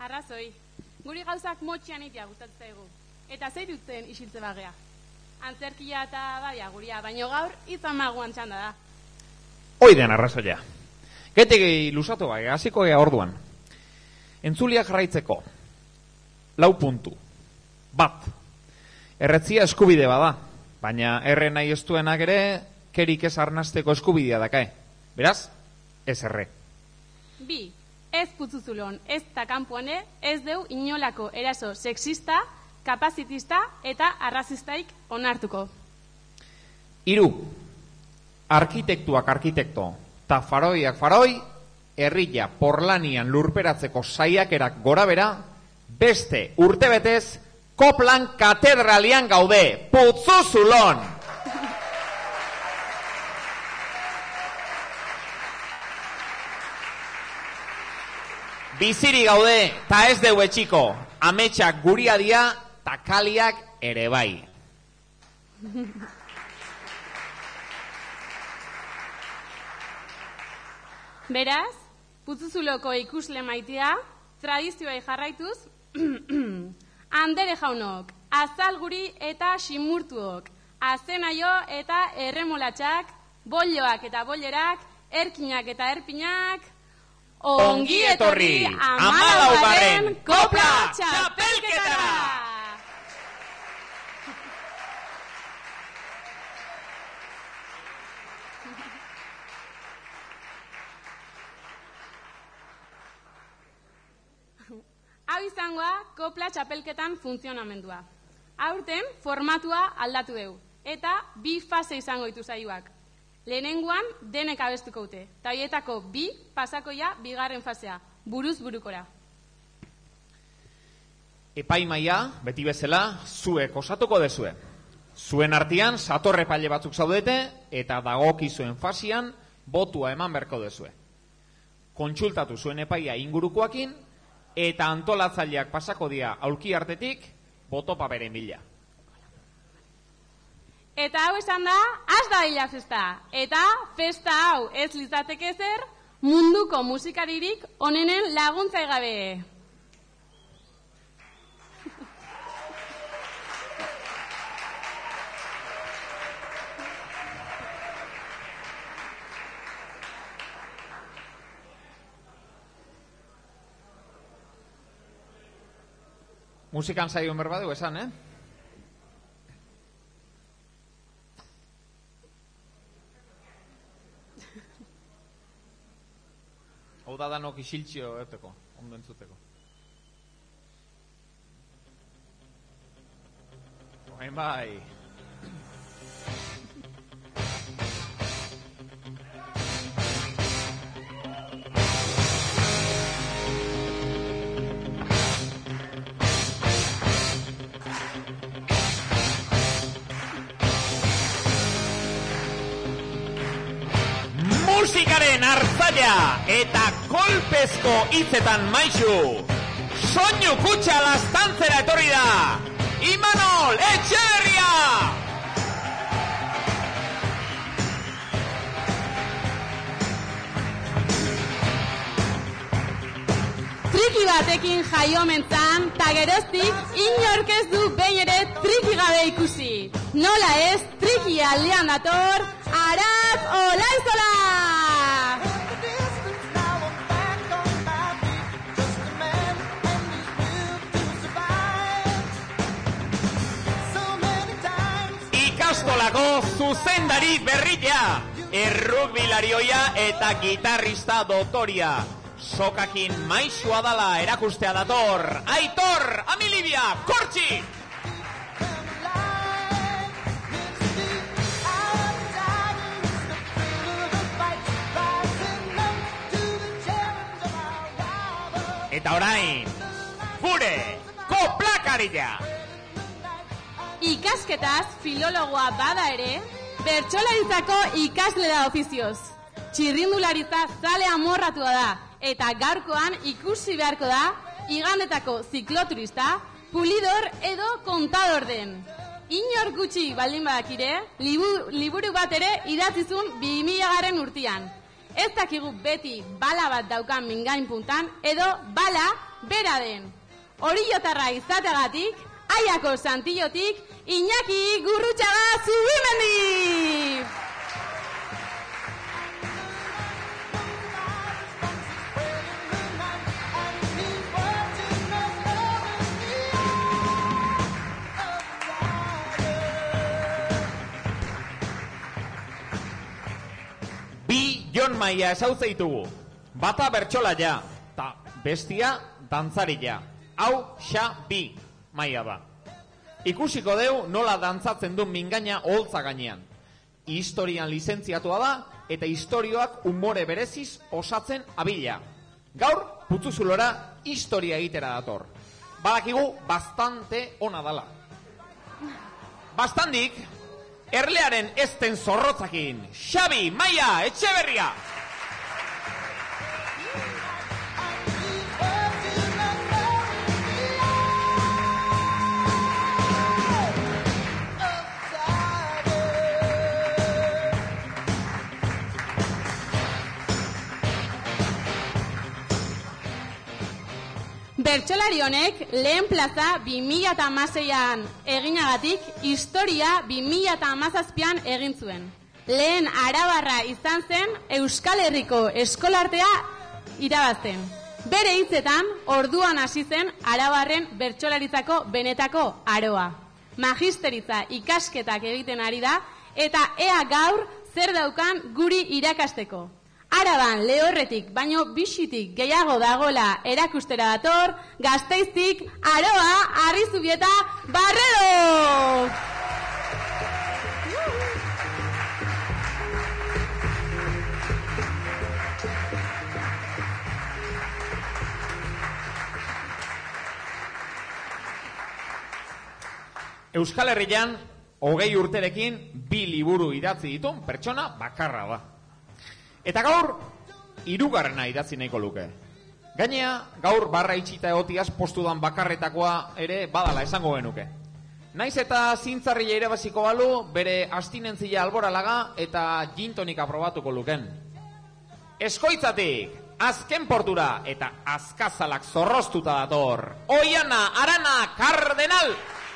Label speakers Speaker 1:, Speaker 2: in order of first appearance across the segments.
Speaker 1: Arrazoi, guri gauzak motxian itea gustatzen zaigu. Eta zer dutzen isiltze bagea. Antzerkia eta badia guria, baino gaur izan maguan txanda da.
Speaker 2: Oiden arrazoia. Getegi lusatu bai, hasiko gea orduan. Entzulia jarraitzeko. 4 puntu. 1. Erretzia eskubide bada, baina erre nahi ez duenak ere, kerik ez arnasteko eskubidea dakae. Beraz, ez erre.
Speaker 1: 2. Ez putzuzulon, ez takanpuane, ez deu inolako eraso sexista, kapazitista eta arrazistaik onartuko.
Speaker 2: 3. Arkitektuak arkitekto, ta faroiak faroi, herria porlanian lurperatzeko saiakerak gora bera, beste urtebetez, Koplan katedralian gaude, putzuzulon! Biziri gaude, ta ez deu etxiko, ametsak guria dia, ta kaliak ere bai.
Speaker 1: Beraz, putzuzuloko ikusle maitea, tradizioa jarraituz, Andere jaunok, azal guri eta simurtuok, azenaio eta erremolatxak, bolloak eta bollerak, erkinak eta erpinak, ongi etorri 14. Kopla Txapelketara! Hau izangoa Kopla Txapelketan funtzionamendua. Aurten formatua aldatu dugu, eta 2 fase izango ditu saioak. Lehenengoan denek abestuko dute, eta horietako 2 pasakoia 2. fasea, buruz burukora.
Speaker 2: Epaimaia, beti bezala, zuek osatuko dezue. Zuen artean, sator epaile batzuk zaudete, eta dagokizuen fasian, botua eman berko dezue. Kontsultatu zuen epaia ingurukoakin, eta antolatzaileak pasako dira aulki artetik, boto paperen bila.
Speaker 1: Eta hau esan da, az da ila festa. Eta festa hau ez litzateke zer, munduko musikaririk onenen laguntza gabe.
Speaker 2: Musikan zaion berbadu esan, Hau da danok isiltxio eteko, ondo entzuteko. Oain bai. Musikaren hartzaia eta kolpezko hitzetan maisu. Soinu kutxa lastantzera etorri da. Imanol Etxeberria!
Speaker 1: Triki batekin jaiomentzan, ta geroztik inork ez du behin ere triki gabe ikusi. Nola ez, triki aldean dator, Araz Olaizola! Ikastolako zuzendari berria, errukbilarioia eta gitarrista dotoria. Sokakin maixua dala erakustea dator, Aitor Amilibia Kortxi! Eta orain, gure koplakaria! Ikasketaz filologoa bada ere, bertsolaritzako ikasle da ofizioz. Txirrindularitza zale amorratua da, eta gaurkoan ikusi beharko da, igandetako zikloturista, pulidor edo kontador den. Inor gutxi baldin badakire, liburu bat ere idatzizun 2000 urtean. Ez dakigu beti bala bat daukan mingain puntan, edo bala bera den. Oriotarra izategatik, Aiako Santillotik, Iñaki Gurrutxaga Zubimendi!
Speaker 2: Bi Jon Maia esauze ditugu. Bata bertsolaia, ta bestia dantzaria. Hau Xabi Maia da. Ikusiko deu nola dantzatzen duen mingaina oholtza gainean. Historian lizentziatua da eta istorioak umore bereziz osatzen abila. Gaur, putzuzulora historia egitera dator. Badakigu bastante ona dala. Bastandik, erlearen ezten zorrotzakin, Xabi Maia Etxeberria!
Speaker 1: Bertsolari honek lehen plaza 2016an eginagatik historia 2017an egin zuen. Lehen arabarra izan zen Euskal Herriko eskolartea irabazten. Bere hitzetan orduan hasi zen arabarren bertsolaritzako benetako aroa. Magisteritza ikasketak egiten ari da eta ea gaur zer daukan guri irakasteko. Araban Lehorretik baino Bixitik gehiago dagola erakustera dator, Gasteiztik Aroa Arrizubieta Barredo!
Speaker 2: Euskal Herrian 20 urterekin 2 liburu idatzi ditu pertsona bakarra da. Eta gaur, 3. idatzi nahiko luke. Gainea, gaur barra itxita egotiaz postudan bakarretakoa ere badala esango genuke. Naiz eta zintzarria irabaziko balu, bere astinentzia alboralaga eta gintonika probatuko luken. Eskoitzatik, azken portura eta azkazalak zorroztuta dator. Oiana Arana Kardenal!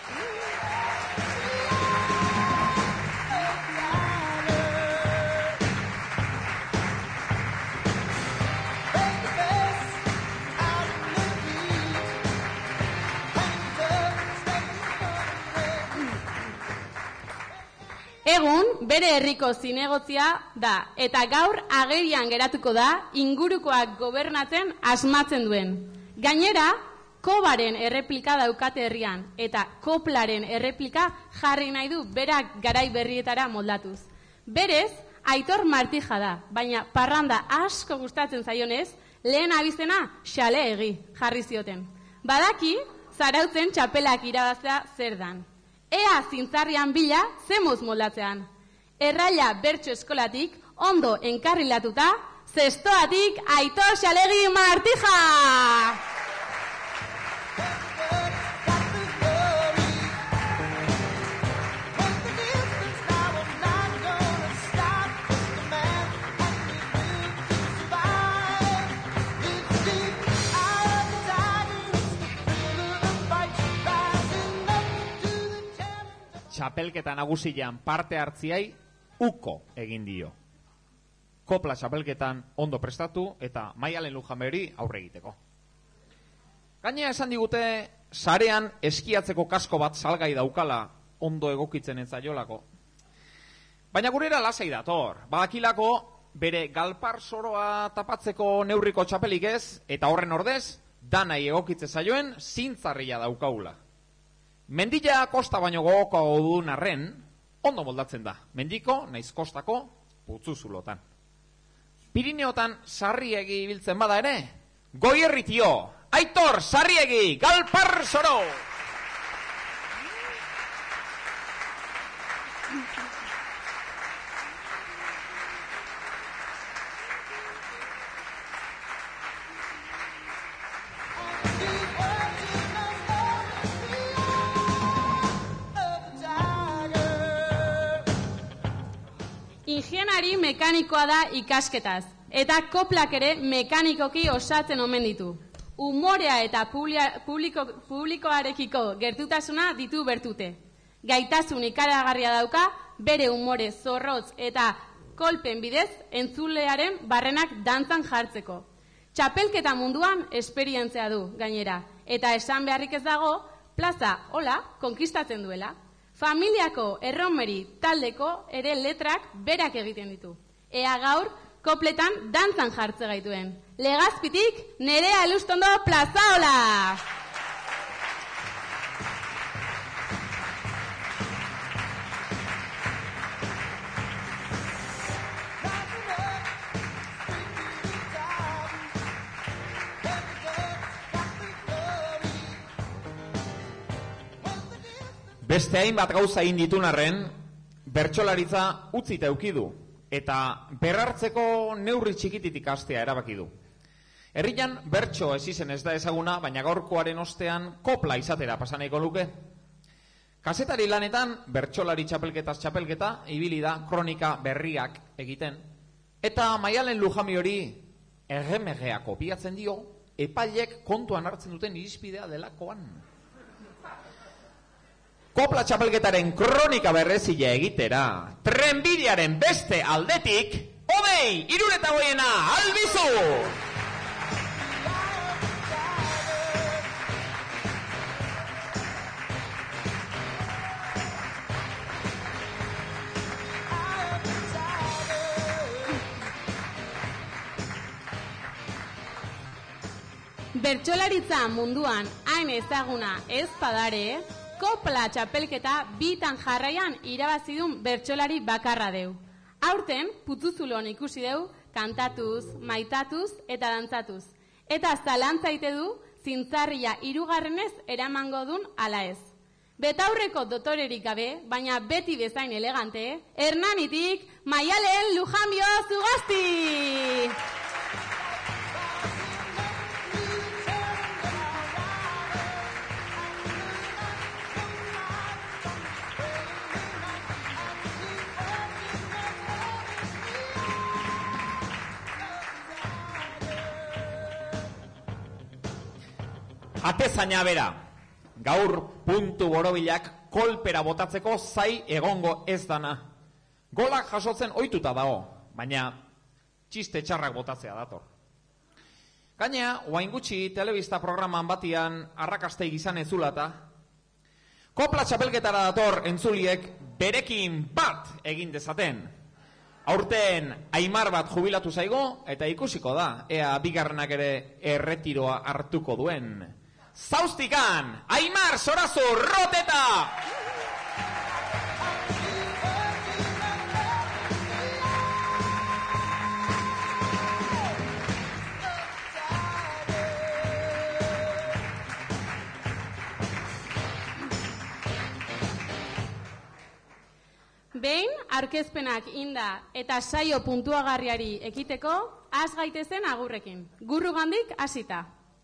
Speaker 1: Egun, bere herriko zinegotzia da, eta gaur agerian geratuko da ingurukoak gobernatzen asmatzen duen. Gainera, kobaren erreplika daukate herrian, eta koplaren erreplika jarri nahi du berak garai berrietara moldatuz. Berez, Aitor Martija da, baina parranda asko gustatzen zaionez, lehen abizena xale egi jarri zioten. Badaki, zarautzen txapelak irabaztea zer dan. Ea zintzarrian bila zemuz moldatzean. Erraila bertso eskolatik ondo enkarrilatuta, zestoatik Aitor Xalegi Martija!
Speaker 2: Txapelketa nagusian parte hartziai uko egin dio. Kopla txapelketan ondo prestatu eta Maialen Lujamberi aurre egiteko. Gainera esan digute sarean eskiatzeko kasko bat salgai daukala ondo egokitzen ez zaiolako. Baina gurera lasai dator, badakilako bere galpar soroa tapatzeko neurriko txapelik ez eta horren ordez danai egokitze zaioen zintzarria daukaula. Mendila kosta baino gogoko duen arren, ondo moldatzen da. Mendiko, naiz kostako, putzuzulotan. Pirineotan sarriegi ibiltzen bada ere, Goierritio, Aitor Sarriegi, Galpar Soro!
Speaker 1: Ingenari mekanikoa da ikasketaz, eta koplak ere mekanikoki osatzen omen ditu. Umorea eta publikoarekiko gertutasuna ditu bertute. Gaitasun ikaragarria dauka, bere umore zorrotz eta kolpen bidez entzulearen barrenak dantzan jartzeko. Txapelketa munduan esperientzia du, gainera, eta esan beharrik ez dago, plaza, hola, konkistatzen duela. Familiako erromeri taldeko ere letrak berak egiten ditu. Ea gaur, kopletan dantzan jartze gaituen. Legazpitik, Nerea Elustondo Plazaola!
Speaker 2: Beste hainbat gauza egin ditun arren, bertsolaritza utzi eduki du, eta berrartzeko neurri txikititik hastea erabaki du. Herrian bertso ez izen ez da ezaguna, baina gaurkoaren ostean kopla izatera pasaneko luke. Kazetari lanetan bertsolari txapelketaz txapelketa ibili da kronika berriak egiten, eta Maialen Lujami hori erremegea kopiatzen dio, epailek kontuan hartzen duten irizpidea delakoan. Kopla txapelketaren kronika berrezile egitera, trenbidearen beste aldetik, Odei, 78 albizu!
Speaker 1: Bertsolaritza munduan hain ezaguna ez padare, kopla txapelketa bitan jarraian irabazidun bertsolari bakarra deu. Aurten, putzuzulon ikusi deu, kantatuz, maitatuz eta dantzatuz. Eta zalantzaite du, zintzarria 3. eramango dun ala ez. Betaurreko dotorerik gabe, baina beti bezain elegante, Hernanitik, Maialen Lujambio Zugasti!
Speaker 2: Atezaina bera, gaur puntu borobilak kolpera botatzeko zai egongo ez dana. Golak jasotzen ohituta dago, baina txiste txarrak botatzea dator. Gainea, oain gutxi telebista programan batian arrakastei izan ezulata, kopla txapelketara dator entzuliek berekin bat egin dezaten. Aurten Aimar bat jubilatu zaigo eta ikusiko da, ea bigarrenak ere erretiroa hartuko duen. Zaustikan, Aimar Sorazu Roteta!
Speaker 1: Behin, aurkezpenak inda eta saio puntuagarriari ekiteko, has gaitezen agurrekin. Gurrugandik hasita.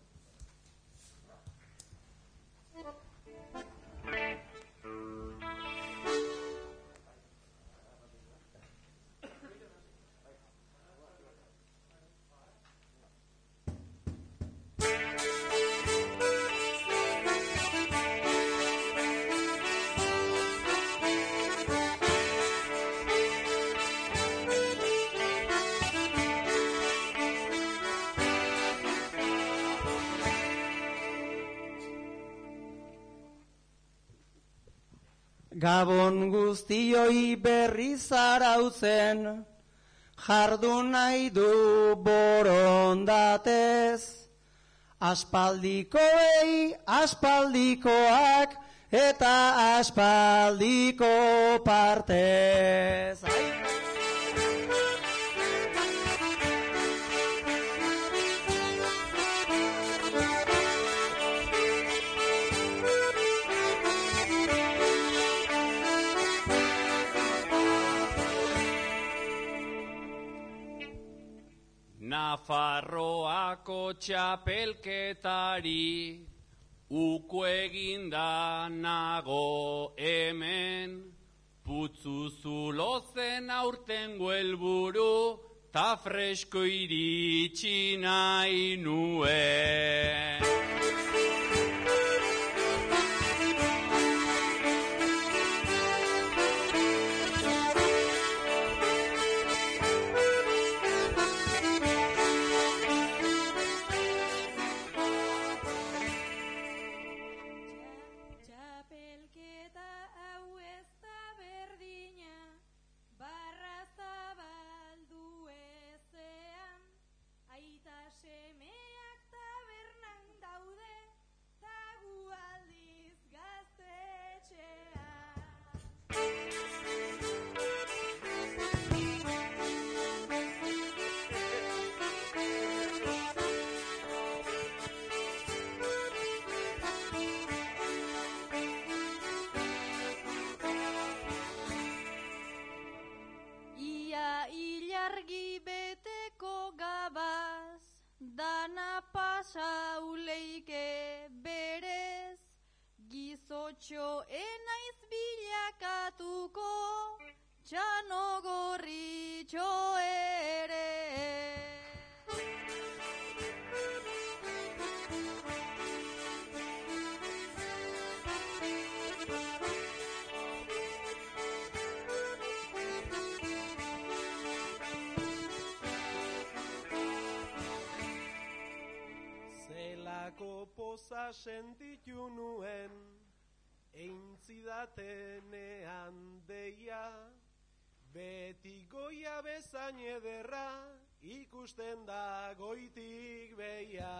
Speaker 3: Gabon guztioi berriz arautzen, jardun nahi du borondatez, aspaldikoei aspaldikoak eta aspaldiko partez.
Speaker 4: Nafarroako txapelketari uko eginda nago hemen, putzuzulo zen aurtengo helburu ta fresko iritsi nahi nuen.
Speaker 5: Dana pasauleike berez, gizotxo enaiz bilakatuko, txano gorritxo ere.
Speaker 6: Zelako poza sentitu nuen, eintzidatenean deia, beti goia bezain ederra, ikusten da goitik beia.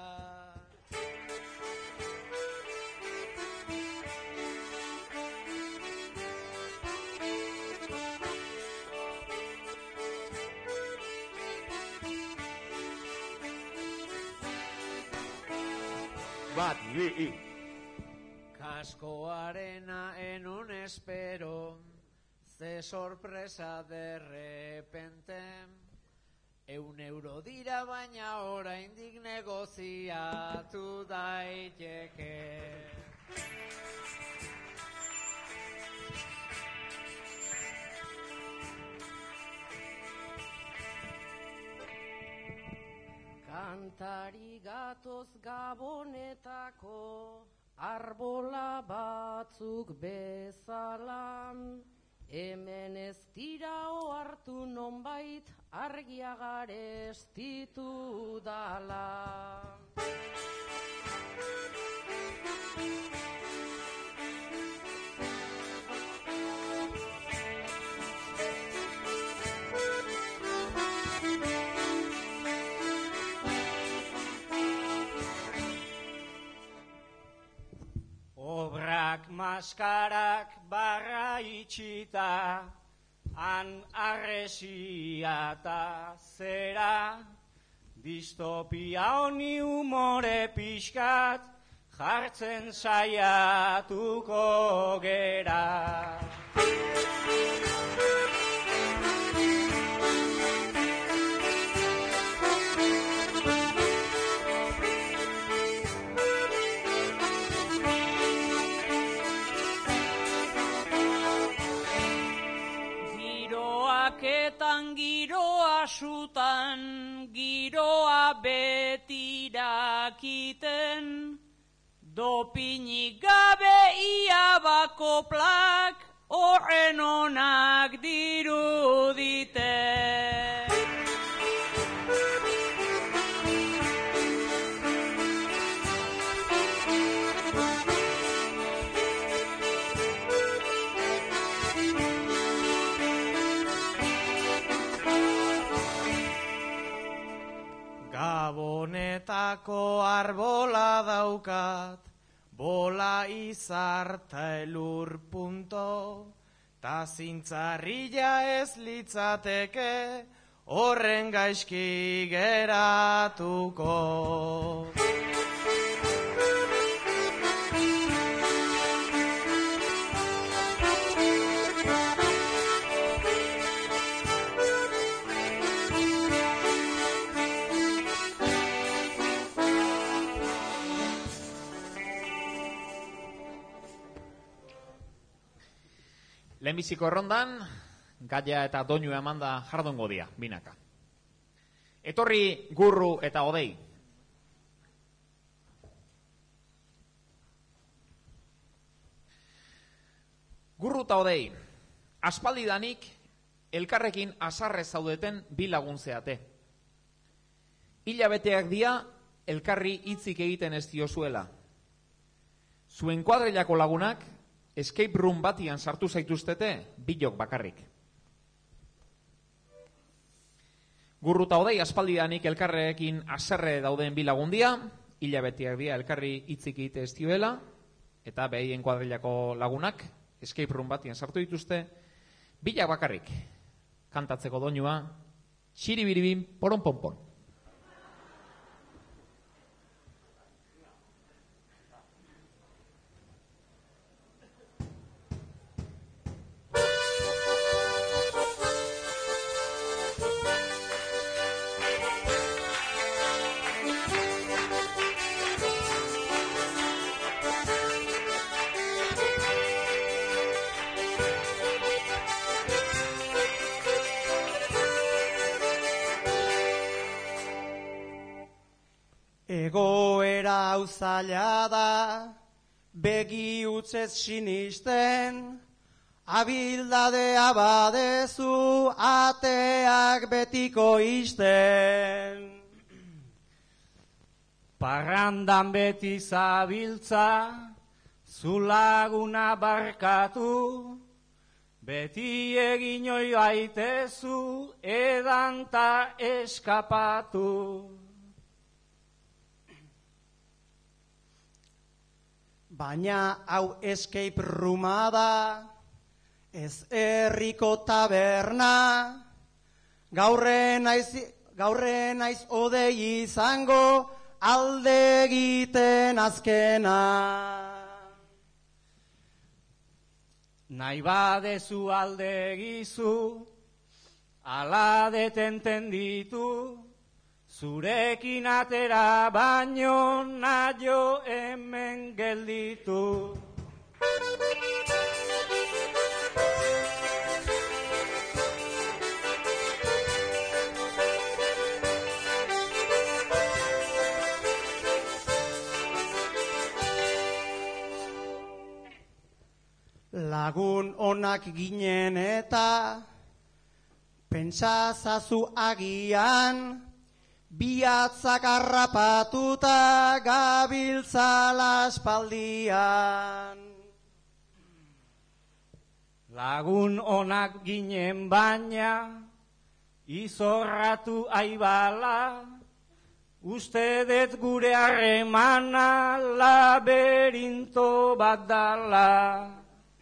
Speaker 7: Bat, bi.
Speaker 8: Kaskoarena enun espero, ze sorpresa de repente. 100 euro dira baina oraindik negoziatu daiteke.
Speaker 9: Kantari gatoz Gabonetako arbola batzuk bezalan, hemen ez dira ohartu nonbait argia garestitu dala.
Speaker 3: Obrak maskarak barra itxita, han arresia eta zera, distopia honi umore pixkat, jartzen saiatuko gera.
Speaker 10: Ketan giroa sutan, giroa betirakiten, dopinik gabe iabako plak, horren onak dirudite.
Speaker 3: Gabonetako arbola daukat, bola izarta elur punto, ta zintzarrila ez litzateke, horren gaizki geratuko.
Speaker 2: Lehenbiziko errondan, Gaia eta Doinu emanda jardongo dia, binaka. Etorri Gurru eta Odei. Gurru eta Odei, aspaldidanik elkarrekin azarrez zaudeten bi lagun zeate. Hilabeteak dia elkarri hitzik egiten ez diozuela. Zuen kuadrilako lagunak escape room batian sartu zaituztete bilok bakarrik. Gurru eta Odei aspaldidanik elkarrekin azarre dauden bi lagundia, hilabeteak dia elkarri hitzik egite ez dioela, eta behien kuadrilako lagunak escape room batian sartu dituzte, bilak bakarrik kantatzeko doinua, xiribiribin, poron-ponpon.
Speaker 3: Egoera hau zaila da, begi utzez sinisten, abildadea badezu ateak betiko isten.
Speaker 8: Parrandan beti zabiltza, zu laguna barkatu, beti egin oi baitezu edanta eskapatu.
Speaker 3: Baina hau escape rooma da, ez herriko taberna, gaurren naiz Odei izango alde egiten azkena.
Speaker 8: Nahi badezu alde egizu, ala detenten ditu, zurekin atera baino naio hemen gelditu.
Speaker 3: Lagun onak ginen eta pentsazazu agian, bihatzak harrapatuta gabiltzala aspaldian.
Speaker 8: Lagun onak ginen baina, izorratu aibala, uste dut gure harremana laberinto bat dala.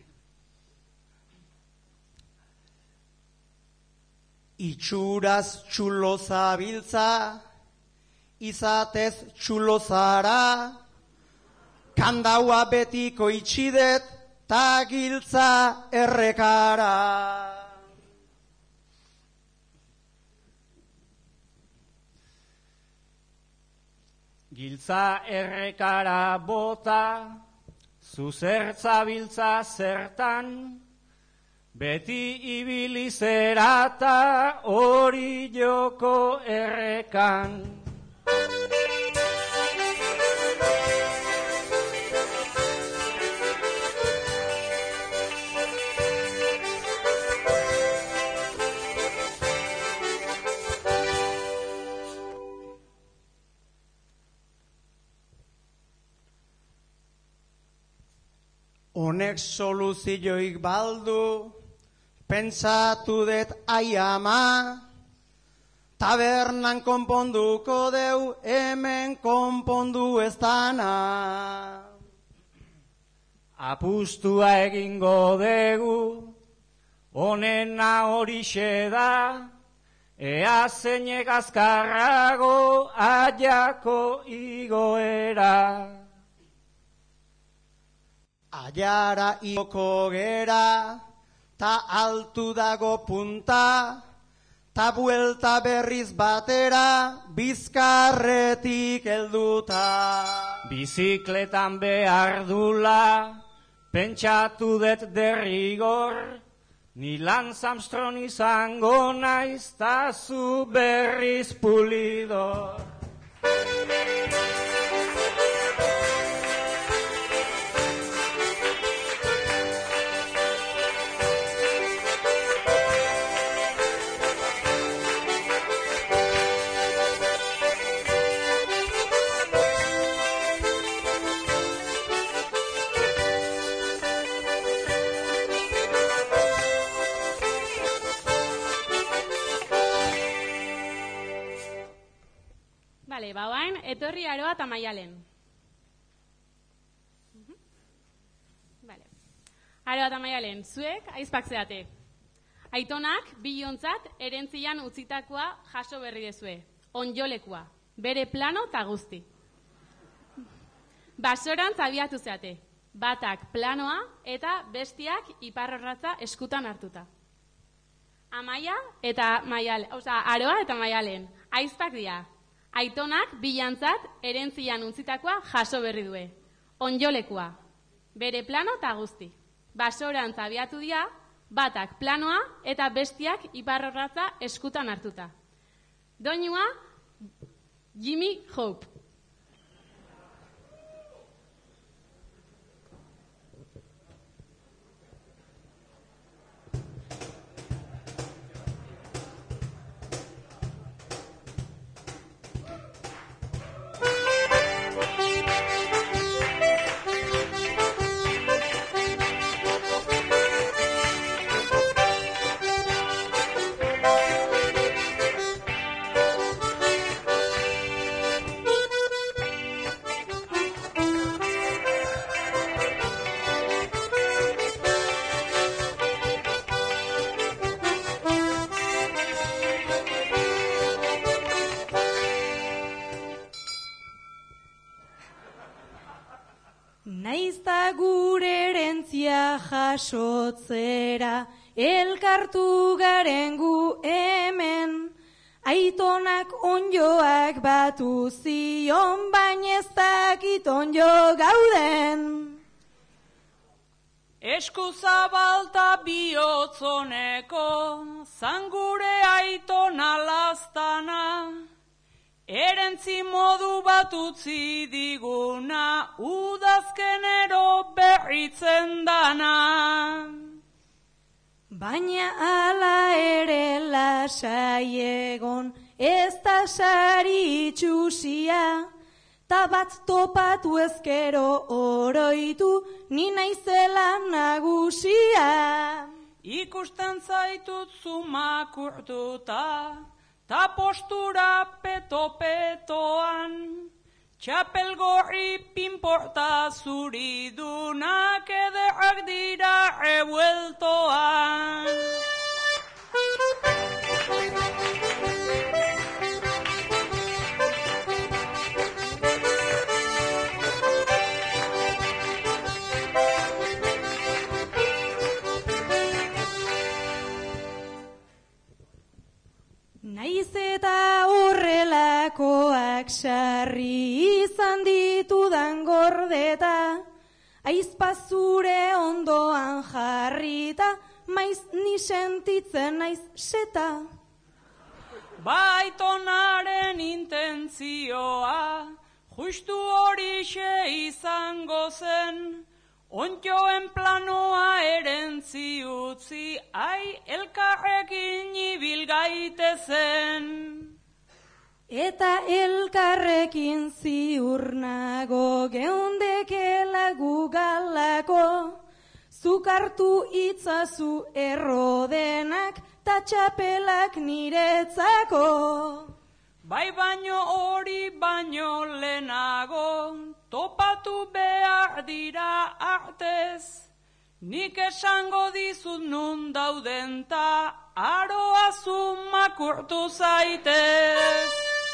Speaker 3: Itxuraz txulo zabiltza, izatez txulo zara, kandaua betiko itxidet, ta giltza errekara.
Speaker 8: Giltza errekara bota, zuzertza biltza zertan, beti ibili zerata hori joko errekan.
Speaker 3: Honek soluzioik baldu, pentsatu dut aiama, tabernan konponduko deu, hemen konpondu ez dana.
Speaker 8: Apustua egingo dugu, honena horixe da, ea zeinek azkarrago aiako igoera.
Speaker 3: Aiara ioko gera, ta altu dago punta, ta buelta berriz batera, bizkarretik helduta.
Speaker 8: Bizikletan behar dula, pentsatu dut derrigor, Ni Lance Armstrong izango naiz, ta zu berriz Pulido.
Speaker 1: Bauain, etorri Aroa eta Maialen. Aroa eta Maialen, zuek aizpak zeate. Aitonak, bilontzat, erentzian utzitakoa jaso berri dezue. Onjolekua, bere plano eta guzti. Basoran zabiatu zeate. Batak planoa eta bestiak iparrorratza eskutan hartuta. Amaia eta Maialen, Aroa eta Maialen, aizpak dira. Aitonak bilantzat erentzian untzitakoa jaso berri due. Onjolekua, bere plano eta guzti. Basoran zabiatu dira, batak planoa eta bestiak iparrorratza eskutan hartuta. Doinua, Jimmy Hope.
Speaker 7: Naizta gure erentzia jasotzera, elkartu garen gu hemen. Aitonak onjoak batu zion, baina ez dakit onjo gauden.
Speaker 10: Eskuzabalta bihotzoneko, zangure Aitona lastana, erentzi modu bat utzi diguna, udazkenero berritzen dana.
Speaker 7: Baina ala ere lasai egon, ez da sari itxusia, ta bat topatu ezkero oroitu, ni naizela nagusia.
Speaker 10: Ikusten zaitut zumakurtuta, ta postura peto-petoan, txapel gorri pinporta zuridunak ederrak dira revueltoan.
Speaker 7: Naiz eta horrelakoak sarri izan ditudan gordeta, aizpazure ondoan jarrita, maiz ni sentitzen naiz seta.
Speaker 10: Baitonaren intentzioa, justu horixe izango zen, ontjoen planoa erentzi utzi, ai elkarrekin ibil gaitezen.
Speaker 7: Eta elkarrekin ziur nago geundekela gugalako, zuk hartu itzazu errodenak ta txapelak niretzako.
Speaker 10: Bai baino hori baino lehenago, topatu behar dira artez, nik esango dizut nun dauden ta Aroa zumakurtu zaitez.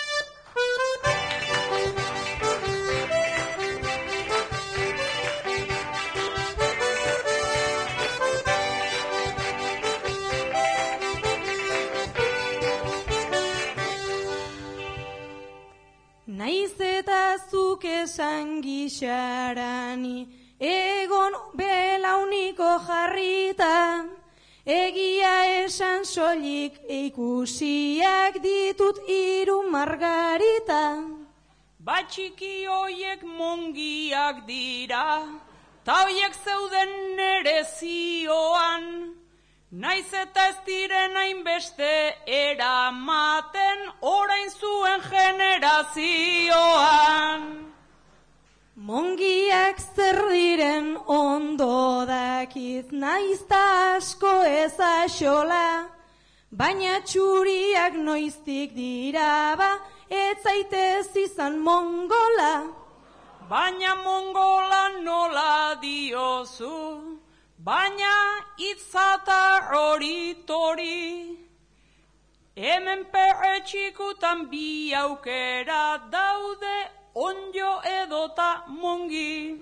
Speaker 7: Naiz eta zuk esan gixarani, egon belauniko jarrita, Egia esan soilik ikusiak ditut 3 margarita.
Speaker 10: Batxiki hoiek mongiak dira, ta hoiek zeuden nere zioan. Naiz eta ez diren hainbeste eramaten orain zuen generazioan.
Speaker 7: Mongiak zer diren ondo dakiz, naiz ta asko ez axola, baina txuriak noiztik dira ba, ez zaitez izan mongola.
Speaker 10: Baina mongola nola diozu, baina itzata hori. Hemen perretxikutan bi aukera daude, onjo edota mongi.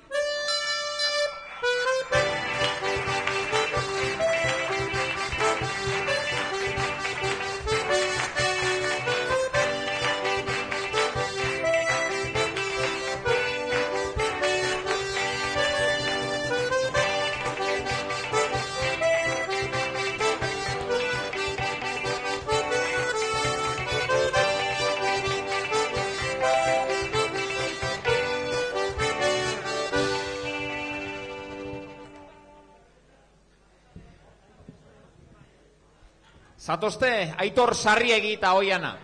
Speaker 2: Zatozte, Aitor Sarriegi eta Oiana.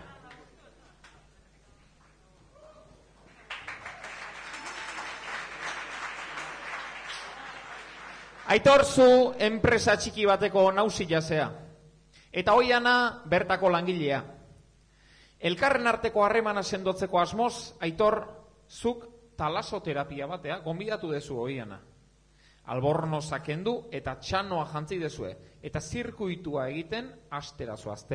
Speaker 2: Aitor zu enpresa txiki bateko nauzila zea. Eta Oiana bertako langilea. Elkarren arteko harremana sendotzeko asmoz, Aitor zuk talasoterapia batea gonbidatu dezu Oiana. Alborno sakendu eta txanoa jantzi dezue, eta zirkuitua egiten astera zoazte.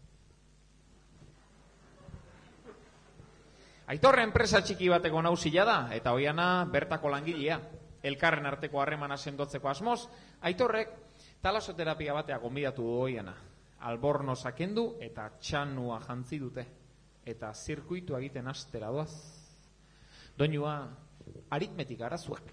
Speaker 2: Aitor enpresa txiki bateko nauzila da, eta Oiana bertako langilea. Elkarren arteko harremana sendotzeko asmoz, Aitorrek talasoterapia batea gonbidatu du Oiana. Alborno sakendu eta txanoa jantzi dute, eta zirkuitua egiten astera doaz. Doinua, aritmetik arazuak.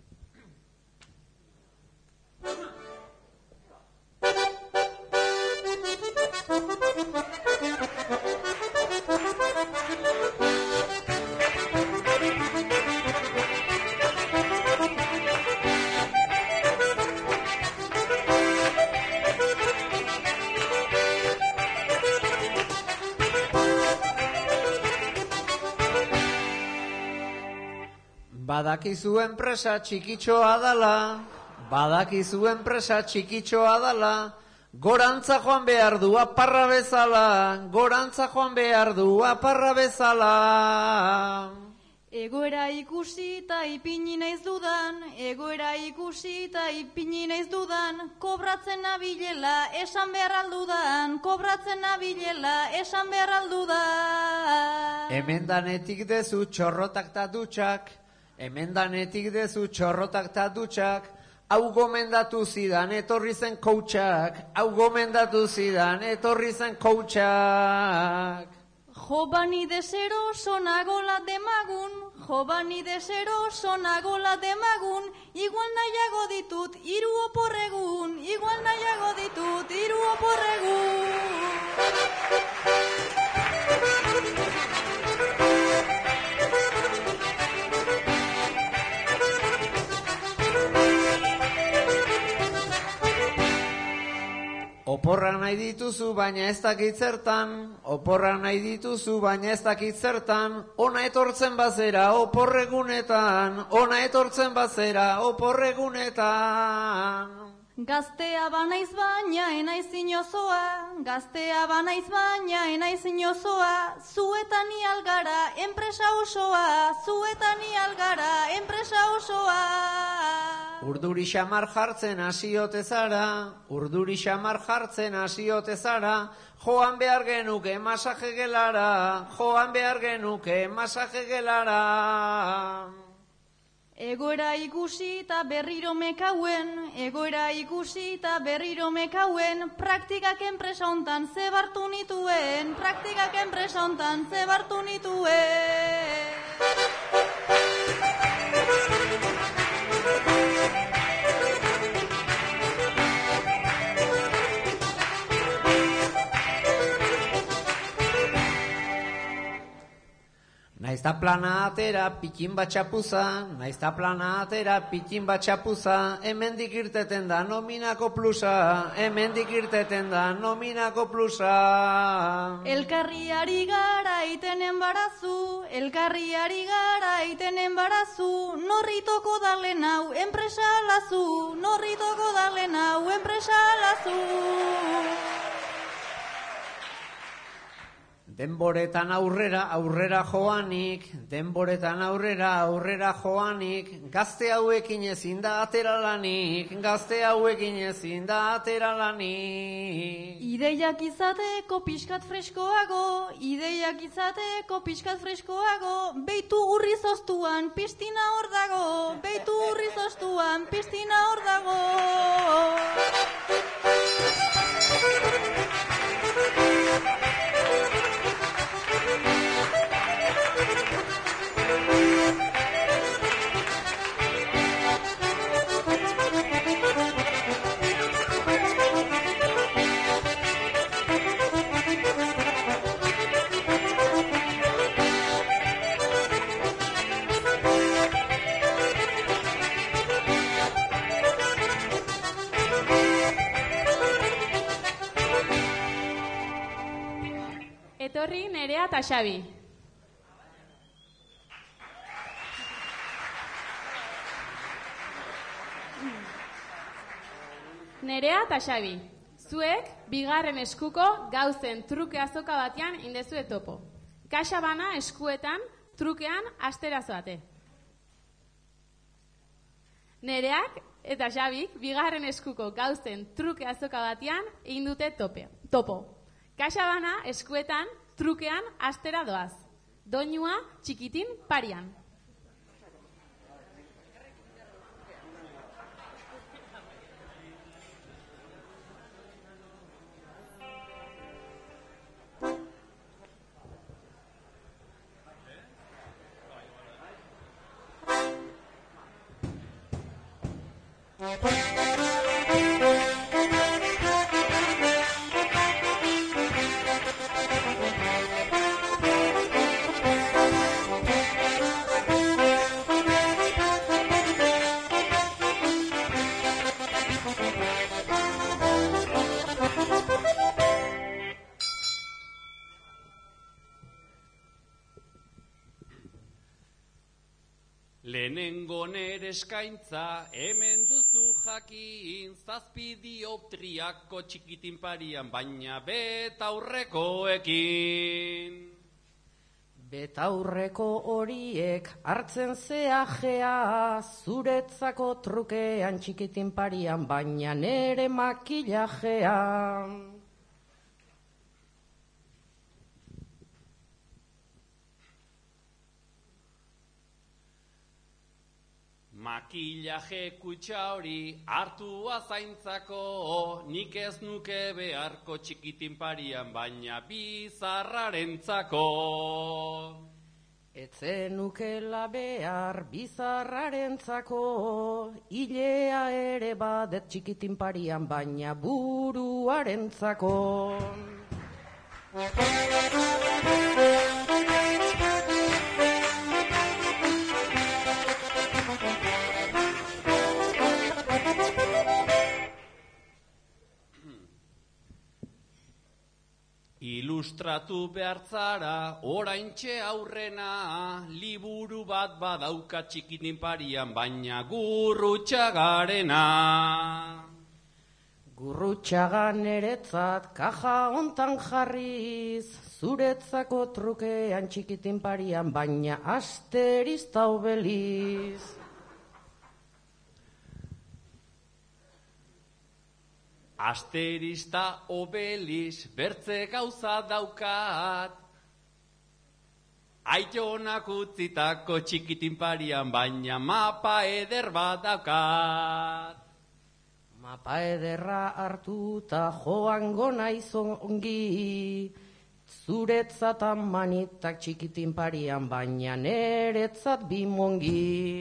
Speaker 11: Badakizu enpresa txikitxoa dala, badakizu enpresa txikitxoa dala, gorantza joan behar du aparra bezala, gorantza joan behar du aparra bezala.
Speaker 5: Egoera ikusi eta ipini naiz dudan, egoera ikusi eta ipini naiz dudan, kobratzen nabilela esan behar aldudan, kobratzen nabilela esan behar aldudan.
Speaker 11: Hemen danetik dezu txorrotak ta dutxak, hemen danetik dezu txorrotak ta dutxak, hau gomendatu zidan etorri zen koutxak, hau gomendatu zidan etorri zen koutxak.
Speaker 5: Jo bani desero sonagola demagun, jo bani desero sonagola demagun, igual nahiago ditut 3 oporregun, igual nahiago ditut 3 oporregun.
Speaker 11: Oporra nahi dituzu baina ez dakit zertan, oporra nahi dituzu baina ez dakit zertan, ona etortzen bazera oporregunetan, ona etortzen bazera oporregunetan.
Speaker 5: Gaztea banaiz baina enaiz inozoa, gaztea banaiz baina enaiz inozoa, zuetan ialgara enpresa osoa, zuetan ialgara enpresa osoa.
Speaker 11: Urduri xamar jartzen hasiote zara, urduri xamar jartzen hasiote zara, joan behar genuke masaje gelara, joan behar genuke masaje gelara.
Speaker 5: Egoera ikusi eta berriro mekauen, egoera ikusi eta berriro mekauen, praktikak enpresa hontan zebartu nituen, praktikak enpresa hontan zebartu nituen.
Speaker 11: Naizta plana atera pikin bat txapuza, naizta plana atera pikin bat txapuza, hemendik irteten da nominako plusa, hemendik irteten da nominako plusa.
Speaker 5: Elkarriari gara iten enbarazu, elkarriari gara iten enbarazu, norritoko dalen hau enpresa lazu, norritoko dalen hau enpresa lazu.
Speaker 11: Denboretan aurrera joanik, denboretan aurrera joanik, gazte hauekin ezin da atera lanik, gazte hauekin ezin da atera lanik.
Speaker 5: Ideiak izateko pixkat freskoago, ideiak izateko pixkat freskoago, beitu urri zoztuan piztina hor dago, beitu urri zoztuan piztina hor dago.
Speaker 1: Etorri Nerea eta Xabi. Nerea eta Xabi, zuek bigarren eskuko gauzen truke azoka batean indezue topo. Kaxa bana eskuetan, trukean astera zoate. Nereak eta Xabik bigarren eskuko gauzen truke azoka batean indute topo. Kaxa bana eskuetan, trukean astera doaz. Doinua txikitin parian.
Speaker 4: Lehenengo nere eskaintza, hemen duzu jakin, 7 dioptriako txikitin parian, baina betaurrekoekin.
Speaker 9: Betaurreko horiek hartzen zeajea, zuretzako trukean txikitin parian, baina nere makillajean.
Speaker 4: Makillaje kutxa hori hartua zaintzako, nik ez nuke beharko txikitin parian, baina bizarrarentzako.
Speaker 9: Etzen nukela behar bizarrarentzako, hilea ere badet txikitin parian, baina buruarentzako.
Speaker 4: Ilustratu behartzara, oraintxe aurrena, liburu bat badauka txikitin parian, baina Gurrutxagarena.
Speaker 9: Gurrutxaga neretzat kaja hontan jarriz, zuretzako trukean txikitin parian, baina asterista obeliz.
Speaker 4: Asterista obelis bertze gauza daukat, aitonak utzitako txikitin parian, baina mapa eder bat daukat.
Speaker 9: Mapa ederra hartuta joango naiz ongi, zuretzat amanitak txikitin parian, baina neretzat bimongi.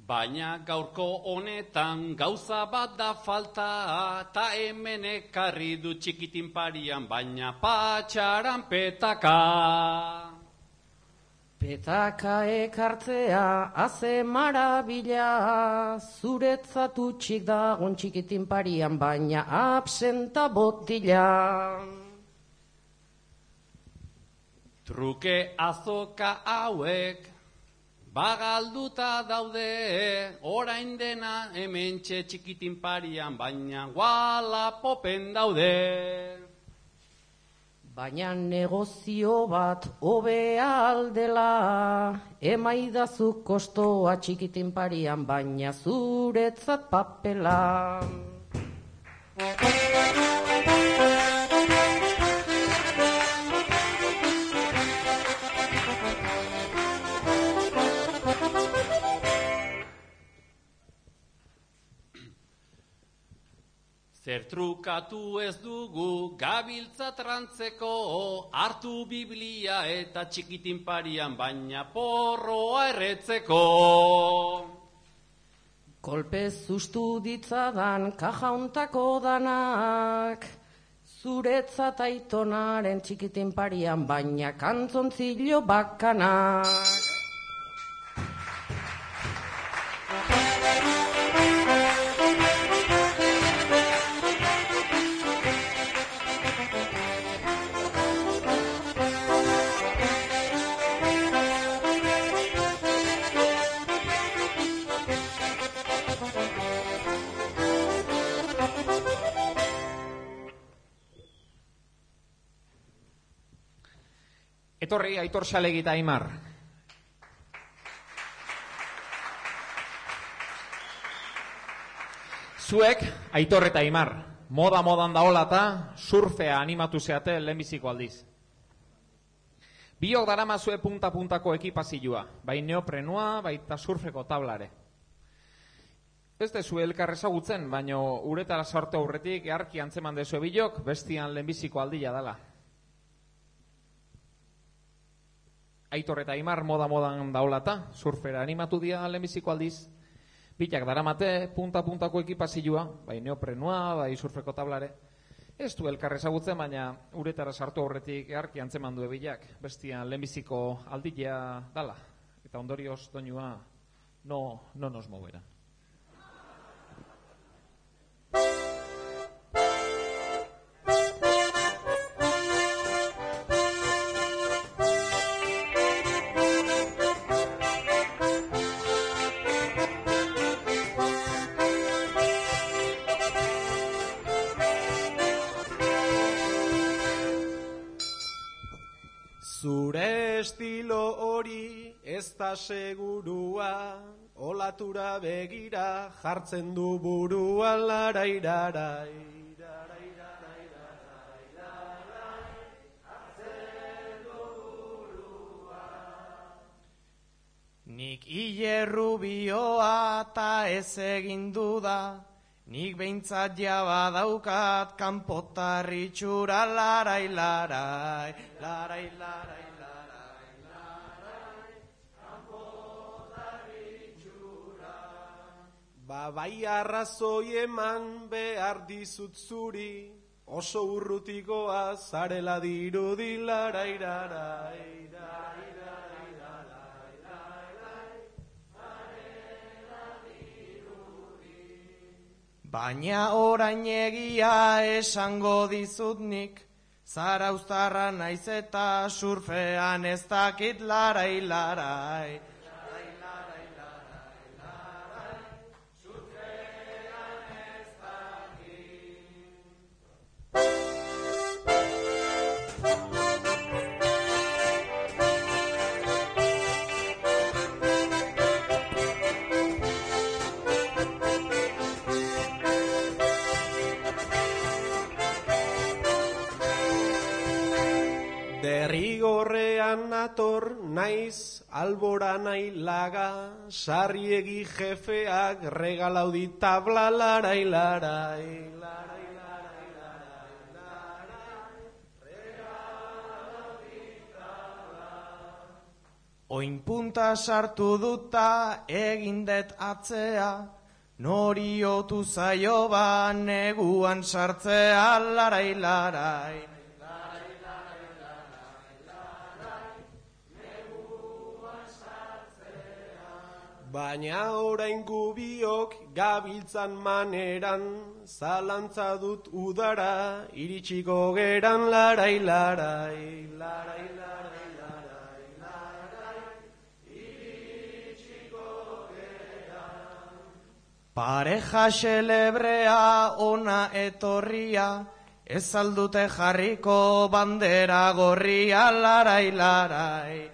Speaker 4: Baina gaurko honetan gauza bat da falta, ta hemen ekarri du txikitin parian, baina patxaran petaka.
Speaker 9: Petaka ekartzea, haze marabila, zuretzat utxik dagon txikitin parian, baina absenta botila.
Speaker 4: Truke azoka hauek, bagalduta daude, orain dena hementxe txikitin parian, baina Walapopen daude.
Speaker 9: Baina negozio bat hobea aldela, emaidazu kostoa txikitin parian, baina zuretzat papela.
Speaker 4: Zertrukatu ez dugu gabiltza trantzeko, hartu Biblia eta txikitin parian, baina porroa erretzeko.
Speaker 9: Kolpe zustu ditzadan kajauntako danak, zuretzat aitonaren txikitin parian, baina kantzontzilo bakanak.
Speaker 2: Etorri Aitor Xalegi eta Aimar. Zuek, Aitor eta Aimar, modan daola eta surfea animatu zeate lehenbiziko aldiz. Biok daramazue punta-puntako ekipazioa, bai neoprenua, baita surfeko tablare. Ez dezu elkar ezagutzen, baina uretara sartu aurretik eharki antzeman dezue biok, bestian lehenbiziko aldia dela. Aitor eta Aimar modan daolata, surfera animatu dira lehenbiziko aldiz. Bitak daramate punta-puntako ekipazioa, bai neoprenua, bai surfeko tablare. Ez du elkar ezagutzen, baina uretara sartu aurretik eharki antzeman du bilak, bestian lehenbiziko aldia dala. Eta ondorioz doinua no nos movera.
Speaker 6: Zure estilo hori ez da segurua, olatura begira jartzen du burua, larairarai.
Speaker 3: Nik hilerrubioa ta ez egin duda, nik behintzat jaba daukat kanpotarri txura, larai, larai, larai, larai, larai, larai, kanpotarri txura. Bai arrazoi eman behar dizut zuri, oso urrutikoa zarela dirudi, larai, larai, larai. Baina orain egia esango dizut nik, zarauztarra naiz eta surfean ez dakit, larai, larai. Larai, larai, larai, larai, surfean ez dakit. Derrigorrean nator naiz albora nahi laga, sarriegi jefeak regalau dit tabla, larai, larai, larai, larai, larai, larai, regalau dit tabla.
Speaker 6: Oin punta sartu duta egindet atzea, nori otu zaio ba neguan sartzea, larai, larai. Baina orain gubiok gabiltzan maneran, zalantza dut udara, iritsiko geran, larai, larai, larai, larai, larai, larai, iritsiko geran. Pareja xelebrea ona etorria, ez aldute jarriko bandera gorria, larai, larai.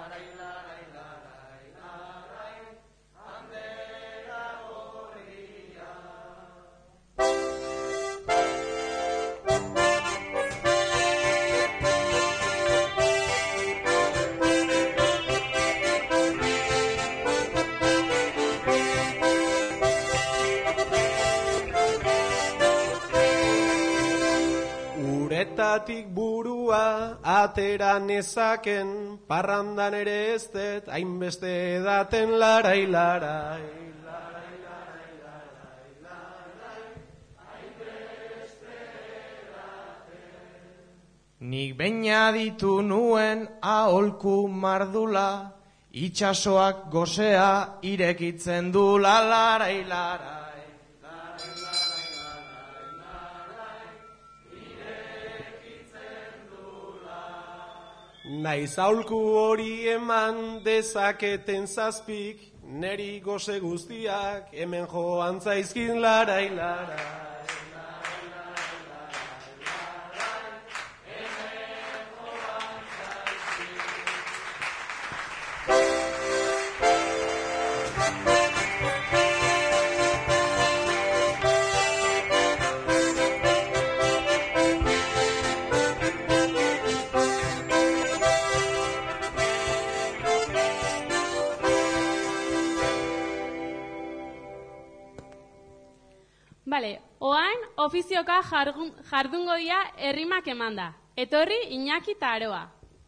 Speaker 6: Uretatik burua atera nezaken, parrandan ere ez dut hainbeste edaten, larai, larai, larai, larai, larai, larai, hainbeste edaten. Nik baina ditu nuen aholku mardula, itxasoak gozea irekitzen du, larai, larai. Naiz aholku hori eman dezaketen zazpik, neri goze guztiak hemen joan zaizkin, larai, larai.
Speaker 1: Bale, oain ofizioka jardungo dia errimak emanda. Etorri Iñaki eta Aroa.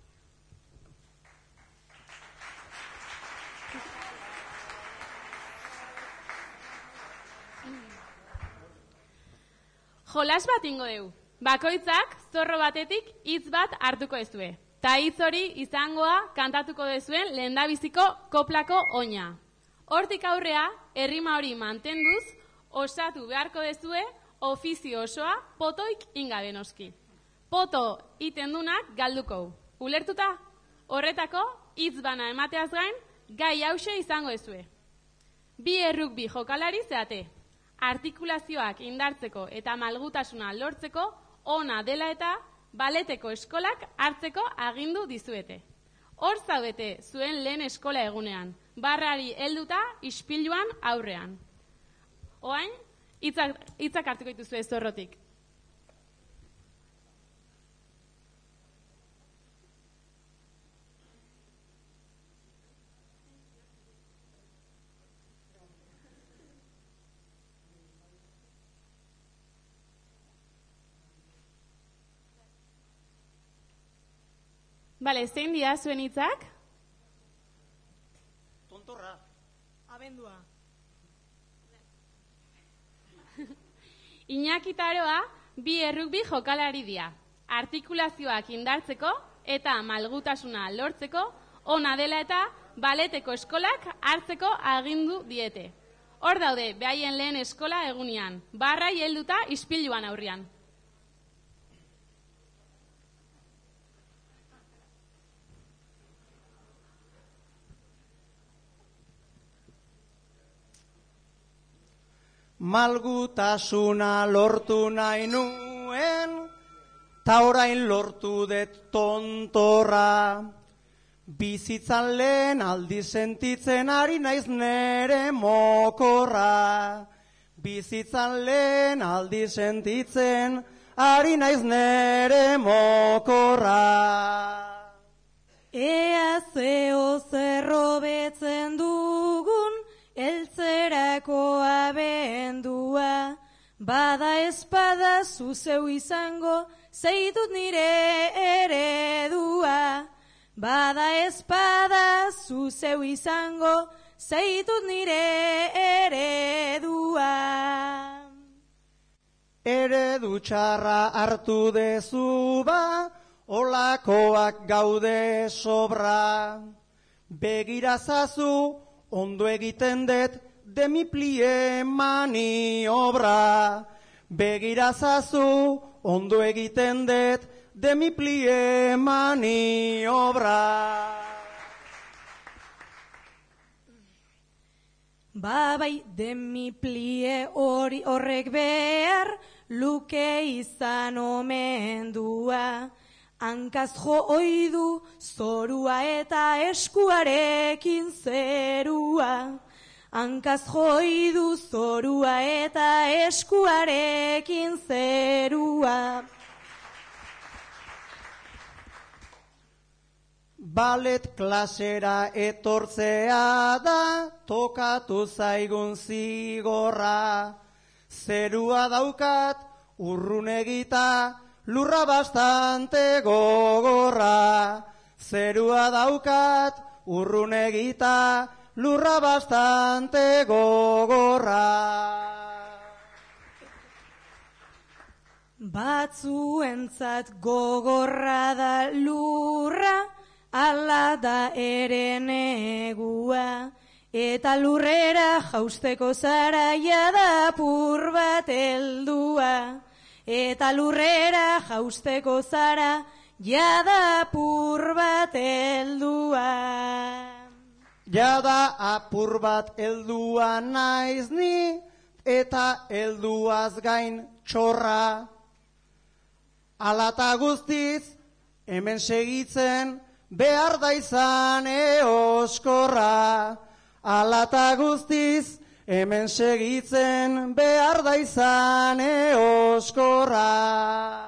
Speaker 1: Jolas bat ingo deu. Bakoitzak zorro batetik hitz bat hartuko ezue. Ta hitz hori izangoa kantatuko dezuen lehendabiziko koplako oina. Hortik aurrea, errima hori mantenduz, osatu beharko dezue ofizio osoa potoik ingabe noski. Poto iten dunak galduko. Ulertuta? Horretako hitz bana emateaz gain gai hause izango dezue. Bi errukbi jokalari zeate. Artikulazioak indartzeko eta malgutasuna lortzeko ona dela eta baleteko eskolak hartzeko agindu dizuete. Hor zaudete zuen lehen eskola egunean, barrari helduta ispiluan aurrean. Oain, hitzak hartuko dituzue zorrotik. Bale, zein dira zuen hitzak?
Speaker 7: Tontorra. Abendua.
Speaker 1: Iñaki eta Aroa bi errukbi jokalari dira. Artikulazioak indartzeko eta malgutasuna lortzeko ona dela eta baleteko eskolak hartzeko agindu diete. Hor daude, behaien lehen eskola egunean, barrai helduta ispiluan aurrian.
Speaker 6: Malgutasuna lortu nahi nuen, ta orain lortu det tontorra. Bizitzan lehen aldi sentitzen ari naiz nere mokorra. Bizitzan lehen aldi sentitzen ari naiz nere mokorra.
Speaker 7: Ea zeo zerro betzen dugun, eltzerako abendua, bada espada zuzeu izango, zeitut nire eredua. bada espada zu zeu izango, zeitut nire eredua.
Speaker 12: Eredu txarra hartu dezu ba, olakoak gaude sobra. Begirazazu, ondo egiten dut, demiplie maniobra. Begirazazu, ondo egiten dut, demiplie maniobra.
Speaker 7: Bai, demiplie horrek behar, luke izan omendua. Hankaz jo oidu, zorua eta eskuarekin zerua. Hankaz jo oidu, zorua eta eskuarekin zerua.
Speaker 12: Ballet klasera etortzea da, tokatu zaigun zigorra. Zerua daukat, urrun egita, lurra bastante gogorra. Zerua daukat, urrun egita, lurra bastante gogorra.
Speaker 7: Batzuentzat gogorra da lurra, ala da ere negua, eta lurrera jausteko zara jada apur bat heldua. Eta lurrera jausteko zara jada apur bat heldua.
Speaker 12: Jada apur bat heldua naiz ni, eta helduaz gain txorra. Alata guztiz, hemen segitzen, behar da izan eoskorra. Alata guztiz, hemen segitzen, behar da izan eoskorra.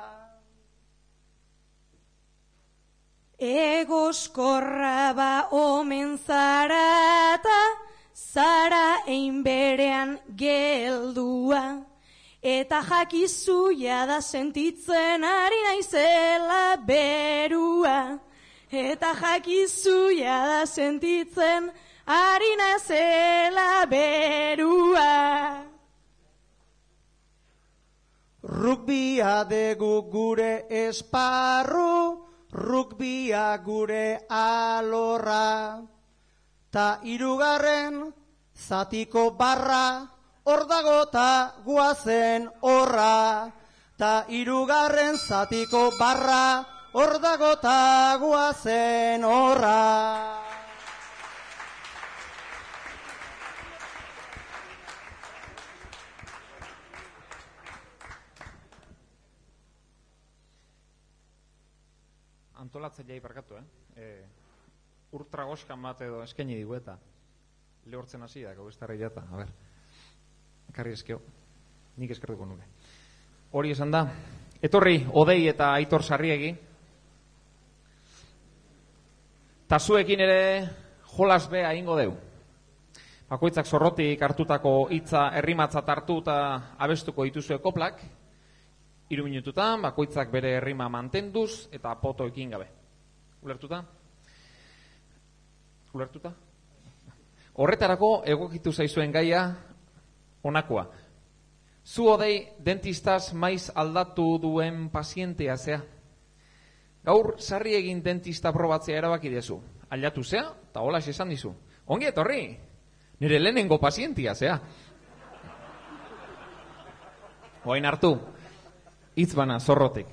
Speaker 7: Egoskorra ba omen zarata, zara ein berean geldua. Eta jakizu jada sentitzen ari naizela berua. Eta jakizu jada sentitzen ari naizela berua.
Speaker 12: Rugbia degu gure esparru, rugbia gure alorra. Ta hirugarren zatiko barra, hor dago ta guazen horra. Ta hirugarren zatiko barra, hor dago ta guazen horra.
Speaker 2: Antolatzailei barkatu, Urtragoskan bat edo eskaini digu eta lehortzen hasi da, gau estarri jata, a ber. Karri eskeo, nik eskertuko nuke. Hori esan da, etorri Odei eta Aitor Sarriegi. Tasuekin ere jolas bea ingo deu. Bakoitzak zorrotik hartutako hitza errimatzat hartu eta abestuko dituzue koplak. 3 minututan, bakoitzak bere errima mantenduz eta potoekin gabe. Ulertuta? Ulertuta? Horretarako egokitu zaizuen gaia honakoa. Zu Odei dentistaz maiz aldatu duen pazientea zea. Gaur sarri egin dentista probatzea erabaki dezu. Aldatu zea eta holas esan dizu. Ongi etorri, nire lehenengo pazientia zea. Oain hartu, hitz bana zorrotik.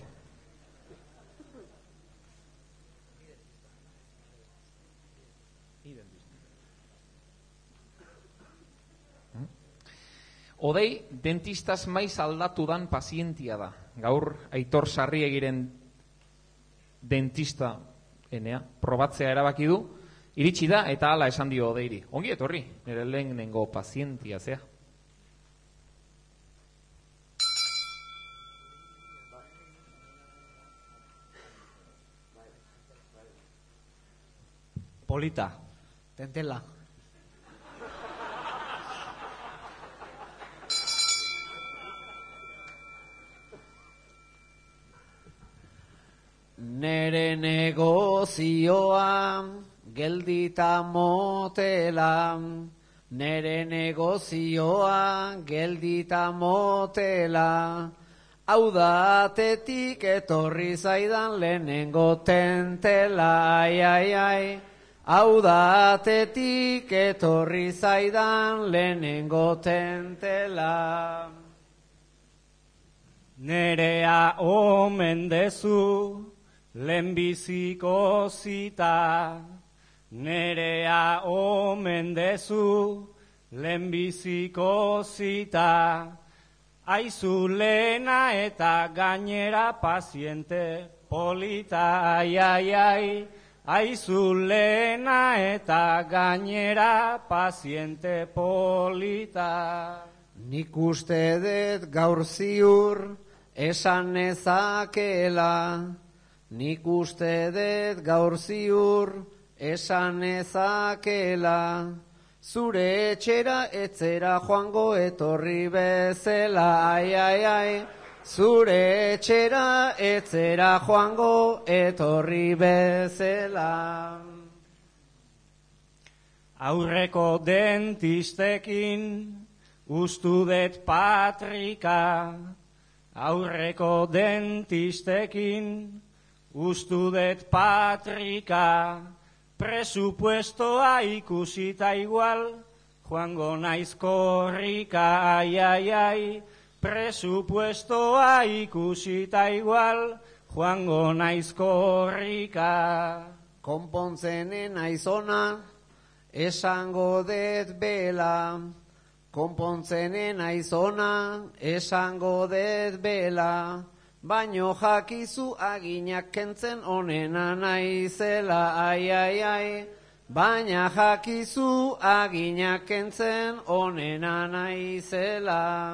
Speaker 2: Odei dentistaz maiz aldatu dan pazientia da. Gaur Aitor Sarriegiren dentista probatzea erabaki du, iritsi da eta hala esan dio Odeiri. Ongi etorri, nire lehenengo pazientia zea.
Speaker 11: Polita, tentela. nere negozioa geldita motela, nere negozioa geldita motela, hau da atetik etorri zaidan lehenengo tentela, ai, ai, ai. Hau da atetik etorri zaidan lehenengo tentela.
Speaker 8: Nerea omen dezu lehenbiziko zita, nerea omen dezu lehenbiziko zita, aizu lehena eta gainera paziente polita, ai, ai, ai. Aizu lehena eta gainera paziente polita.
Speaker 11: Nik uste dut gaur ziur esan ezakela, nik uste dut gaur ziur esan ezakela, zure etxera etzera joango etorri bezala, ai, ai, ai. Zure etxera etzera joango etorri bezala.
Speaker 8: Aurreko dentistekin ustu det patrika, aurreko dentistekin ustu det patrika, presupuestoa ikusita igual joango naiz korrika, ai, ai, ai. Presupuestoa ikusita igual, joango naiz korrika.
Speaker 11: Konpontzenen aizona, esango det bela. Konpontzenen aizona, esango det bela. Baino jakizu aginak kentzen onena naizela, ai, ai, ai. Baina jakizu aginak kentzen onena naizela.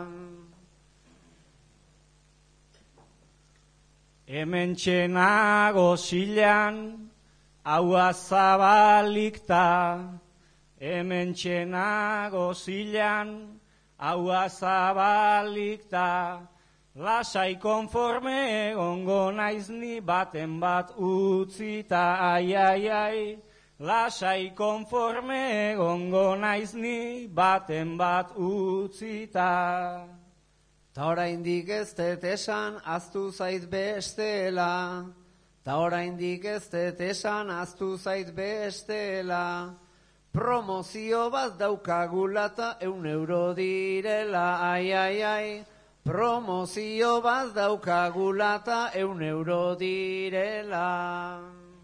Speaker 8: Hemen txenago zilan, haua zabalikta. Hemen txenago zilan, haua zabalikta. Lasai konforme egongo naiz ni baten bat utzita, ai, ai, ai. Lasai konforme egongo naiz ni baten bat utzita.
Speaker 11: Ta oraindik ez dut esan ahaztu zait bestela, ta oraindik ez dut esan ahaztu zait bestela, promozio bat daukagula ta 100 euro direla, ai, ai, ai, promozio bat daukagula ta 100 euro direla.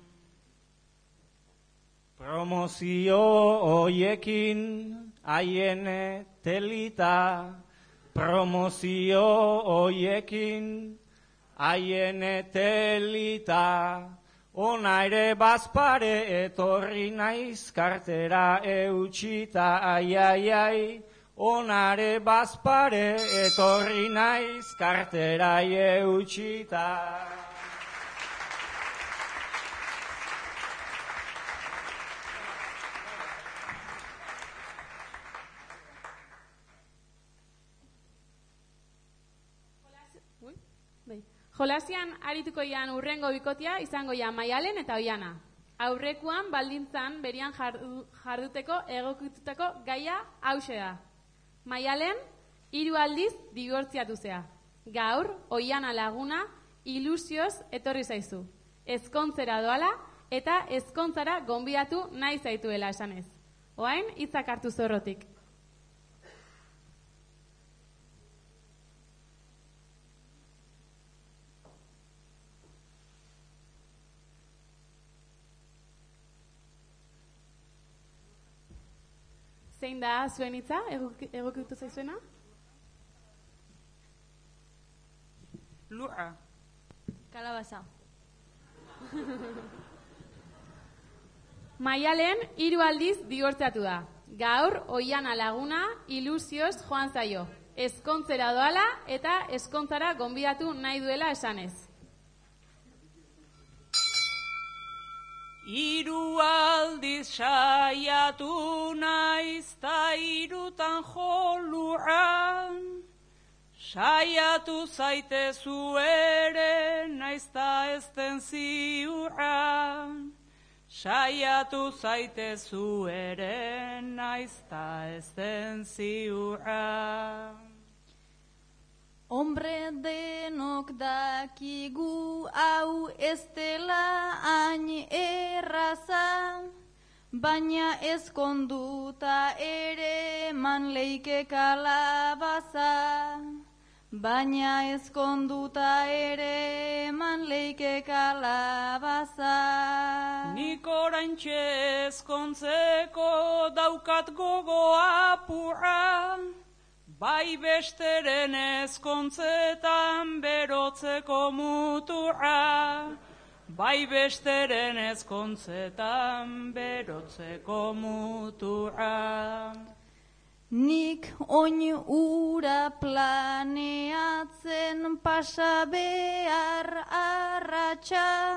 Speaker 8: Promozio hoiekin haien telita, promozio hoiekin haien telita, ona ere bazpare etorri naiz kartera eutxita, ai, ai, ai, ona ere bazpare etorri naiz kartera eutxita.
Speaker 1: Jolasian arituko ian urrengo bikotia izango ja Maialen eta Oiana. Aurrekuan baldintzan berian jarduteko egokitutako gaia hause da. Maialen 3 aldiz dibortziatu zea. Gaur Oiana laguna ilusioz etorri zaizu. Ezkontzera doala eta ezkontzara gonbidatu nahi zaituela esanez. Oain hitzak hartu zorrotik. Zein da zuen hitza, egokitu zaizuena?
Speaker 10: Lurra.
Speaker 5: Kalabaza.
Speaker 1: Maialen 3 aldiz dibortziatu da. Gaur Oiana laguna ilusioz joan zaio. Ezkontzera doala eta ezkontzara gonbidatu nahi duela esanez.
Speaker 10: 3 aldiz saiatu naiz ta 3tan jo lurran, Saiatu zaitezu ere, naizta ez den ziurra. Saiatu zaitezu ere, naizta ez den ziurra.
Speaker 5: Hombre denok dakigu hau ez dela hain erraza, baina ezkonduta ere eman leike kalabaza. Baina ezkonduta ere eman leike kalabaza.
Speaker 10: Nik oraintxe ezkontzeko daukat gogo apurra, bai besteren ezkontzetan berotzeko muturra. Bai besteren ezkontzetan berotzeko muturra.
Speaker 5: Nik oin ura planeatzen pasa behar arratsa,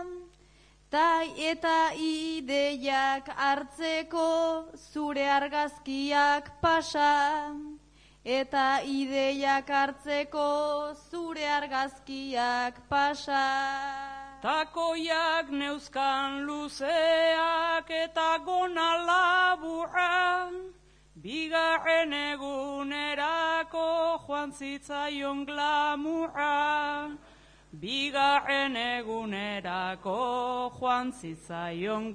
Speaker 5: eta ideiak hartzeko zure argazkiak pasa. Eta ideiak hartzeko zure argazkiak pasa.
Speaker 10: Takoiak neuzkan luzeak eta gona laburra, bigarren egunerako joan zitzaion glamurra. Bigarren egunerako joan zitzaion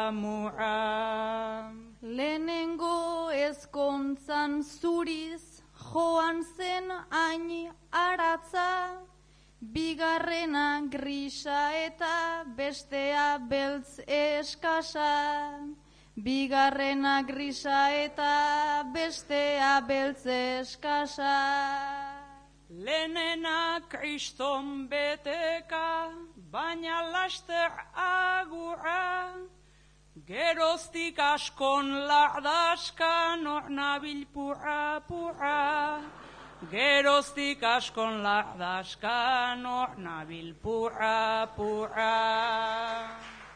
Speaker 10: glamurra.
Speaker 5: Lehenengo ezkontzan zuriz joan zen hain aratza, bigarrena grisa eta bestea beltz eskasa. Bigarrena grisa eta bestea beltz eskasa.
Speaker 10: Lehenena kriston beteka, baina laster agurra. Geroztik askon lardaska, nor nabil purra purra. Geroztik askon lardaska, nor nabil purra purra.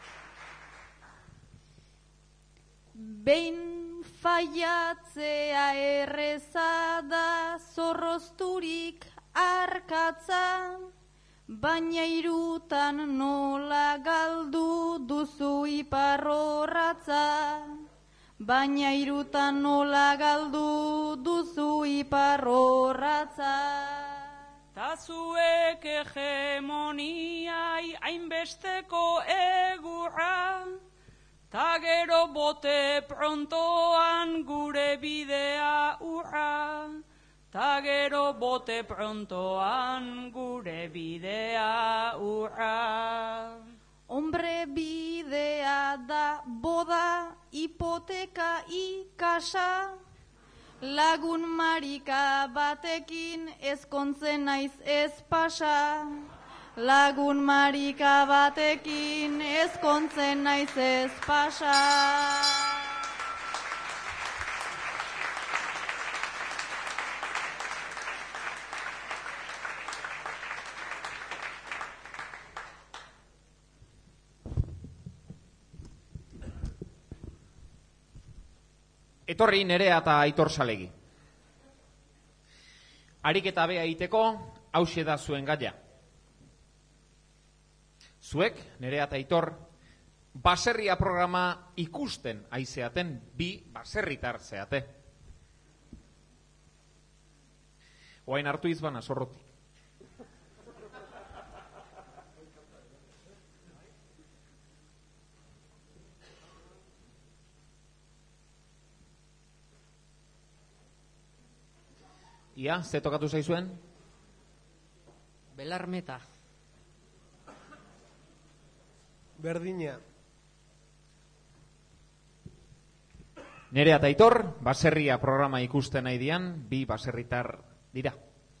Speaker 5: Behin faiatzea erreza da zorrozturik arkatza, baina hirutan nola galdu duzu iparrorratza. Baina hirutan nola galdu duzu iparrorratza.
Speaker 10: Ta zuek hegemoniai hainbesteko egurra, ta gero bote prontoan gure bidea urra. Ta gero bote prontoan gure bidea urra.
Speaker 5: Hombre bidea da boda, hipoteka ikasa, lagun marika batekin ezkontzen naiz ez pasa. Lagun marika batekin ezkontzen naiz ez pasa.
Speaker 2: Etorri Nerea eta Aitor Salegi. Ariketa bea egiteko, hauxe da zuen gaia. Zuek, Nerea eta Aitor, baserria programa ikusten aizeaten, bi baserritar zeate. Oain hartu izban azorrotik. Ia, ze tokatu zaizuen?
Speaker 9: Belarmeta.
Speaker 3: Berdina.
Speaker 2: Nerea eta Aitor, baserria programa ikusten nahi dian, bi baserritar dira.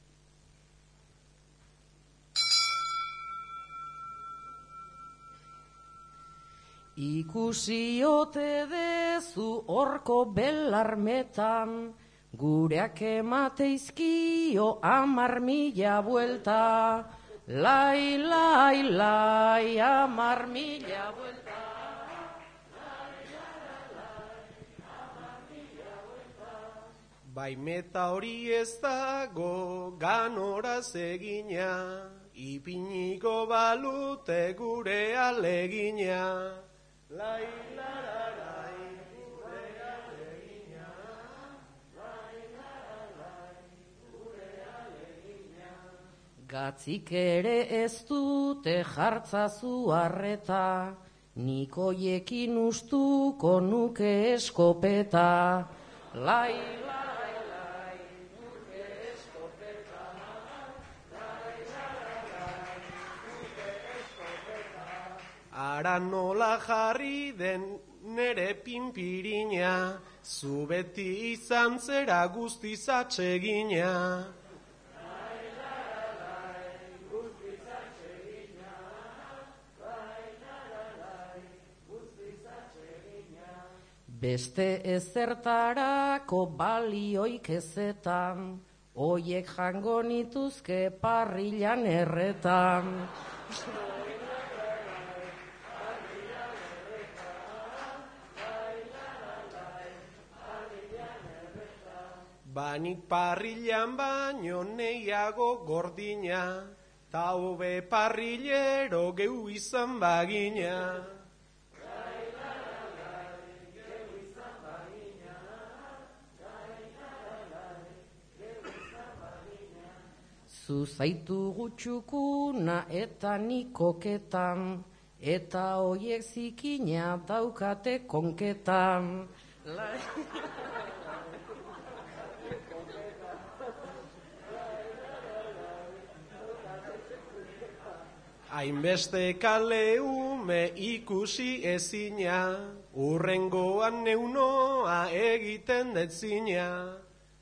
Speaker 9: Ikusi ote dezu horko belarmetan, gureak emateizkio 10.000 buelta. Lai, lai, lai, 10.000 buelta.
Speaker 6: Bai meta hori ez dago ganoraz egina, ipiniko balute gure alegina. Lai, lararai, gure alegina, lai, lararai, gure alegina.
Speaker 9: Gatzik ere ez dute jartzazu harreta, nik oiekin ustuko nuke eskopeta. Lai, lai, lai, nuke eskopeta. Lai, lai, nuke eskopeta.
Speaker 6: Ara nola jarri den nere pinpirina, zu beti izan zera guztiz atsegina.
Speaker 9: Beste ezertarako balioik ezetan, oiek jango nituzke parrilan erretan.
Speaker 6: Banik parrilan baino neiago gordina, ta hobe parrilero geu izan bagina.
Speaker 9: Zuzaitu gutxukuna eta nikoketan, eta hoiek zikina daukate konketan.
Speaker 6: Hainbeste kale ume ikusi ezina, urrengoan neunoa egiten detzina.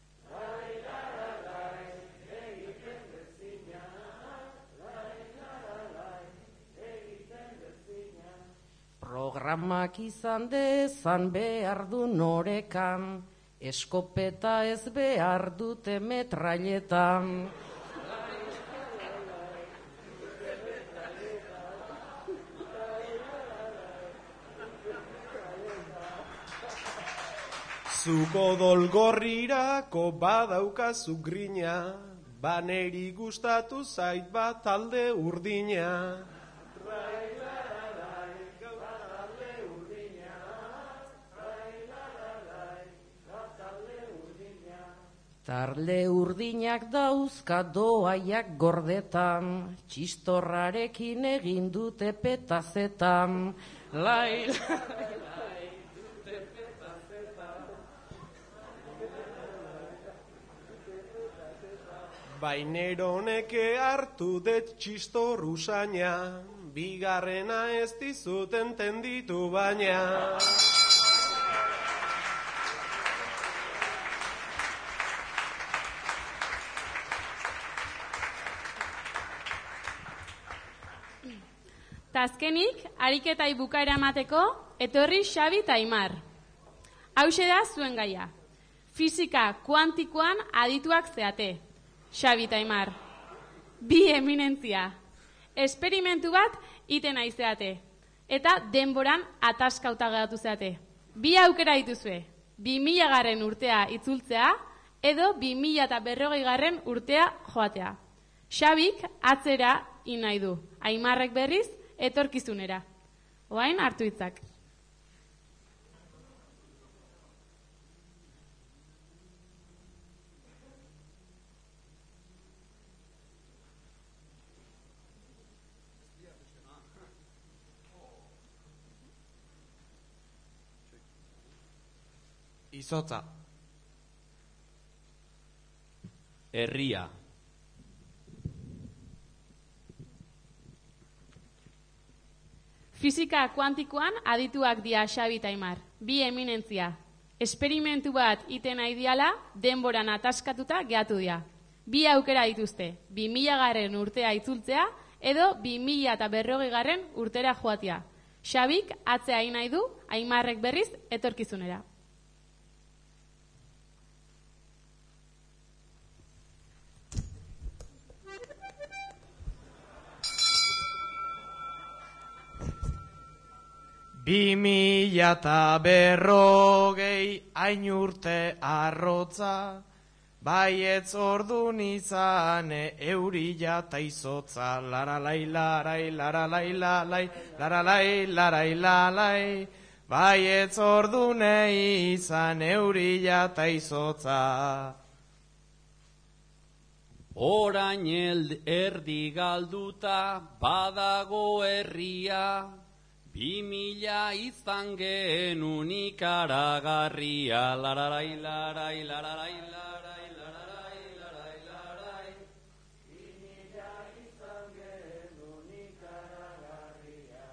Speaker 9: Programak izan dezan behar du norekan, eskopeta ez behar dute metrailetan.
Speaker 6: Zuko dolgorrirako badaukazu grina, baneri gustatu zait bat talde urdina.
Speaker 9: Tarle urdinak dauzka doaiak gordetan, txistorrarekin egin dute petazetan. Lai, lai, dute petazetan.
Speaker 6: Baineroneke hartu det txistor usaina, bigarrena ez dizut entenditu baina.
Speaker 1: Tazkenik, ariketai bukaera emateko, etorri Xabi eta Aimar. Hauxe da zuen gaia. Fisika kuantikoan adituak zeate. Xabi eta Aimar. Bi eminentzia. Esperimentu bat iten nahi zeate. Eta denboran ataskauta geratu zeate. Bi aukera dituzue. 2000 urtea itzultzea, edo 2040 urtea joatea. Xabik atzera nahi du. Aimarrek berriz, etorkizunera. Oain hartu hitzak.
Speaker 11: Izotza.
Speaker 4: Herria.
Speaker 1: Fisika kuantikoan adituak dira Xabi eta Aimar. Bi eminentzia. Esperimentu bat iten nahi diala, denboran ataskatuta gehatu dira. Bi aukera dituzte, 2000 urtea itzultzea, edo 2040 urtera joatea. Xabik atzea nahi du, Aimarrek berriz etorkizunera.
Speaker 12: 2040 hain urte arrotza, baietz ordun izan eurila ta izotza, laralai, larai, laralai, lalai, laralai, larai, lalai, baietz ordun izan eurila ta izotza.
Speaker 4: Orain erdi galduta badago herria, 2000 izan genuen ikaragarria, lararai, larai, larai, larai, larai, larai, larai.
Speaker 12: 2000 izan genuen ikaragarria.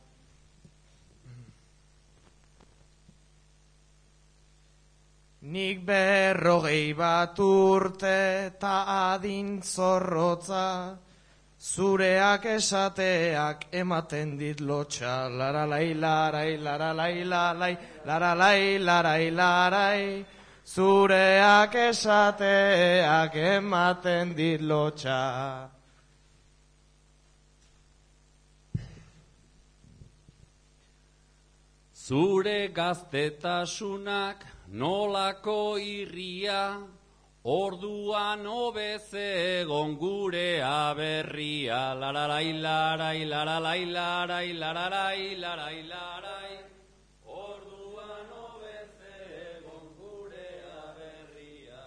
Speaker 12: Nik 40 urte ta adin zorrotza, zureak esateak ematen dit lotxa, laralai, larai, laralai, lalai, laralai, larai, larai, zureak esateak ematen dit lotxa.
Speaker 4: Zure gaztetasunak nolako irria, orduan hobez egon gure aberria, lararai, larai, larai, larai, larai, larai, larai, orduan hobez egon gure aberria.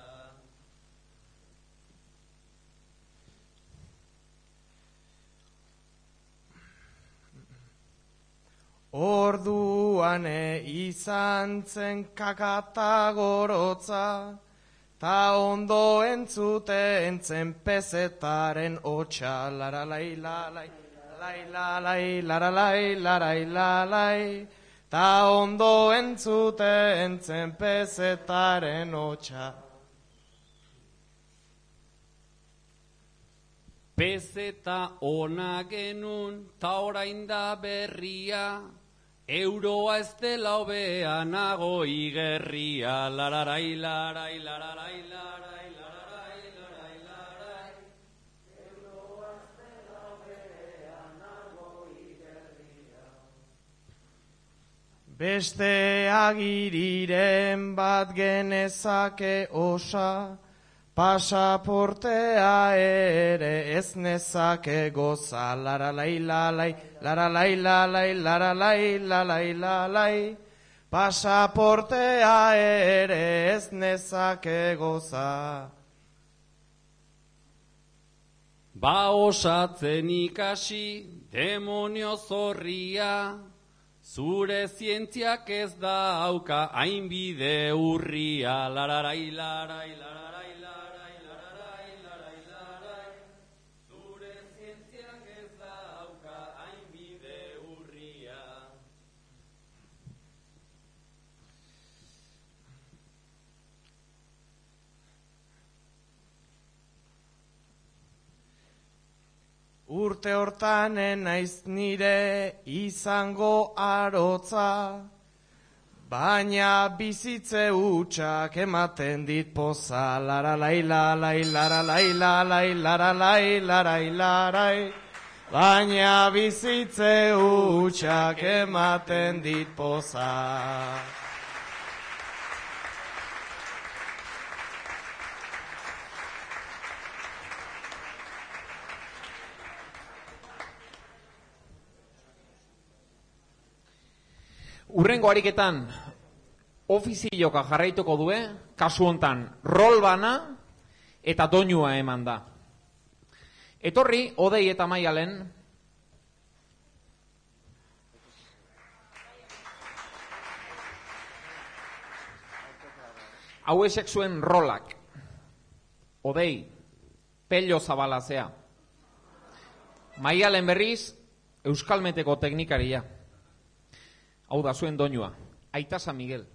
Speaker 12: Orduan izan zen kakata gorotza, ta ondo entzuten zen pezetaren hotxa, laralai, lalai, lalai, lalai, larai, lalai, ta ondo entzuten zen pezetaren hotxa.
Speaker 4: Pezeta ona genun, ta orain da berria, euroa ez dela hobea nago igerria, lararai, larai, larai, larai, larai, larai, larai, euroa ez dela hobea nago igerria.
Speaker 12: Beste agiriren bat genezake osa, pasaportea ere ez nezake goza, laralai, lalai, laralai, lalai, laralai, lalai, lalai, pasaportea ere ez nezake goza.
Speaker 4: Ba osatzen ikasi, demonio zorria, zure zientziak ez da auka hainbide urria, lararai, larai, larai.
Speaker 12: Urte hortan naiz nire izango arotza, baina bizitze hutsak ematen dit poza, laralai, lalai, laralai, lalai, laralai, larai, larai, baina bizitze hutsak ematen dit poza.
Speaker 2: Urrengo ariketan ofizioka jarraituko due, kasu hontan rol bana eta doinua eman da. Etorri, Odei eta Maialen. Hauesek zuen rolak. Odei, pello zabalazea. Maialen berriz, Euskalmeteko teknikaria. Hau da zuen doinua, Aita San Miguel.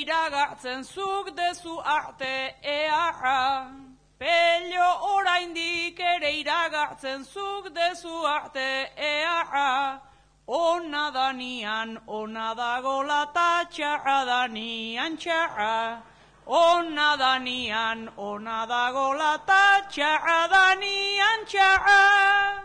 Speaker 10: iragartzen zuk dezu arte ea. Pello oraindik ere iragartzen zuk dezu arte ea. Ona danian, ona dagola ta txarra danian txarra. Ona danian, ona dagola ta txarra danian txarra.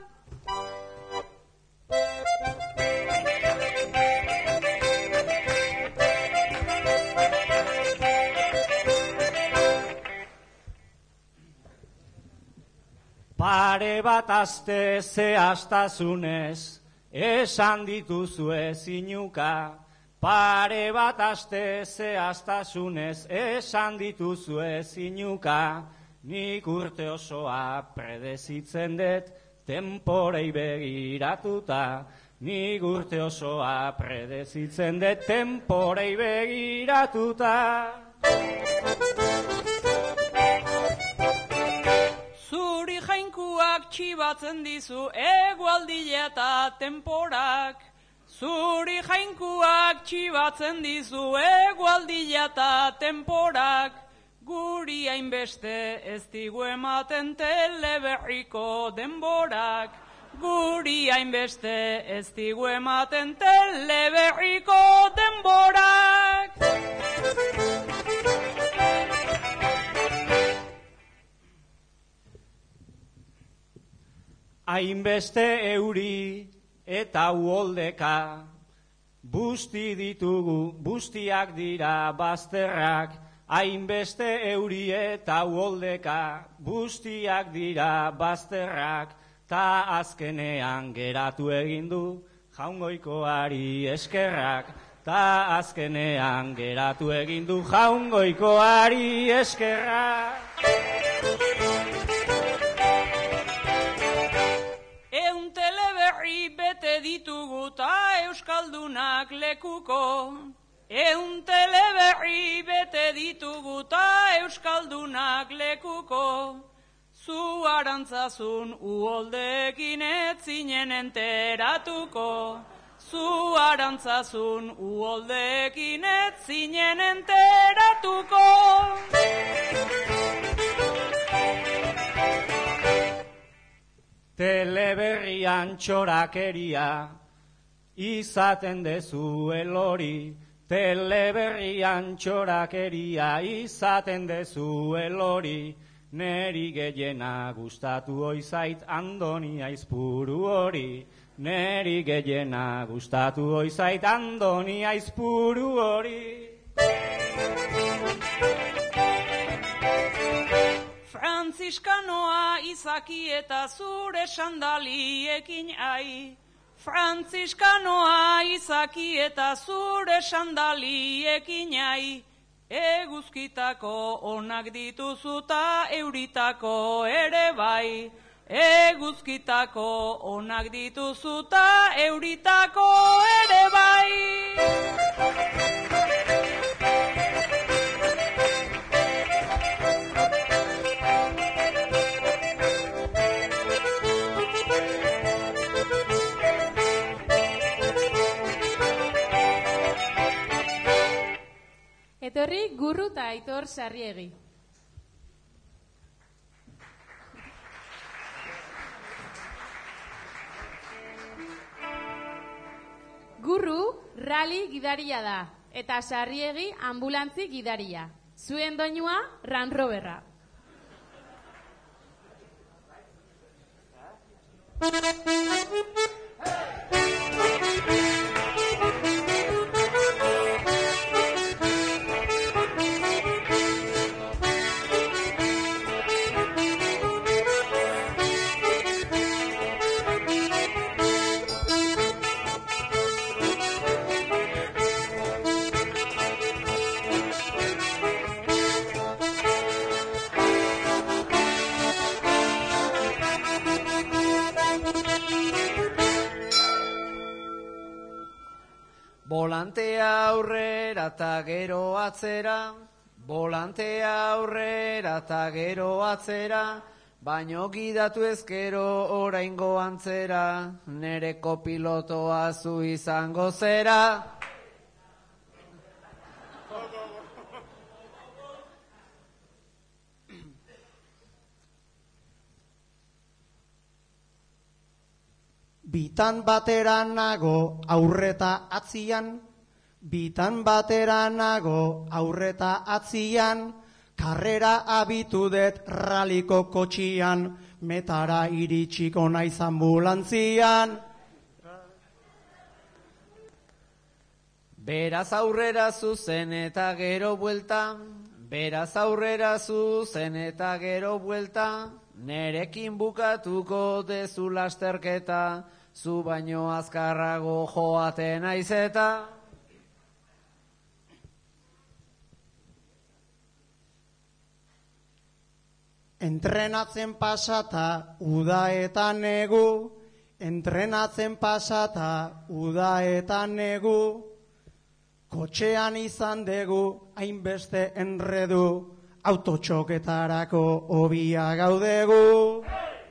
Speaker 8: Pare bat aste ze astasunez, esan dituzue zinuka. Pare bat aste ze astasunez, esan dituzue zinuka. Nik urte osoa predezitzen dut, temporei begiratuta. Nik urte osoa predezitzen dut, temporei begiratuta.
Speaker 10: Zuri jainkuak txibatzen dizu egualdile eta temporak. Zuri jainkuak txibatzen dizu egualdile eta temporak. Guri hainbeste ez digu ematen teleberriko denborak. Guri hainbeste ez digu ematen teleberriko denborak.
Speaker 8: Hainbeste euri eta uholdeka, busti ditugu, bustiak dira bazterrak. Hainbeste euri eta uholdeka, bustiak dira bazterrak. Ta azkenean geratu egin du, jaungoikoari eskerrak. Ta azkenean geratu egin du, jaungoikoari eskerrak.
Speaker 10: Teleberri bete ditugu ta euskaldunak lekuko. Teleberri bete ditugu ta euskaldunak lekuko. Zu arantzazun uholdekin ez zinen enteratuko. Zu arantzazun uholdekin ez zinen enteratuko.
Speaker 8: Teleberrian txorakeria, izaten dezu elori. Teleberrian txorakeria, izaten dezu elori. Neri gehiena gustatu oizait Andoni Aizpuru hori. Neri gehiena gustatu oizait Andoni Aizpuru hori.
Speaker 10: Frantziskanoa izaki eta zure sandaliekin ai. Frantziskanoa izaki eta zure sandaliekin ai. Eguzkitako onak dituzuta euritako ere bai. Eguzkitako onak dituzuta euritako ere bai.
Speaker 1: Etorri Gurru eta Aitor Sarriegi. Gurru rally gidaria da, eta Sarriegi ambulantzi gidaria. Zuen doinua Range Roverra.
Speaker 11: Volantea aurrera eta gero atzera, volantea aurrera eta gero atzera, baino gidatu ezkero oraingo antzera, nere kopilotoa zu izango zera.
Speaker 12: Bitan batera nago aurreta atzian, bitan batera nago aurreta atzian, karrera abitu dut raliko kotxian, metara iritsiko naiz ambulantzian.
Speaker 11: Beraz aurrera zuzen eta gero buelta, beraz aurrera zuzen eta gero buelta, nerekin bukatuko dezu lasterketa, zu baino azkarrago joaten naiz eta.
Speaker 12: Entrenatzen pasata uda eta negu, entrenatzen pasata uda eta negu, kotxean izan dugu hainbeste enredu, autotxoketarako hobia gaudegu.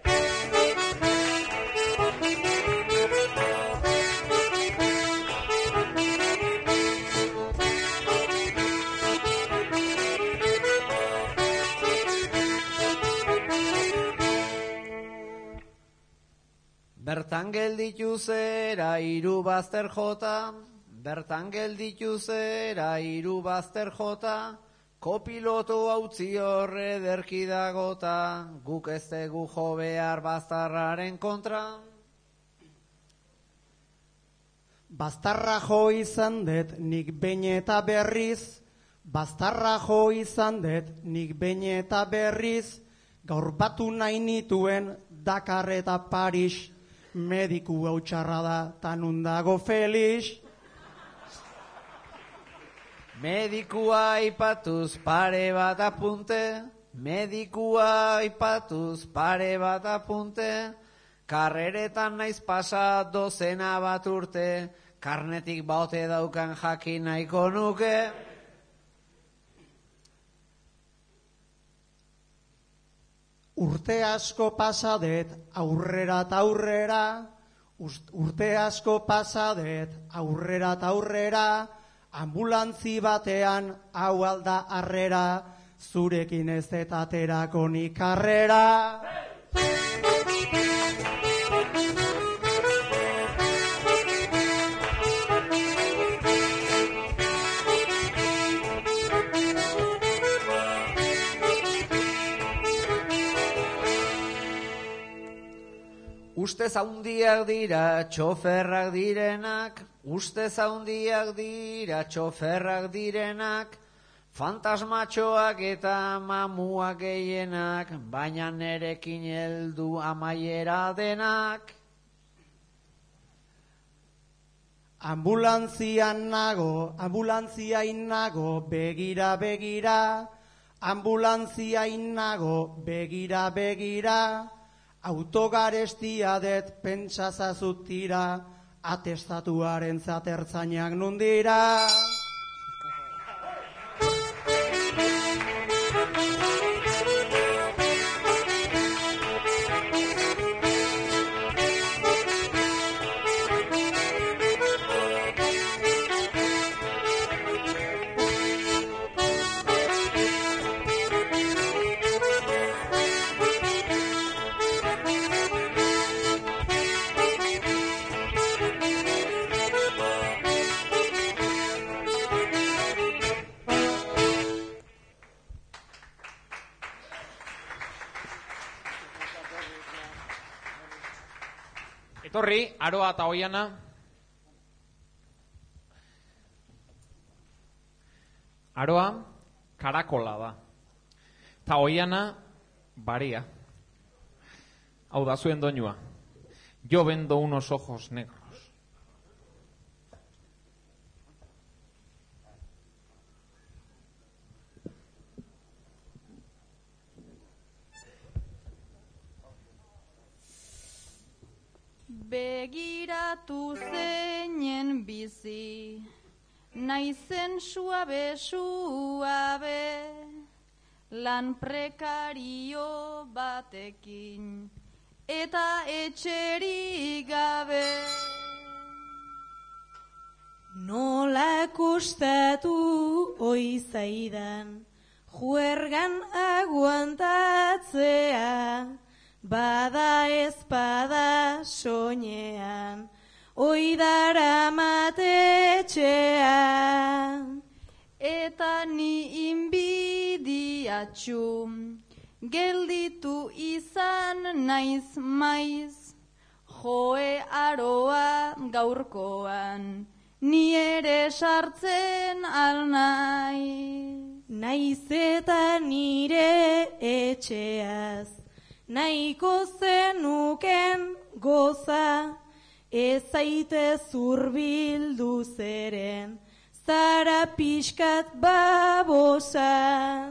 Speaker 11: Bertan gelditu zera hiru bazter jota, bertan gelditu zera hiru bazter jota, kopiloto hautzi horre ederki dagota, guk ez dugu jo behar baztarraren kontra.
Speaker 12: Baztarra jo izan dut nik behin eta berriz, baztarra jo izan dut nik behin eta berriz, gaur batu nahi nituen Dakar eta Paris, mediku hau txarra da tanundago Felix.
Speaker 11: Medikua aipatuz pare bat apunte, medikua aipatuz pare bat apunte, karreretan naiz pasa dozena bat urte, karnetik baute daukan jakin nahiko nuke.
Speaker 12: Urte asko pasadet aurrera eta aurrera, urte asko pasadet aurrera eta aurrera, ambulantzi batean hau alda harrera, zurekin ez eta aterako nik karrera.
Speaker 11: Ustez haundiak dira txoferrak direnak, ustez haundiak dira txoferrak direnak, fantasmatxoak eta mamuak gehienak, baina nerekin heldu amaiera denak.
Speaker 12: Ambulantzian nago, ambulantziain nago, begira, begira, ambulantziain nago, begira, begira, autogarestia det pentsazazutira, atestatuaren zatertzainak nundira.
Speaker 2: Etorri, Aroa eta Oiana. Aroa, karakola da. Ta Oiana, baria. Hau da zuen doinua. Yo vendo unos ojos negros.
Speaker 5: Begiratu zeinen bizi, naizen suabe, suabe, lan prekario batekin, eta etxerik gabe.
Speaker 7: Nola kostatu oizaidan, juergan aguantatzea, bada ezpada soinean, oidara matetxean.
Speaker 5: Eta ni inbidiatxu, gelditu izan naiz maiz, joe aroa gaurkoan, ni ere sartzen alnaiz.
Speaker 7: Naiz eta nire etxeaz, nahiko zenuken goza, ez zaite zurbildu zeren, zara pixkat babosa.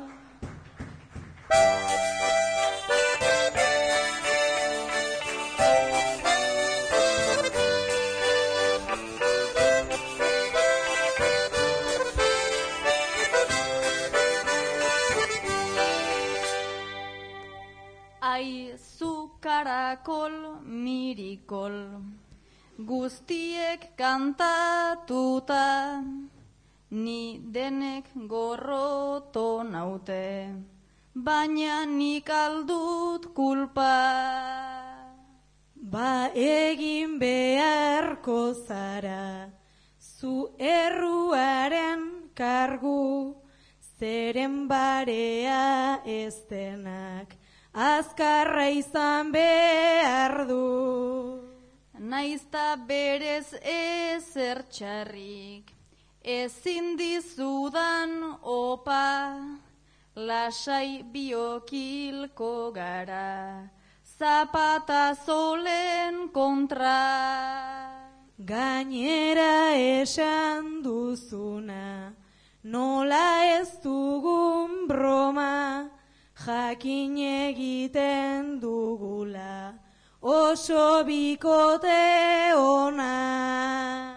Speaker 5: Ai, zu karakol mirikol, guztiek kantatuta, ni denek gorroto naute, baina nik aldut kulpa.
Speaker 7: Ba egin beharko zara, zu erruaren kargu, zeren barea ez denak, azkarra izan behar du.
Speaker 5: Naizta berez ezer txarrik, ezin dizudan opa, lasai biokilko gara, zapata zolen kontra.
Speaker 7: Gainera esan duzuna, nola ez dugun broma, jakin egiten dugula, oso bikote ona.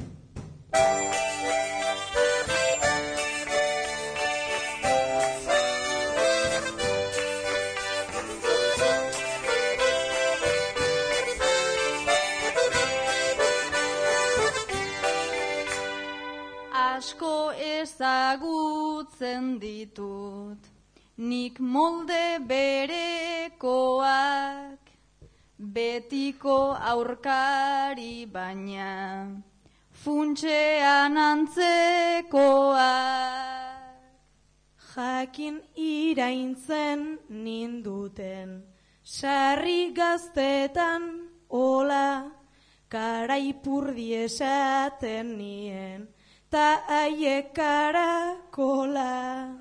Speaker 5: Asko ezagutzen ditut, nik molde berekoak, betiko aurkari baina, funtsean antzekoak.
Speaker 7: Jakin iraintzen ninduten, sarri gaztetan ola, karaipurdi esaten nien, ta haiek karakola.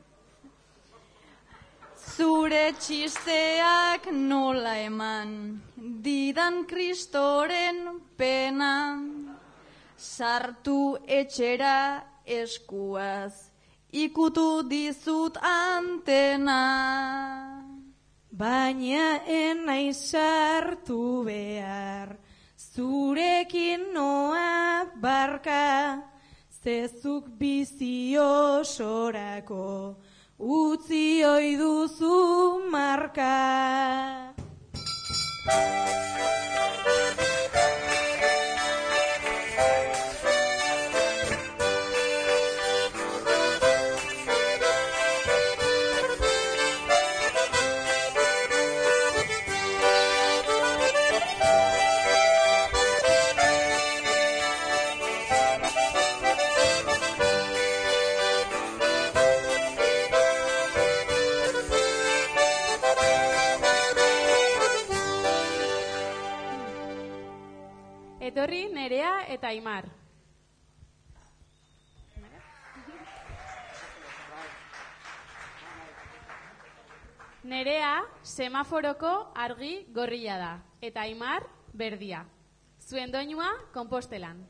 Speaker 5: Zure txisteak nola eman, didan kristoren pena, sartu etxera eskuaz, ikutu dizut antena.
Speaker 7: Baina enaiz sartu behar, zurekin noa barka, zezuk bizi osorako, utzi oi duzu marka.
Speaker 1: Etorri Nerea eta Aimar. Nerea semaforoko argi gorria da, eta Aimar berdia. Zuen doinua Konpostelan.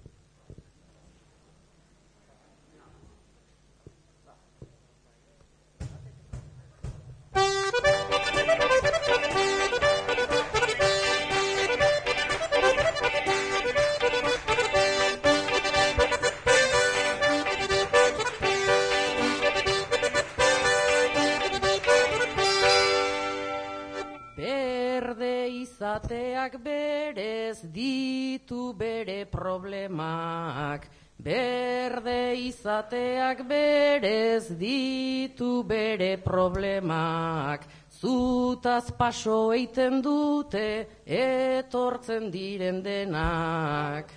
Speaker 9: Izateak berez ditu bere problemak, berde izateak berez ditu bere problemak, zutaz paso eiten dute etortzen diren denak.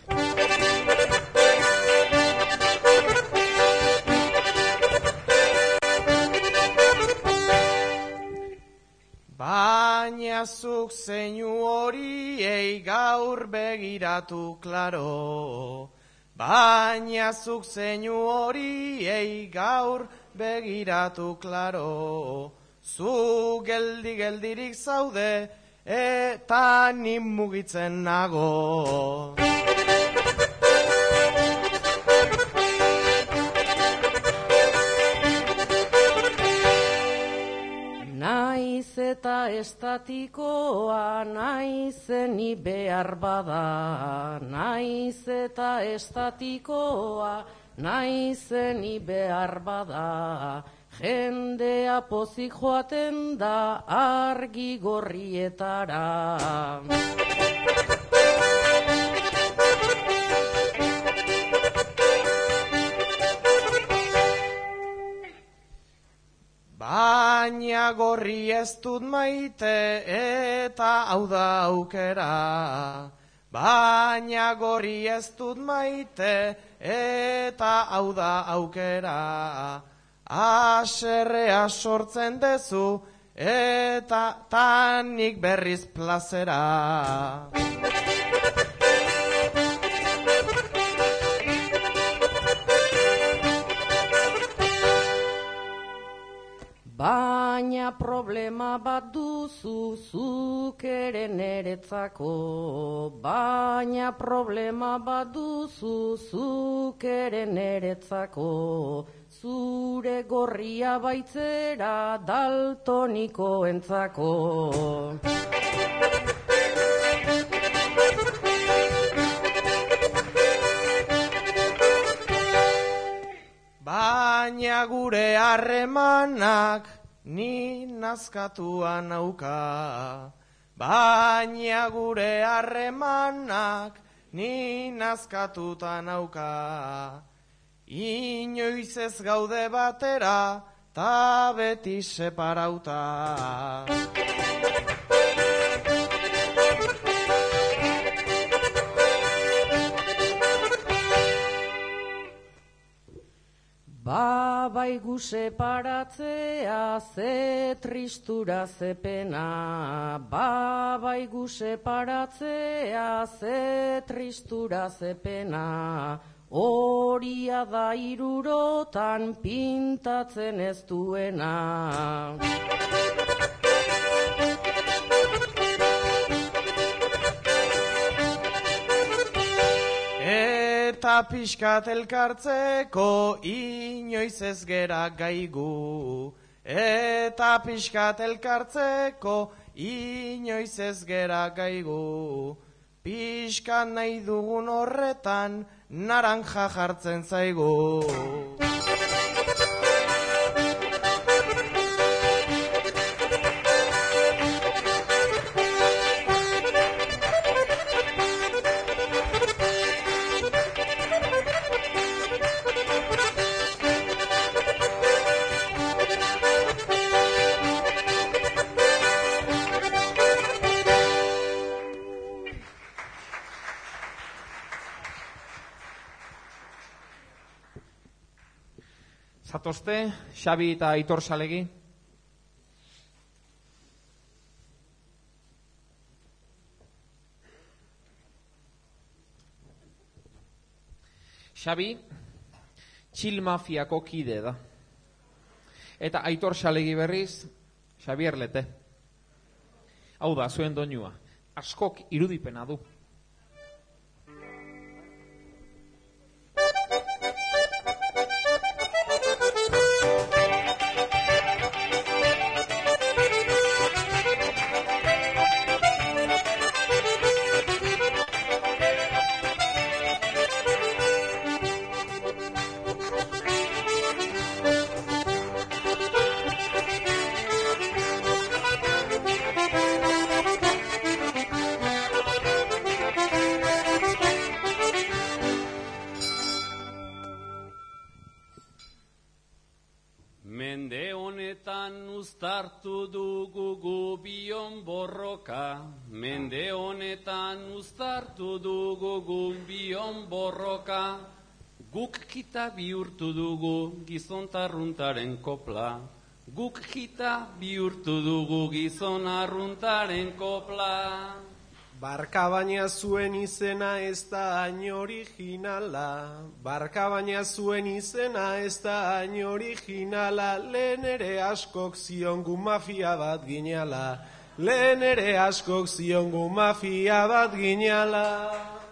Speaker 6: Baina zuk zeinu horiei gaur begiratu klaro. Baina zuk zeinu horiei gaur begiratu klaro. Zu geldirik zaude eta ni mugitzen nago.
Speaker 9: Naiz eta estatikoa, naizeni behar bada. Naiz eta estatikoa, naizeni behar bada. Jendea pozik joaten da argi gorrietara.
Speaker 6: Baina gorri ez dut maite eta hau da aukera. Baina gorri ez dut maite eta hau da aukera. Haserrea sortzen dezu eta tanik berriz plazera.
Speaker 9: Baina problema bat duzu zuk ere neretzako. Baina problema bat duzu zuk ere neretzako. Zure gorria baitzera daltonikoentzako.
Speaker 6: Baina gure harremanak ni nazkatua nauka. Baina gure harremanak ni nazkatuta nauka. Inoiz ez gaude batera ta beti separauta.
Speaker 9: Baigu separatzea ze tristura ze pena. Baigu separatzea ze tristura ze pena. Horia da hirurotan pintatzen ez duena.
Speaker 6: Eta pixkat elkartzeko inoiz ez gera gaigu. Eta pixkat elkartzeko inoiz ez gera gaigu. Pixkat nahi dugun horretan naranja jartzen zaigu.
Speaker 2: Zatozte, Xabi eta Aitor Salegi. Xabi, txil mafiako kide da. Eta Aitor Salegi berriz, Xabier Lete. Hau da, zuen doinua. Askok irudipena du.
Speaker 4: Mende honetan uztartu dugu gu bion borroka, mende honetan uztartu dugu gu bion borroka, guk kita bihurtu dugu gizontarruntaren kopla, guk kita bihurtu dugu gizonarruntaren kopla.
Speaker 6: Barka baina zuen izena ez da hain originala, barka baina zuen izena ez da hain originala, lehen ere askok ziongu mafia bat ginala, lehen ere askok ziongu mafia bat ginala.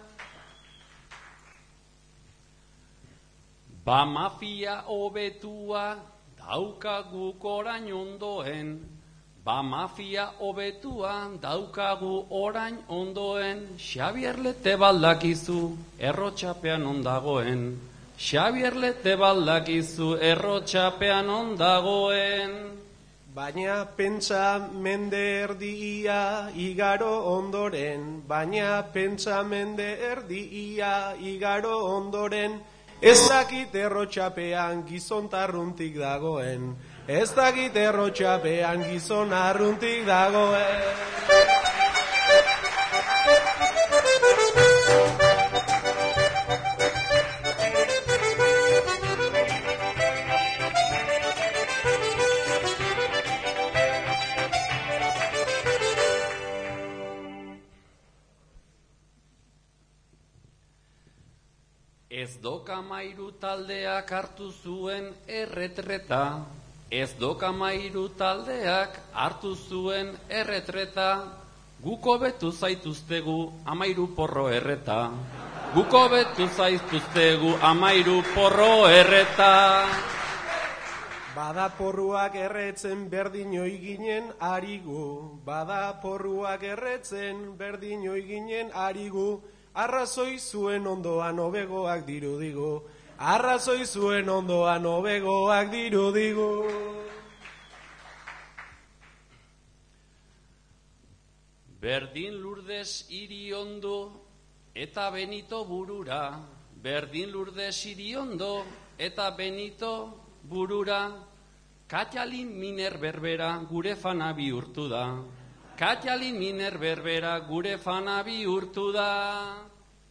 Speaker 4: Ba mafia hobetua daukaguk orain ondoen, ba mafia hobetua daukagu orain ondoen, Xabier Lete baldakizu errotxapean ondagoen, Xabier Lete baldakizu errotxapean ondagoen.
Speaker 6: Baina pentsa mende erdia igaro ondoren, baina pentsa mende erdia igaro ondoren, ez dakit errotxapean gizontarruntik dagoen, ez dakit errotxapean gizonarruntik dagoen.
Speaker 4: Ez dokamairu taldeak hartu zuen erretreta, ez dokamairu taldeak hartu zuen erretreta, guko betu zaituztegu amairu porro erreta, guko betu zaituztegu amairu porro erreta.
Speaker 6: Bada porruak erretzen berdin ginen arigu, bada porruak erretzen berdin ginen arigu, arrazoi zuen ondoan hobegoak dirudigu, arrazoi zuen ondoan hobegoak dirudigu.
Speaker 4: Berdin Lurdes Iriondo eta Benito burura, berdin Lurdes Iriondo eta Benito burura, Katalin Miner berbera gure fana bihurtu da, Katalin Miner berbera gure fana bihurtu da.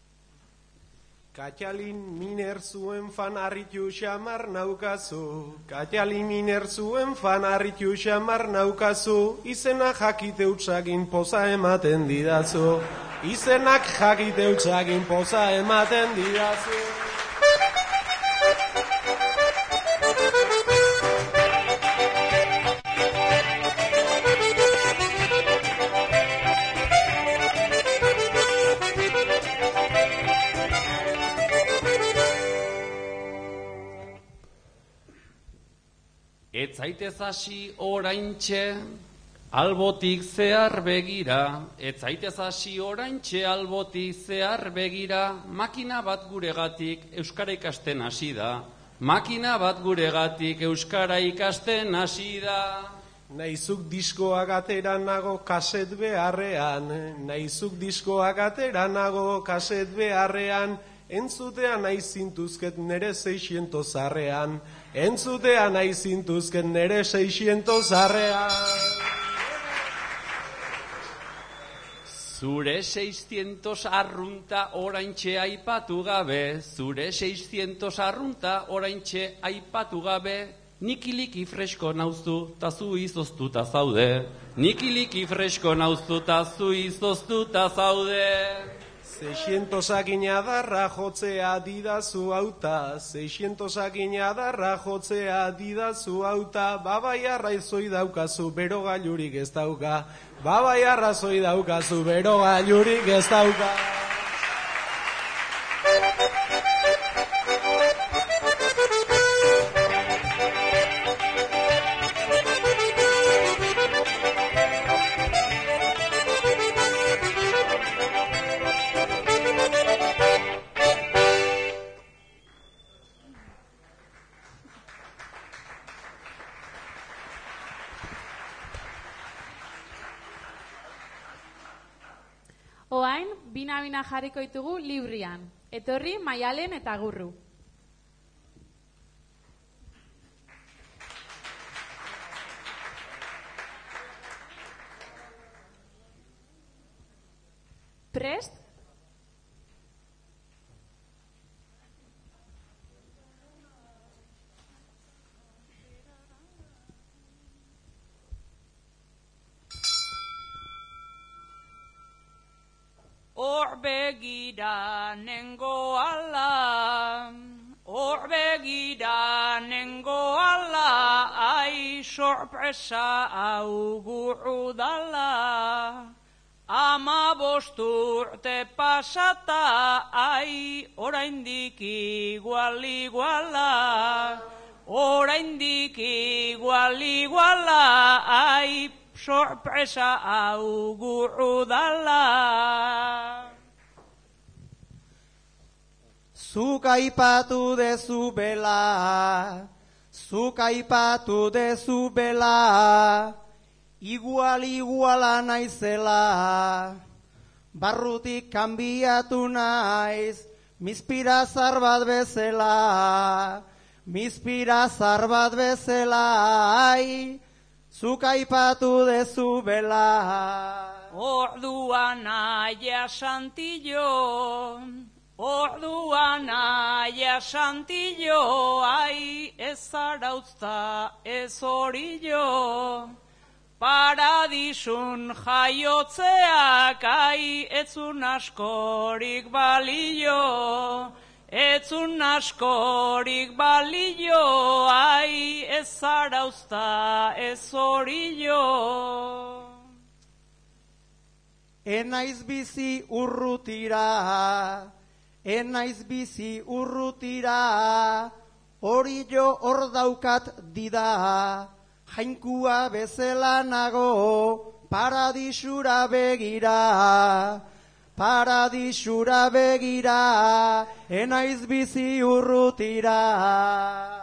Speaker 6: Katalin Miner zuen fan harritu xamar naukazu, Katalin Miner zuen fan harritu xamar naukazu, izena jakite utzagin poza ematen didazu, izenak jakite utzagin poza ematen didazu.
Speaker 4: Ez zaitez hasi oraintxe albotik zehar begira, ez zaitez hasi oraintxe albotik zehar begira, makina bat guregatik euskara ikasten hasi da, makina bat guregatik euskara ikasten hasi da.
Speaker 6: Naizuk diskoak atera nago kaset beharrean, naizuk diskoak atera nago kaset beharrean, entzutean nahi zintuzket nere 600 arrean, entzutean nahi zintuzket nere 600 arrean.
Speaker 4: Zure 600 arrunta oraintxe aipatu gabe, zure 600 arrunta oraintxe aipatu gabe, nikiliki fresko nauztu ta zu izoztuta zaude, nikiliki fresko nauztu ta zu izoztuta zaude.
Speaker 6: 600 adarra jotzea didazu auta, 600 adarra jotzea didazu auta, babai arrazoi daukazu, bero gailurik ez dauka, babai arrazoi daukazu, bero gailurik ez dauka.
Speaker 1: Oain, bina jarriko ditugu librian. Etorri, Maialen eta Gurru. Prest?
Speaker 10: Hor begira nengoala, hor begira nengoala, ai sorpresa hau udala. 15 urte pasata, ai oraindik iguala, oraindik iguala, ai sorpresa hau udala.
Speaker 12: Zuk aipatu dezu bela, zuk aipatu dezu bela, iguala naizela, barrutik kanbiatu naiz, mizpirazar bat bezela, mizpirazar bat bezela, ai, zuk aipatu dezu bela.
Speaker 10: Orduan aia santillo, orduan aia santillo, ai ez zarauzta ez horillo. Paradisun jaiotzeak, ai etzun askorik balio, etzun askorik balio, ai ez zarauzta ez horillo.
Speaker 12: Enaiz bizi urrutira, enaiz bizi urrutira, horillo hor daukat dida, jainkua bezala nago, paradisura begira, paradisura begira, enaiz bizi urrutira.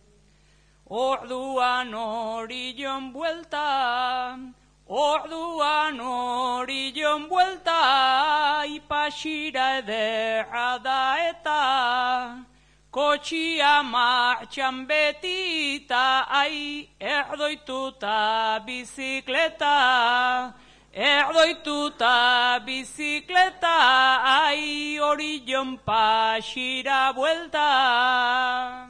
Speaker 10: Orduan orillon buelta, orduan orillon buelta, ipasira ederra da eta, kotxia martxan betita, ai, erdoituta bizikleta, erdoituta bizikleta, ai, orillon pasira buelta.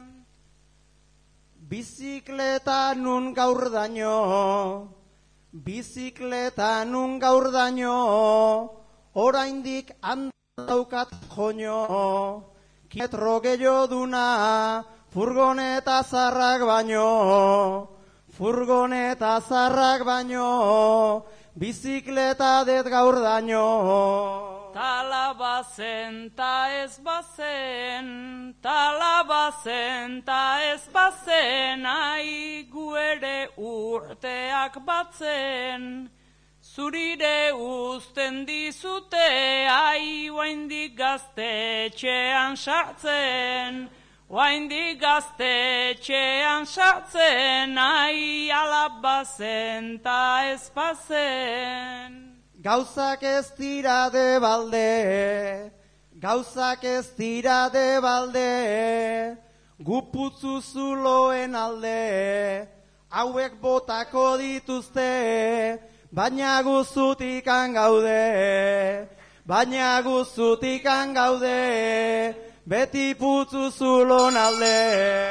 Speaker 12: Bizikleta nun gaur daño, bizikleta nun gaur daño, oraindik handaukat joño, kietro gehiago duna, furgoneta zarrak baino, furgoneta zarrak baino, bizikleta det gaur daño.
Speaker 10: Talabazen ta ez bazen, talabazen ta ez bazen, ai gu ere urteak batzen, zurire uzten dizute, ai oaindik gaztetxean sartzen, oaindik gaztetxean sartzen, ai alabazen ta ez bazen.
Speaker 12: Gauzak ez dira de balde, gauzak ez dira de balde, gu putzu zuloen alde, hauek botako dituzte, baina guzutikan gaude, baina guzutikan gaude, beti putzu zulon alde.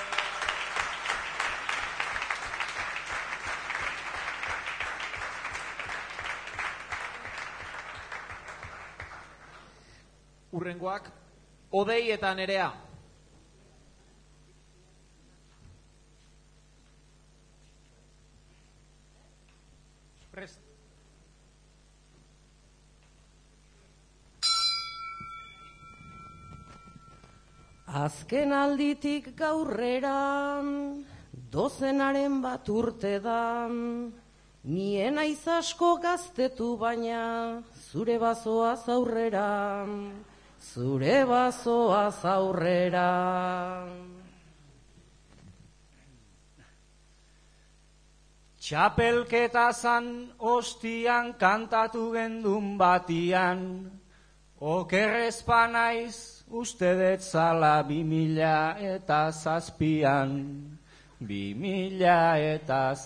Speaker 2: Urrengoak, Odei eta Nerea. Prest.
Speaker 9: Azken alditik gaurrera, dozenaren bat urte da, nien aiz asko gaztetu baina, zure bazoaz aurrera, zure bazoaz aurrera.
Speaker 8: Txapelketa zan ostian kantatu gendun batian, okerrezpa naiz uste dut zala 2007an,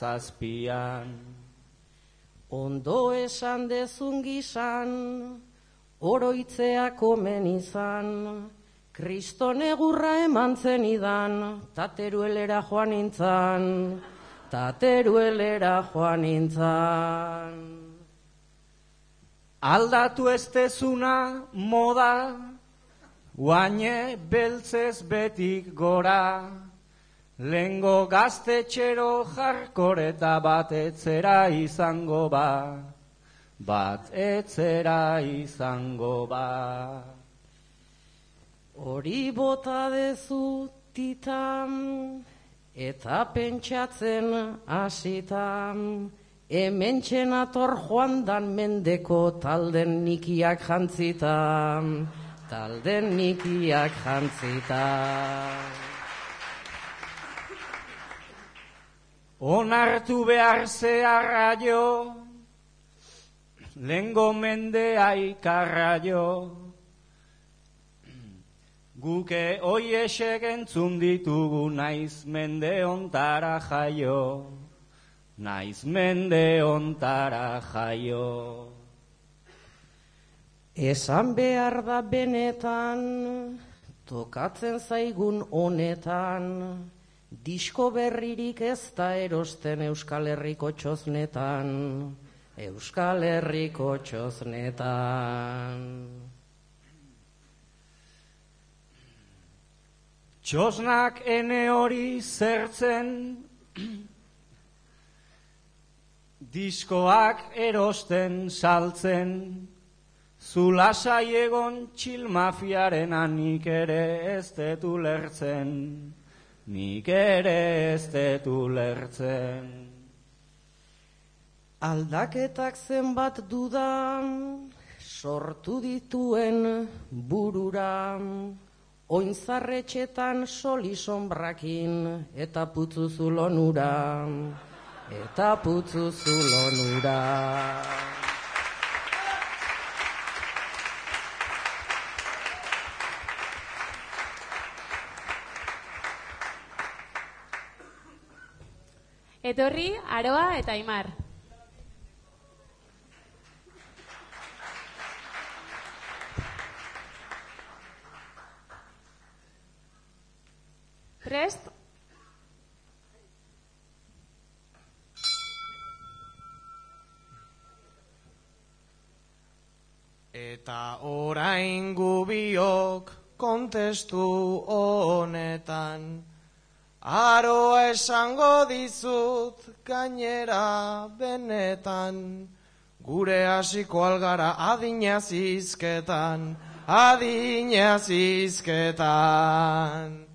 Speaker 8: 2007an.
Speaker 9: Ondo esan dezun gizan, oroitzea komen izan, Kriston egurra eman zenidan, tateruelera joan nintzan, tateruelera joan nintzan.
Speaker 8: Aldatu ez tezuna moda, guaine beltzez betik gora, lengo gaztetxero jarkoreta bat etzera izango ba, bat etzera izango ba.
Speaker 9: Hori bota dezu titan, eta pentsatzen hasitan, hementxen ator joan dan mendeko talden nikiak jantzitan, talden nikiak jantzitan.
Speaker 8: Onartu behar zeharra jo, lengo mendea ikarra jo, guke oiesek entzun ditugu naiz mende ontara jaio, naiz mende ontara jaio.
Speaker 9: Esan behar da benetan, tokatzen zaigun honetan, disko berririk ez da erosten Euskal Herriko txoznetan, Euskal Herriko txoznetan.
Speaker 8: Txosnak ene hori zertzen, diskoak erosten saltzen, zulasai egon txilmafiaren nik ere ez detu lertzen, nik ere ez detu lertzen.
Speaker 9: Aldaketak zenbat dudan, sortu dituen bururan, oinzarretxetan soli sonbrakin, eta putzu zulonura, eta putzu zulonura.
Speaker 1: Etorri, Aroa eta Aimar. Prest?
Speaker 6: Eta orain gubiok kontestu honetan, Aroa esango dizut gainera benetan, gure hasiko algara adinaz hizketan, adinaz hizketan.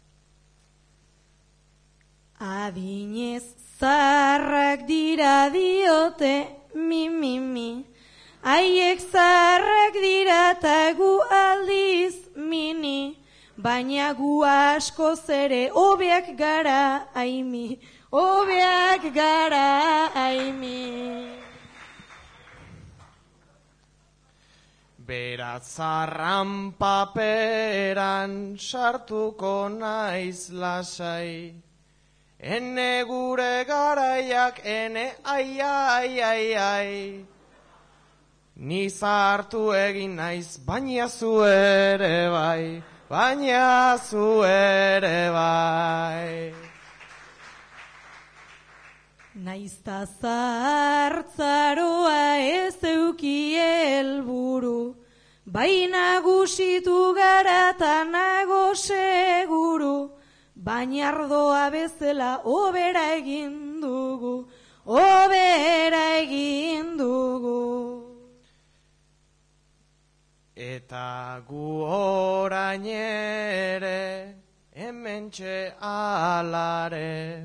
Speaker 7: Adinez zarrak dira diote, mi, haiek zarrak dira ta gu aldiz mini, baina gu askoz ere hobeak gara aimi, hobeak gara aimi.
Speaker 6: Beraz zarran paperan sartuko naiz lasai, ene gure garaiak ene ai. Ni zartu egin naiz, baina zu ere bai, baina zu ere bai.
Speaker 7: Naizta zartzaroa ez euki helburu, bai nagusitu gara ta nago seguru, baina ardoa bezala obera egin dugu, obera egin dugu.
Speaker 6: Eta gu orain ere, hementxe alare,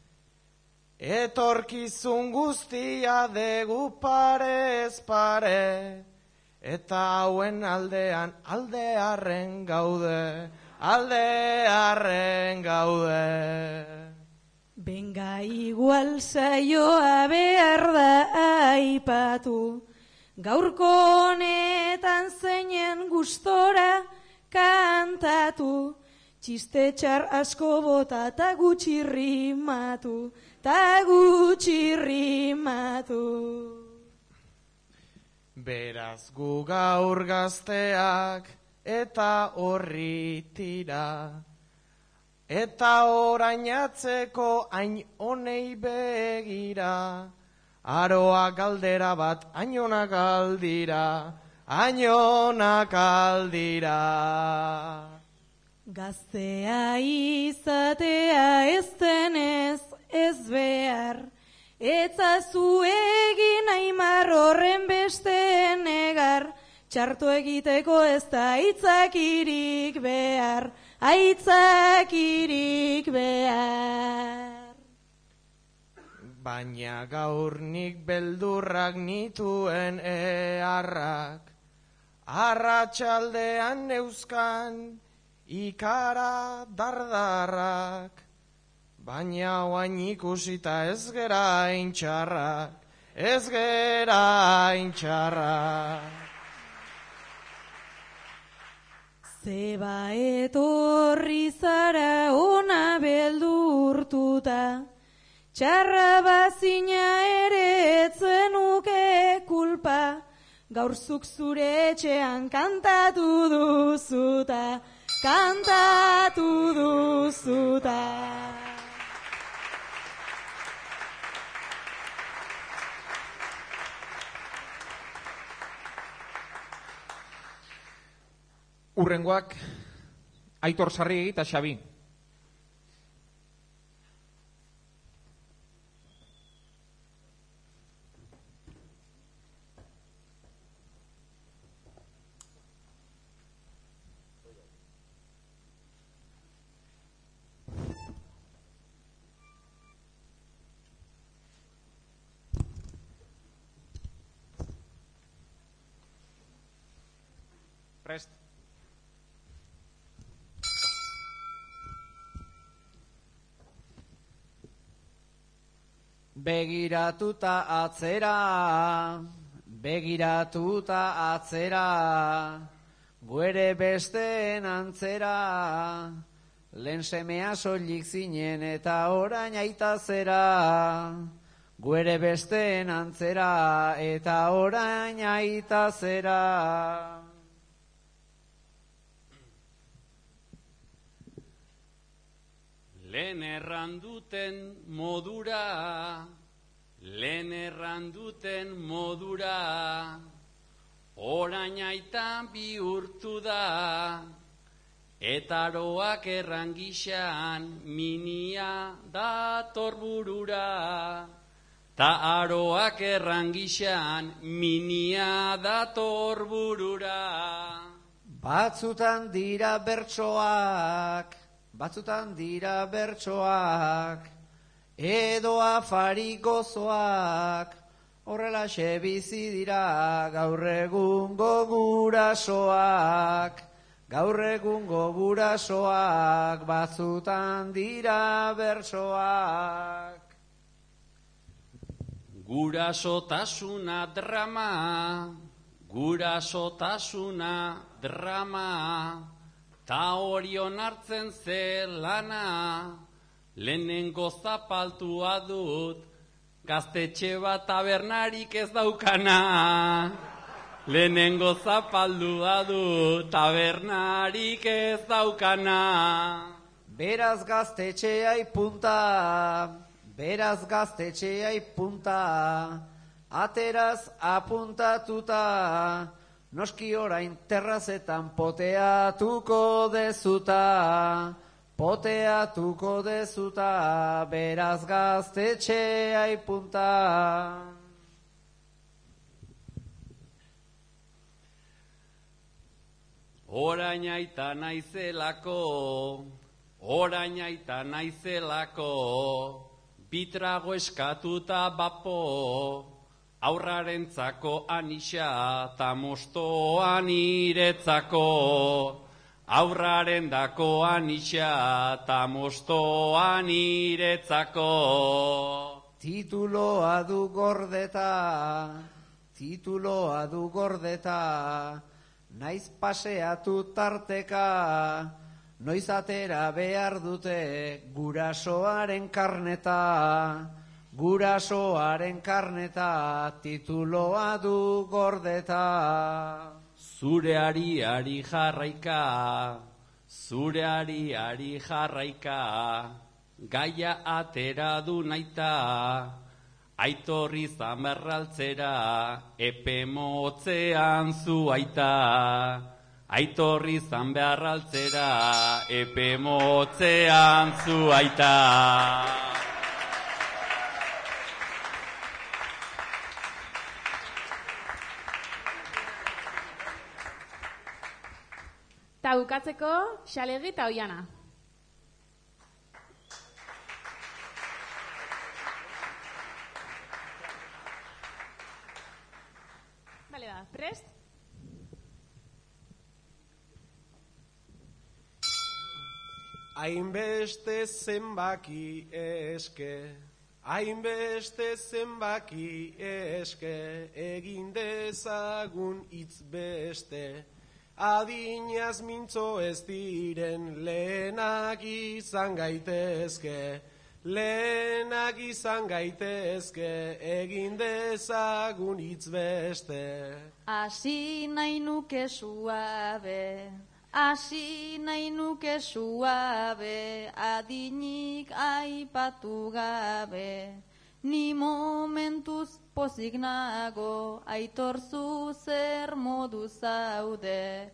Speaker 6: etorkizun guztia degu parez pare, eta hauen aldean aldearren gaude, aldearren gaude.
Speaker 7: Benga igual saioa behar da aipatu, gaurko honetan zeinen gustora kantatu, txiste txar asko bota ta gutxi rimatu, ta gutxi rimatu.
Speaker 6: Beraz gu gaur gazteak eta horri tira, eta orainatzeko hain honei begira, aroa galdera bat hainonak aldira, hainonak aldira.
Speaker 7: Gaztea izatea ez denez ez behar, etzazu egin Aimar horren beste negar, txarto egiteko ez da aitzakirik behar, aitzakirik behar.
Speaker 6: Baina gaur nik beldurrak nituen eharrak, arratsaldean neuzkan ikara dardarrak, baina oain ikusita ez gera intxarrak, ez gera intxarrak.
Speaker 7: Zeba etorri zara ona beldurtuta, txarra bazina ere etzenuke kulpa, gaur zuk zure etxean kantatu duzuta, kantatu duzuta.
Speaker 2: Urrengoak Aitor Sarriegi eta Xabi. Prest.
Speaker 11: Begiratuta atzera, begiratuta atzera, guere besteen antzera, lehen semea soilik zinen eta orain aita zera, guere besteen antzera eta orain aita zera.
Speaker 4: Lehen erranduten modura, lehen erranduten modura, orain aita bihurtu da, eta aroak errangixan minia dator burura, ta aroak errangixan minia dator burura.
Speaker 11: Batzutan dira bertsoak, batzutan dira bertsoak, edo afari gozoak, horrelaxe bizi dira gaur egungo gurasoak, gaur egungo gurasoak, batzutan dira bertsoak.
Speaker 4: Gurasotasuna drama, gurasotasuna drama, ta orion hartzen zelana, lehenengo zapaltua dut, gaztetxe bat tabernarik ez daukana. Lehenengo zapaldua dut, tabernarik ez daukana.
Speaker 11: Beraz gaztetxea ipunta, beraz gaztetxea ipunta, ateraz apuntatuta, noski orain terrazetan poteatuko dezuta, poteatuko dezuta, beraz gaztetxea ipunta.
Speaker 4: Orain aita naizelako, orain aita naizelako, bitrago eskatuta bapo, aurrarentzako anixa, ta mostoan iretzako. Aurrarendako anixa, ta mostoan iretzako.
Speaker 11: Tituloa du gordeta, tituloa du gordeta, naiz paseatu tarteka, noiz atera behar dute gurasoaren karneta, Gurasoaren karneta tituloa du gordeta.
Speaker 4: Zure ari jarraika, zure ari jarraika, gaia atera du naita, aitorri zanberraltzera, epe motzean zu aita. Aitorri zanberraltzera, epe motzean zu aita.
Speaker 1: Ta bukatzeko, Xalegi eta Oiana. Bale da, prest?
Speaker 6: Hainbeste zenbaki eske, hainbeste zenbaki eske, egin dezagun hitz beste. Adinaz mintzo ez diren lehenak izan gaitezke, lehenak izan gaitezke, egin dezagun hitz beste.
Speaker 5: Hasi nahi nuke suabe, hasi nahi nuke suabe, adinik aipatu gabe. Ni momentuz pozik nago, aitor zu zer modu zaude.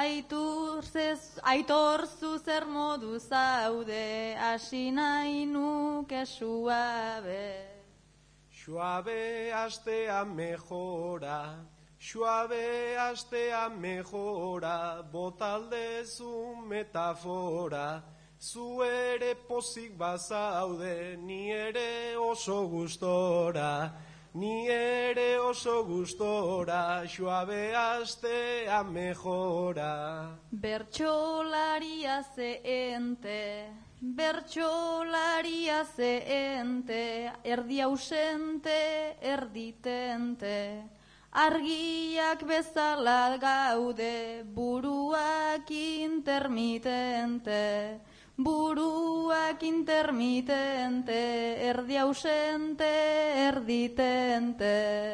Speaker 5: Aitor zu zer modu zaude, hasi nahi nuke suabe.
Speaker 6: Suabe astea mejora, suabe astea mejora, botaldezu metafora. Zu ere pozik bazaude, ni ere oso gustora, ni ere oso gustora, suabe astea mejora.
Speaker 5: Bertxolaria zeente, bertxolaria zeente, erdi ausente, erditente. Argiak bezala gaude, buruak intermitente. Buruak intermitente, erdi ausente, erditente.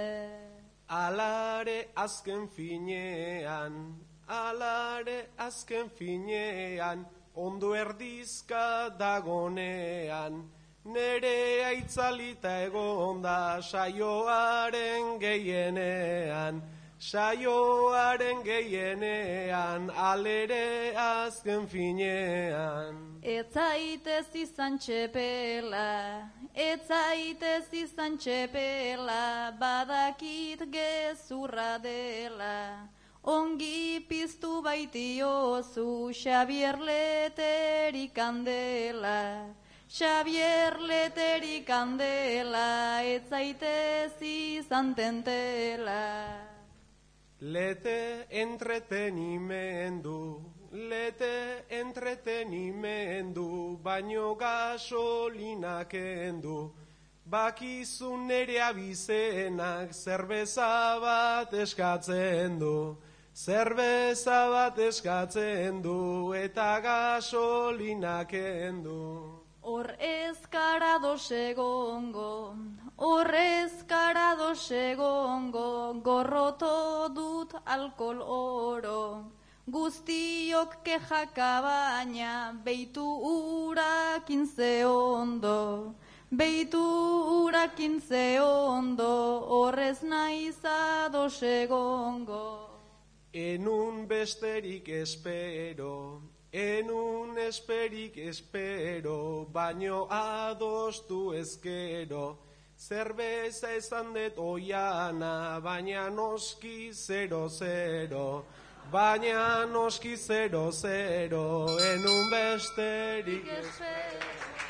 Speaker 6: Alare azken finean, alare azken finean, ondo erdizka dagonean, nere aitzalita egonda saioaren gehienean. Saioaren gehienean, alere azken finean.
Speaker 5: Etzaitez izan txepela, etzaitez izan txepela, badakit gezurra dela. Ongi piztu baitiozu, Xabier Leterik kandela. Xabier Leterik kandela, etzaitez izan tentela.
Speaker 6: Lete entretenimendu, lete entretenimendu, baino gasolina kendu. Bakizu nere abizenak zerbeza bat eskatzen du, zerbeza bat eskatzen du, eta gasolina kendu.
Speaker 5: Hor ezkarados egongo, hor ezkarados egongo, gorroto dut alkohol oro. Guztiok kejaka baina, beitu urakin ze ondo. Beitu urakin ze ondo, horrez naiz ados egongo.
Speaker 6: Enun besterik espero, enun esperik espero, baino adostu ezkero. Zerbeza esan dut Oiana, baina noski 0-0, baina noski 0-0, enun besterik espero.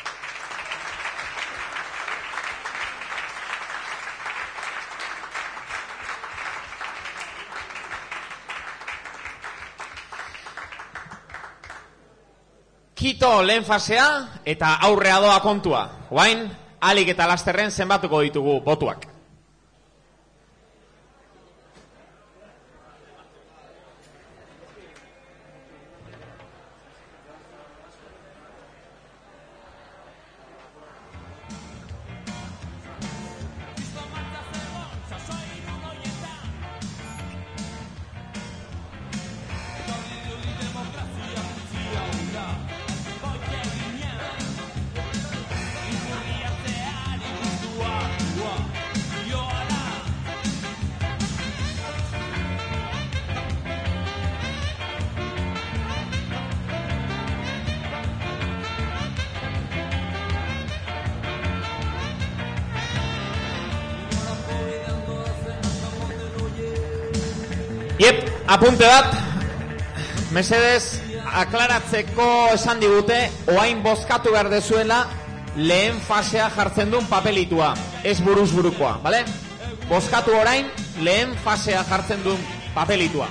Speaker 2: Kito lehen fasea eta aurrea doa kontua. Guain, alik eta lasterren zenbatuko ditugu botuak. Apunte bat, mesedez, aklaratzeko esan digute, oain bozkatu behar dezuela, lehen fasea jartzen duen papelitua, ez buruz burukoa, bale? Bozkatu orain, lehen fasea jartzen duen papelitua.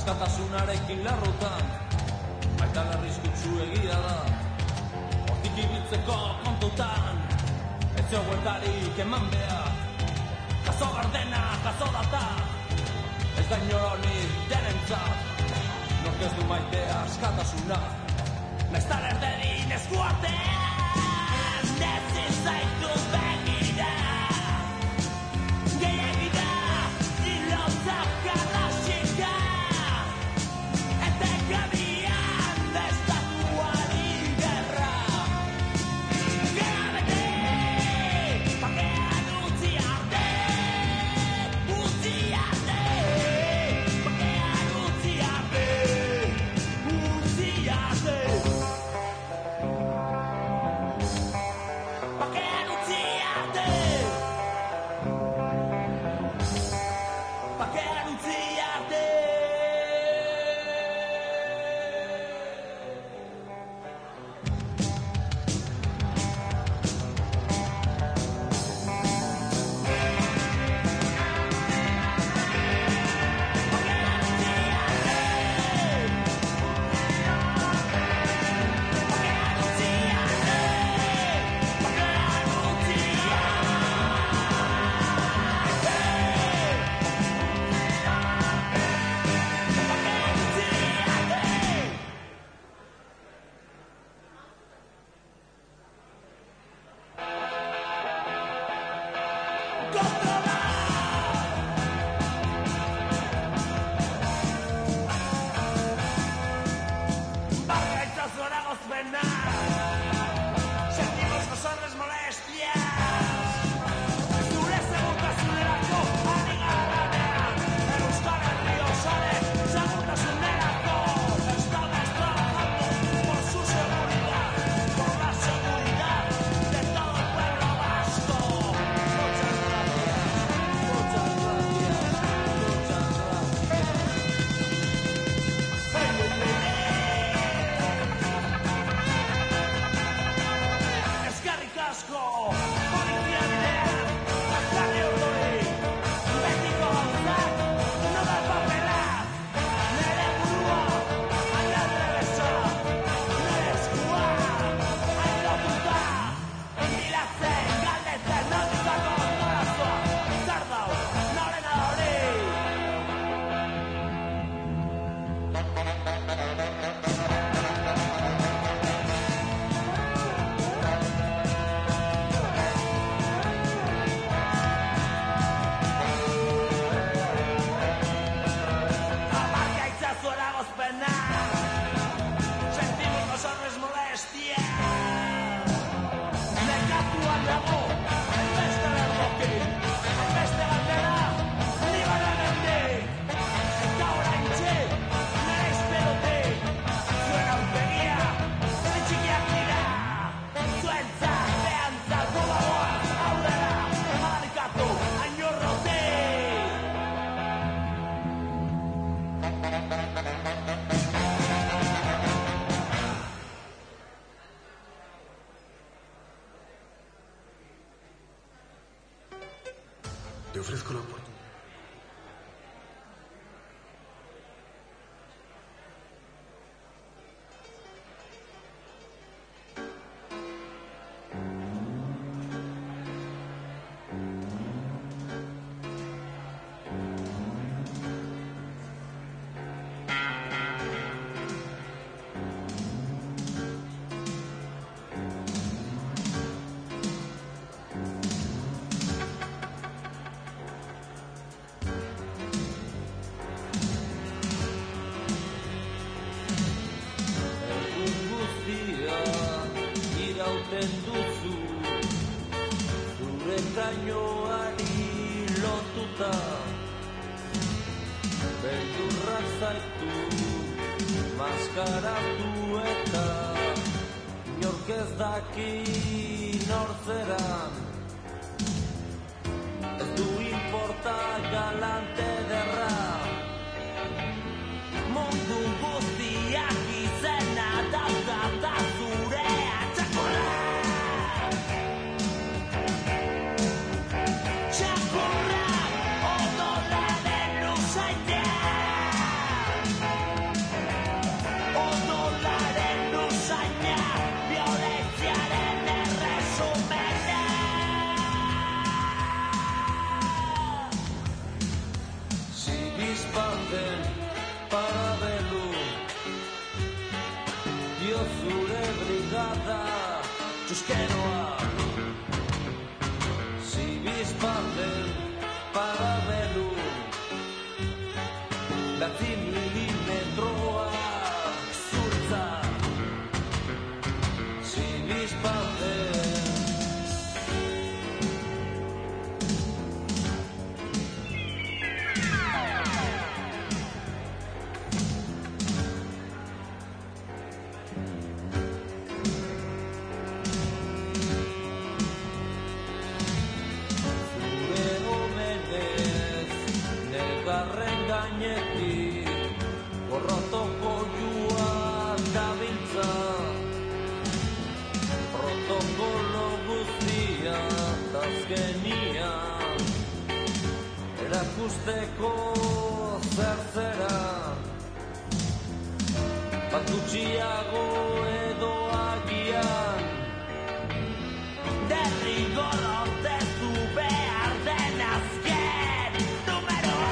Speaker 13: askatasunarekin lerrotan, baita larrizkutsu egia da, hortik ibiltzeko kontutan, ez joguetarik eman behar, jaso gardena, jaso data, ez da inoronik denentzat, nork ez du maitea askatasuna, naiztan erderin eskuartean, ezin zaitu begira, gehiagira, hilotzak galaxika, etekabian estatuari gerra, gerabete, bakean utzi arte, bakean utzi arte,
Speaker 14: Te ofrezco la oportunidad.
Speaker 15: euskeroa. Zibizpaten parabelu, batzi milimetroa zurtza. Zibizpaten protoko joa dabiltza, protokolo guztia azkenian, erakusteko zertzera, bat gutxiago edo agian, derrigor ordezu behar den azken numeroa.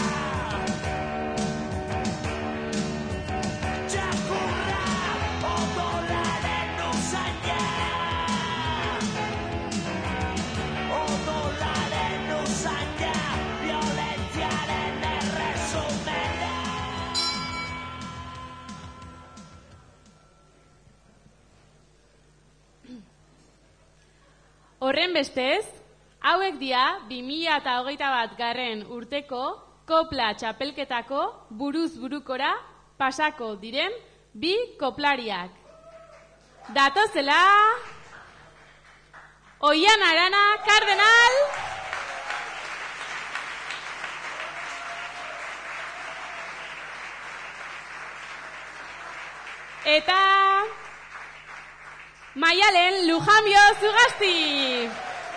Speaker 1: Horren bestez, hauek dia 2021 urteko kopla txapelketako buruz burukora pasako diren 2 koplariak. Datozela, Oian Arana Cardenal eta Maialen Lujambio Zugasti.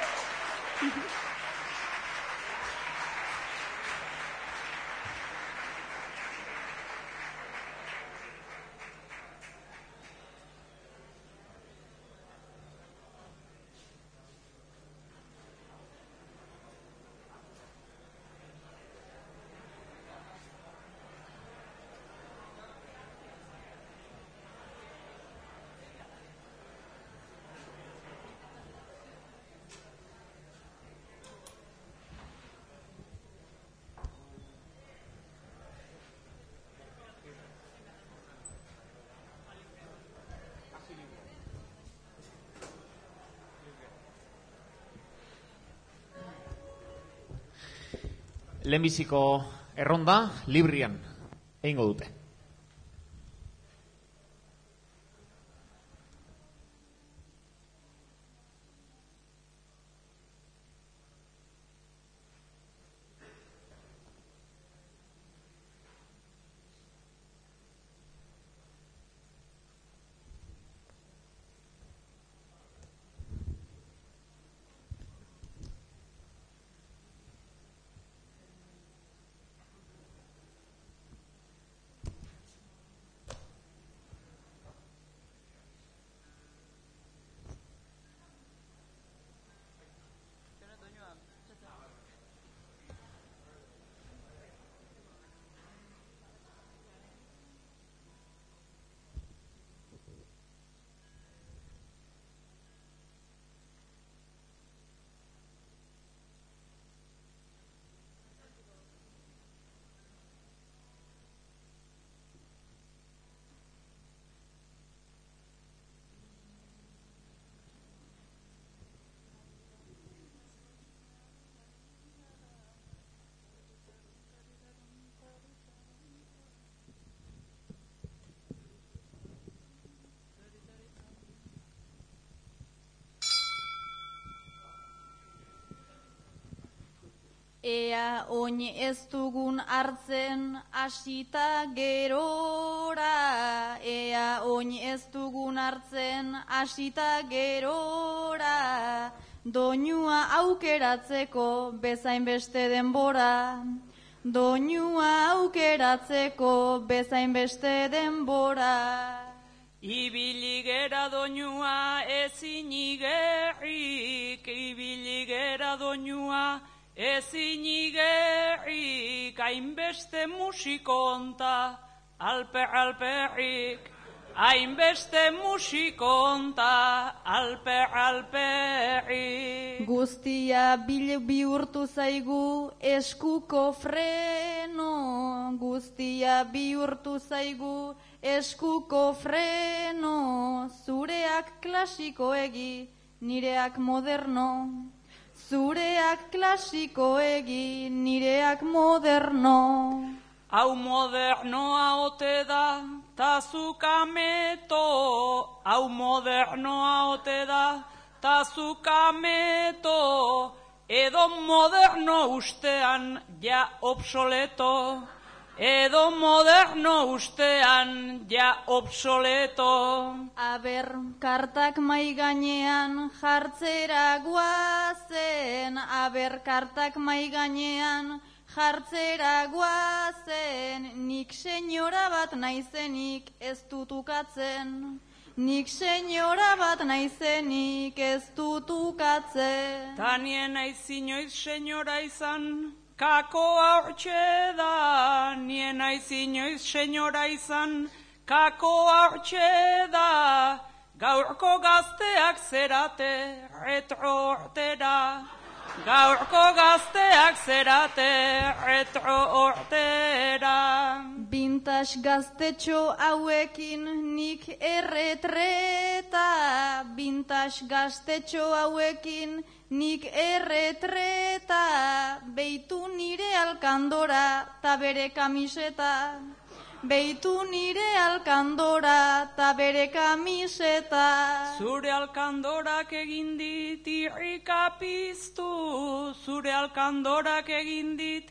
Speaker 2: Lehenbiziko erronda Librian egingo dute.
Speaker 5: Ea oin ez dugun hartzen hasita gerora, ea oin ez dugun hartzen hasita gerora, doinua aukeratzeko bezain beste denbora, doinua aukeratzeko bezain beste denbora.
Speaker 10: Ibili gera doinua ezin igerrik, ibili gera doinua ezin igerrik, hainbeste musikonta alperrik, hainbeste musikonta alpegi.
Speaker 5: Guztia bihurtu zaigu eskuko freno, guztia bihurtu zaigu eskuko freno, zureak klasikoegi, nireak moderno. Zureak klasikoegi, nireak moderno.
Speaker 10: Hau modernoa ote da, ta zukameto. Hau modernoa ote da, ta zukameto. Edo moderno ustean ja obsoleto. Edo moderno ustean ja obsoleto.
Speaker 5: Aber, kartak mai gainean jartzera guazen. Aber, kartak mai gainean jartzera guazen. Nik senyora bat naizenik ez dutukatzen. Nik senyora bat naizenik ez dutukatzen.
Speaker 10: Ta nien naiz inoiz senyora izan, kakoa hortxe da. Nien naiz inoiz senyora izan, kakoa hortxe da. Gaurko gazteak zerate retro hortera. Gaurko gazteak zerate retro hortera.
Speaker 5: Vintage gaztetxo hauekin nik erretreta. Vintage gaztetxo hauekin nik erretreta. Beitu nire alkandora ta bere kamiseta. Beitu nire alkandora ta bere kamiseta.
Speaker 10: Zure alkandorak egin dit irrikapiztu. Zure alkandorak egin dit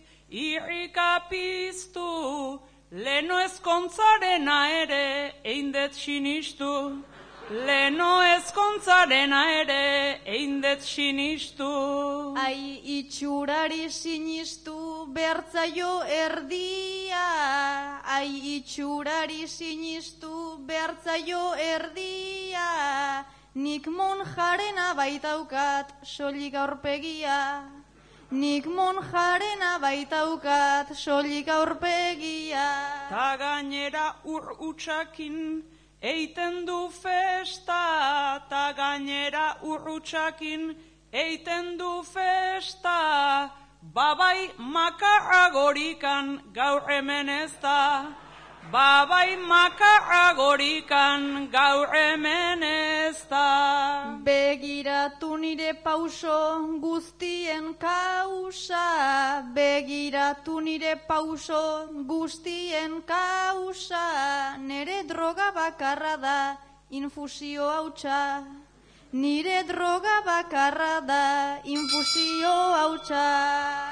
Speaker 10: irrikapiztu. Leno ezkontzarena ere eindet sinistu. Leno ezkontzarena ere eindet sinistu.
Speaker 5: Ai itxurari sinistu bertzaio erdia. Ai itxurari sinistu bertzaio erdia. Nik monjarena baitaukat soilik aurpegia. Nik monjarena baitaukat soilik aurpegia.
Speaker 10: Ta gainera utxakin eiten du festa. Ta gainera utxakin eiten du festa. Babai makarragorikan gaur hemen ez da. Babai makarragorikan gaur hemen ez da.
Speaker 5: Begiratu nire pauso guztien kausa. Begiratu nire pauso guztien kausa. Nere droga bakarra da infusio hautsa. Nire droga bakarra da infusio hautsa.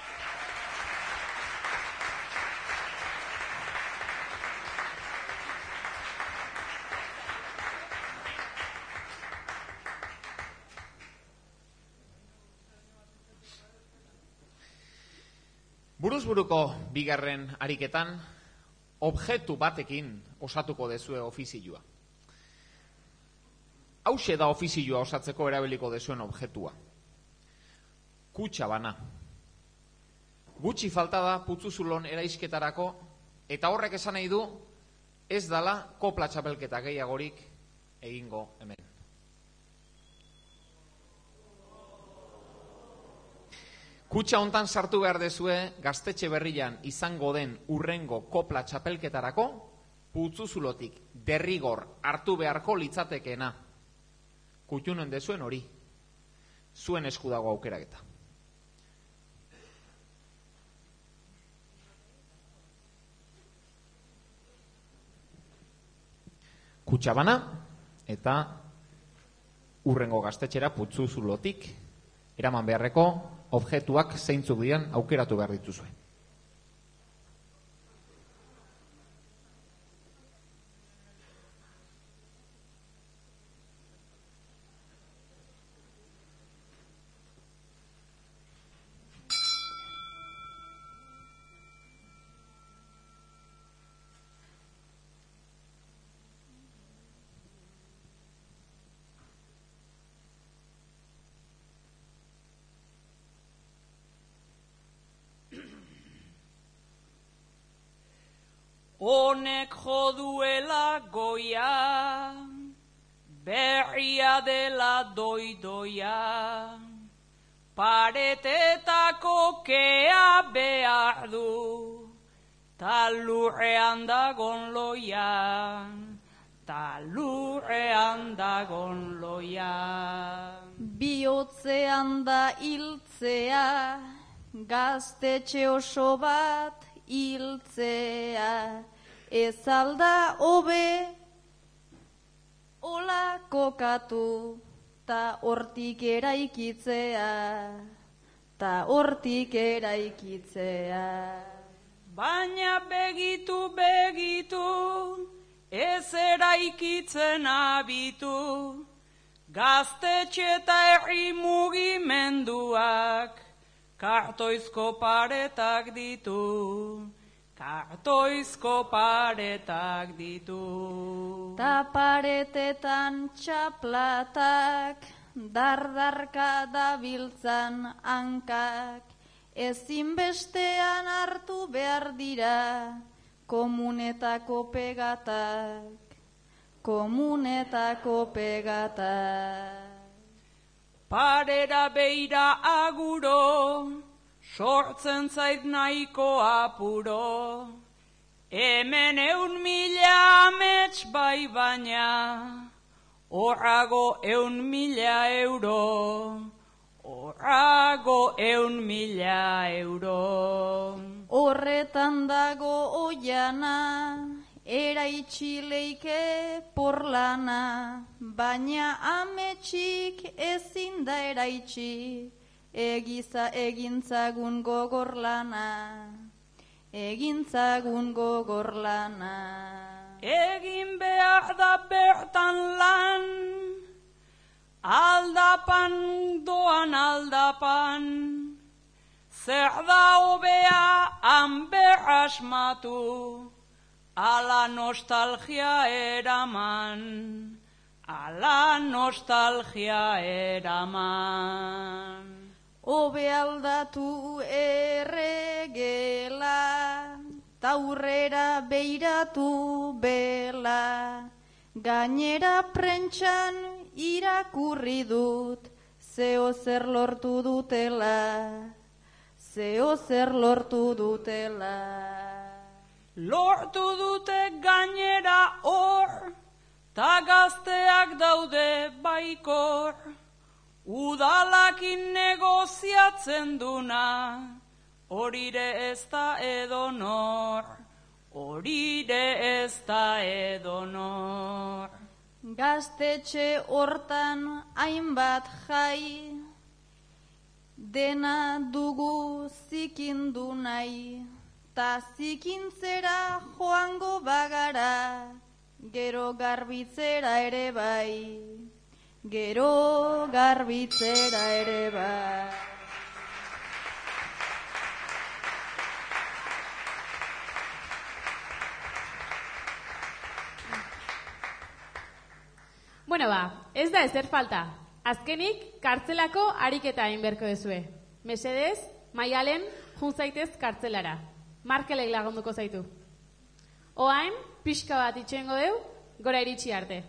Speaker 2: Buruzburuko bigarren ariketan, objektu batekin osatuko dezue ofizioa. Hauxe da ofizioa osatzeko erabiliko dezuen objektua. Kutxa bana. Gutxi falta da putzuzulon eraisketarako, eta horrek esan nahi du, ez dala kopla txapelketa gehiagorik egingo hemen. Kutxa hontan sartu behar dezue gaztetxe berrian izango den urrengo kopla txapelketarako putzuzulotik derrigor hartu beharko litzatekeena. Kutxunen dezuen hori. Zuen esku dago aukeraketa. Kutxa bana eta urrengo gaztetxera putzuzulotik eraman beharreko objektuak zeintzuk dian aukeratu behar dituzue.
Speaker 10: honek joduela goia, berria dela doidoia, paretetako kea behar du, ta lurrean dagon loia, ta lurrean dagon loia.
Speaker 5: Bihotzean da hiltzea, gaztetxe oso bat hiltzea, ez alda hobe ola kokatu, ta hortik eraikitzea, ta hortik eraikitzea.
Speaker 10: Baina begitu, ez eraikitzen abitu, gaztetxe eta herri mugimenduak, kartoizko paretak ditu, kartoizko paretak ditu.
Speaker 5: Ta paretetan txaplatak, dardarka dabiltzan hankak, ezinbestean hartu behar dira, komunetako pegatak, komunetako pegatak.
Speaker 10: Parera beira aguro, sortzen zait nahiko apuro, hemen 100.000 amets bai baina, horrago 100.000 euro, horrago 100.000 euro.
Speaker 5: Horretan dago oiana, eraitsi leike porlana, baina ametsik ezin da eraitsi, egintzagun gogorlana, egintzagun gogorlana.
Speaker 10: Egin behar da bertan lan, aldapan doan aldapan, zer da hobea hanber asmatu, ala nostalgia eraman, ala nostalgia eraman.
Speaker 5: Hobe aldatu erregela, taurrera beiratu bela, gainera prentxan irakurri dut, zeo zer lortu dutela, zeo zer lortu dutela.
Speaker 10: Lortu dute gainera hor, ta gazteak daude baikor, udalakin negoziatzen duna, horire ez da edonor, horire ez da edonor.
Speaker 5: Gaztetxe hortan hainbat jai, dena dugu zikindu nahi, ta zikintzera joango bagara, gero garbitzera ere bai, gero garbitzera ere bai.
Speaker 1: Bueno ez da ezer falta. Azkenik, kartzelako ariketa egin beharko duzue. Mesedez, Maialen, jun zaitez kartzelara. Markelek lagunduko zaitu. Oain, pixka bat itxengo deu, gora iritsi arte.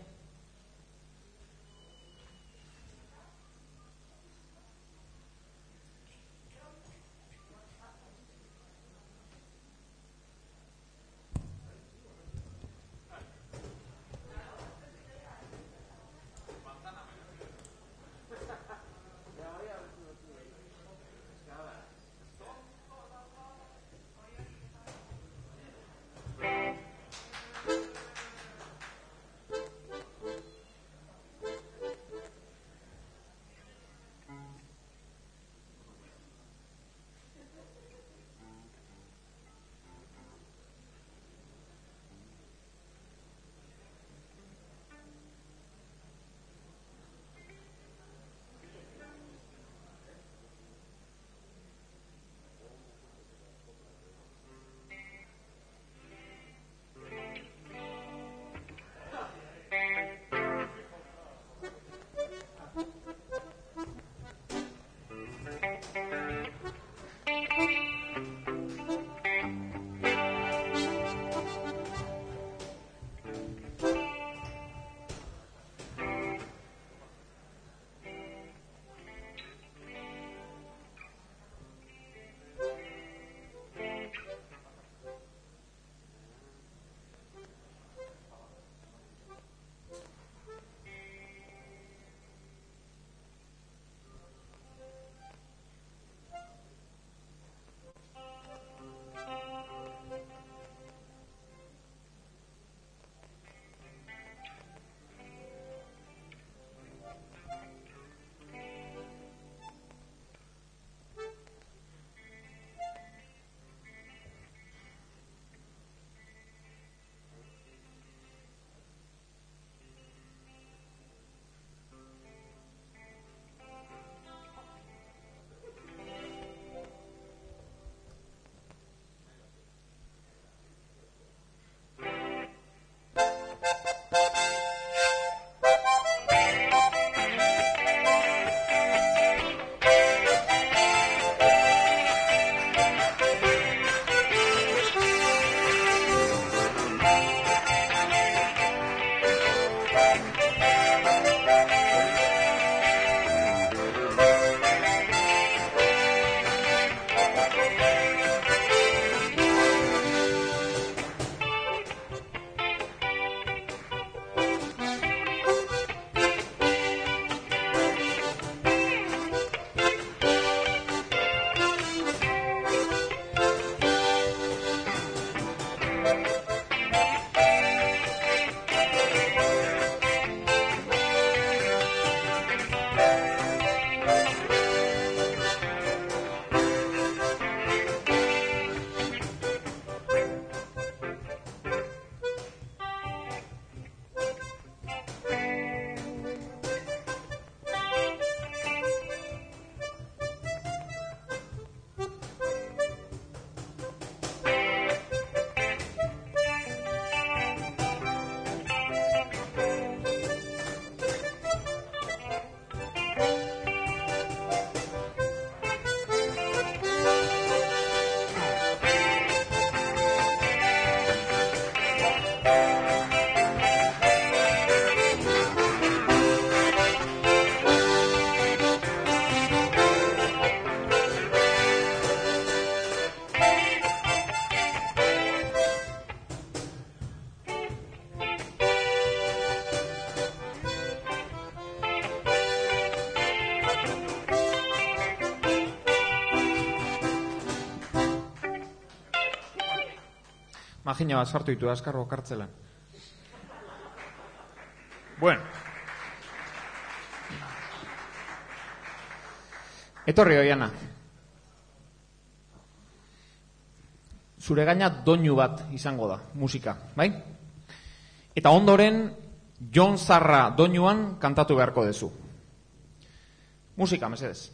Speaker 2: agina bat sartu ditu Azkarro kartzelan. Bueno. Etorri Oiana. Zure gaina doinu bat izango da, musika, bai? Eta ondoren Jon Zarra doinuan kantatu beharko duzu. Musika, mesedez.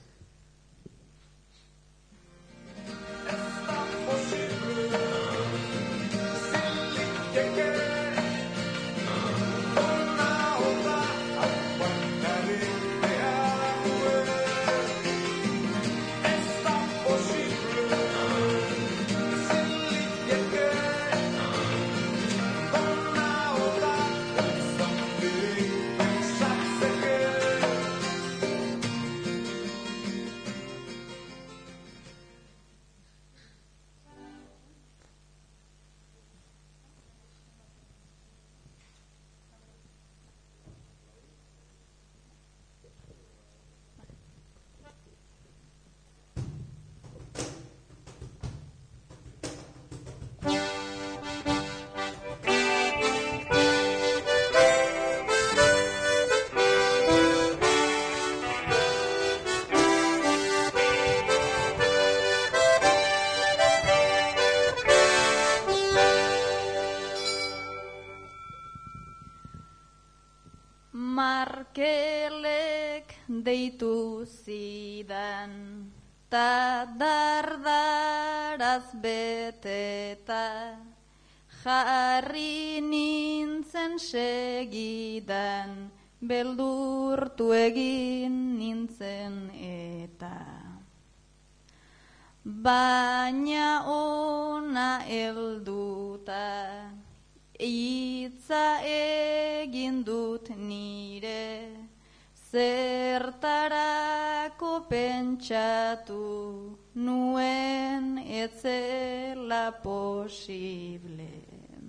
Speaker 5: Markelek deitu zidan, ta dardaraz beteta, jarri nintzen segidan, beldurtu egin nintzen eta. Baina ona helduta, hitza egin dut nire, zertarako pentsatu nuen etzela posible.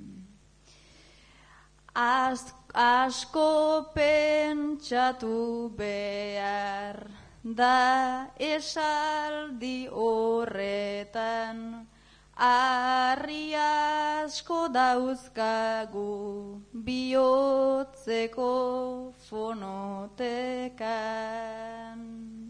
Speaker 5: Asko pentsatu behar da esaldi horretan, harri asko dauzkagu bihotzeko fonotekan.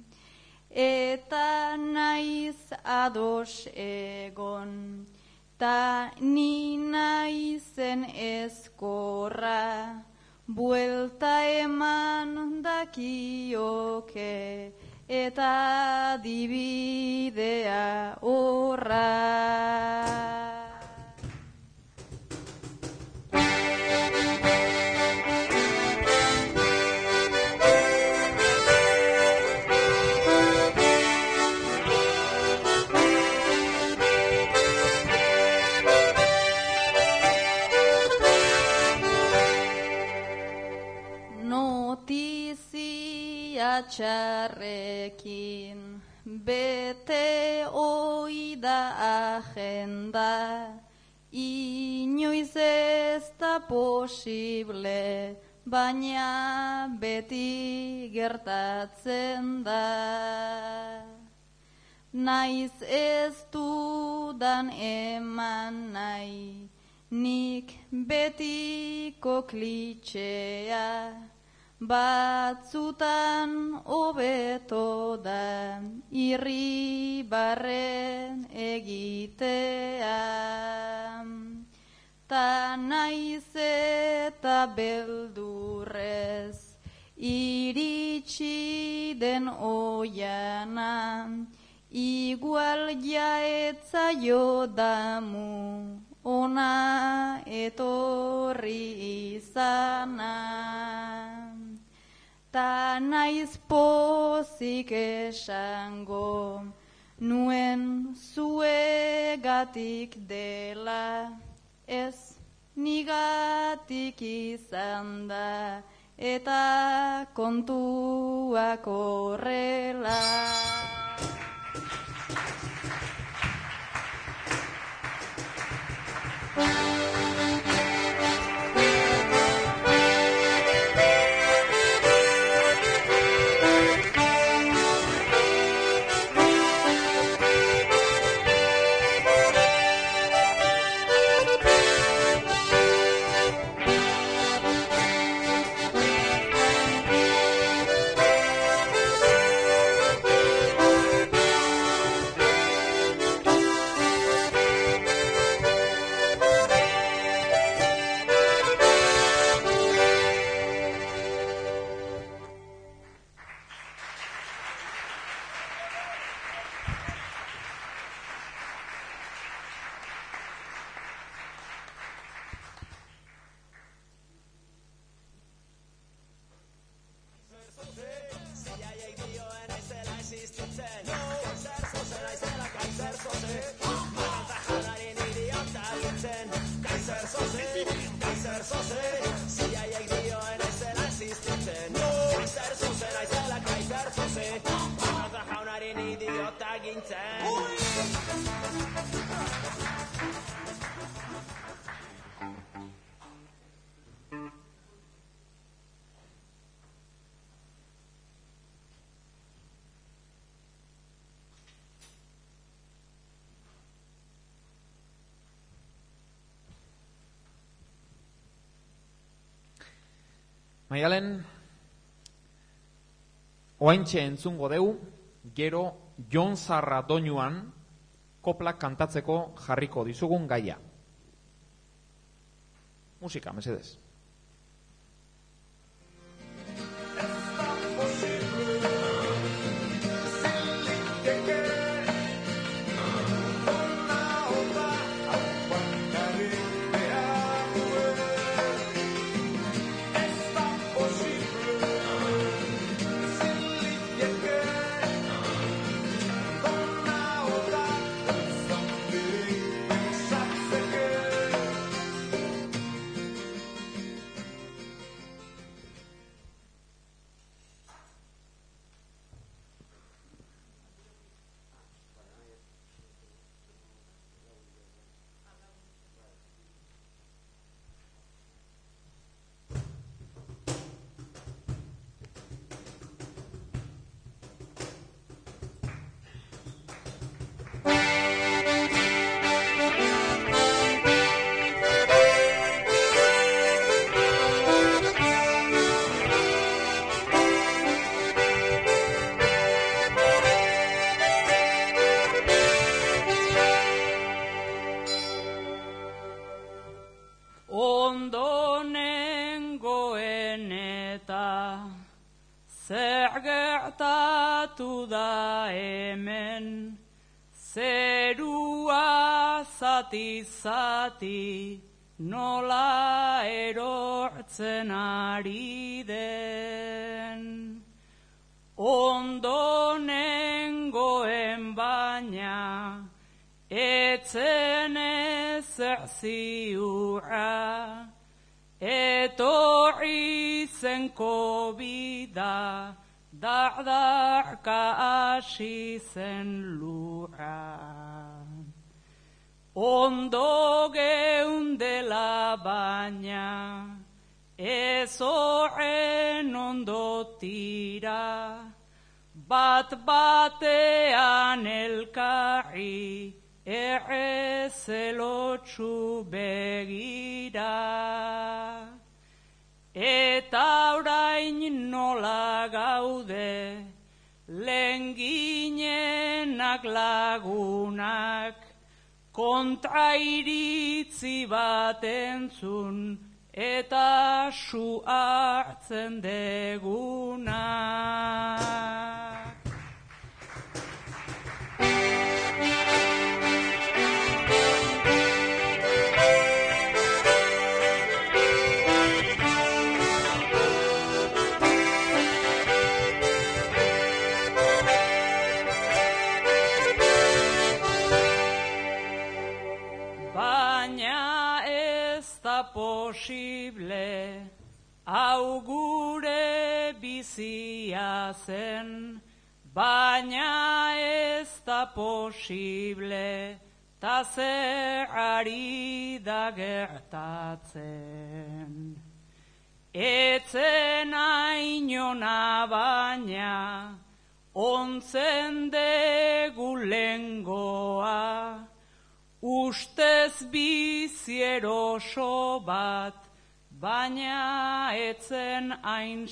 Speaker 5: Eta naiz ados egon, ta ni naizen ezkorra, buelta eman dakioke, eta dibidea horra. Notizia txarrekin bete oida agenda, inoiz ez da posible, baina beti gertatzen da. Naiz ez dudan eman nahi, nik betiko klitxea, batzutan hobeto da irribarren egitea. Ta naiz eta beldurrez iritsi den oiana, igual jaetzaio damu ona etorri izana. Ta naiz pozik esango, nuen zuegatik dela, ez nigatik izan da, eta kontuak horrela.
Speaker 15: Zer zoze, ziaiek dioen aizela existitzen. Zer zoze, naizela kaiser zoze, Arraza jaunaren idiota gintzen.
Speaker 2: Maialen, oaintxe entzungo deu, gero Jon Zarra doinuan koplak kantatzeko jarriko dizugun gaia. Musika, mesedez.
Speaker 10: Ondonengoen eta zer gertatu da hemen, zerua zati-zati nola erortzen ari den. Ondonengoen baina etzen ezer ziurra, etorri zen kobida, dardarka hasi zen lurra. Ondo geundela baina, ez horren ondo tira, bat batean elkarri, errezelotsu begira. Eta orain nola gaude, lenginenak lagunak, kontrairitzi bat entzun, eta su hartzen degunak. Posible, hau gure bizia zen, baina ez da posible, ta zer ari da gertatzen. Etzen ainona baina, ontzen degu lengoa, ustez bizieroso bat, baina etzen hain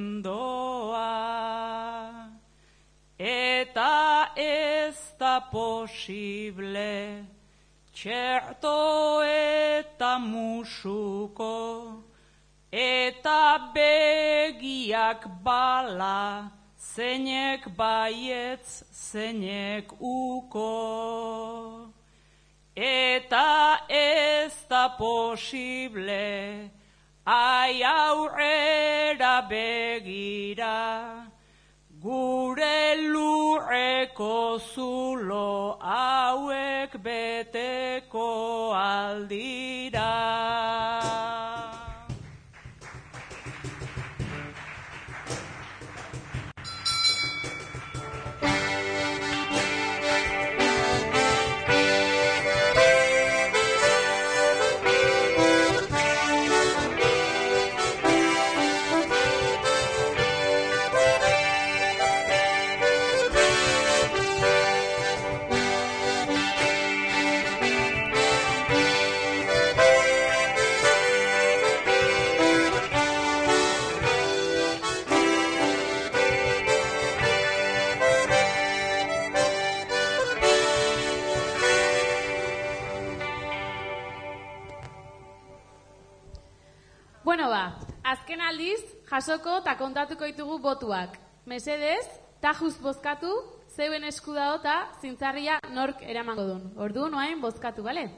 Speaker 10: sendoa. Eta ez da posible, txerto eta musuko, eta begiak bala, zeinek baietz, zeinek uko. Eta ez da posible, ai aurrera begira, gure lurreko zulo hauek beteko aldira.
Speaker 1: Bueno azken aldiz, jasoko eta kontatuko ditugu botuak. Mesedez, tajuz bozkatu, zeuen esku dago eta zintzarria nork eramango duen. Orduan oain bozkatu, bale?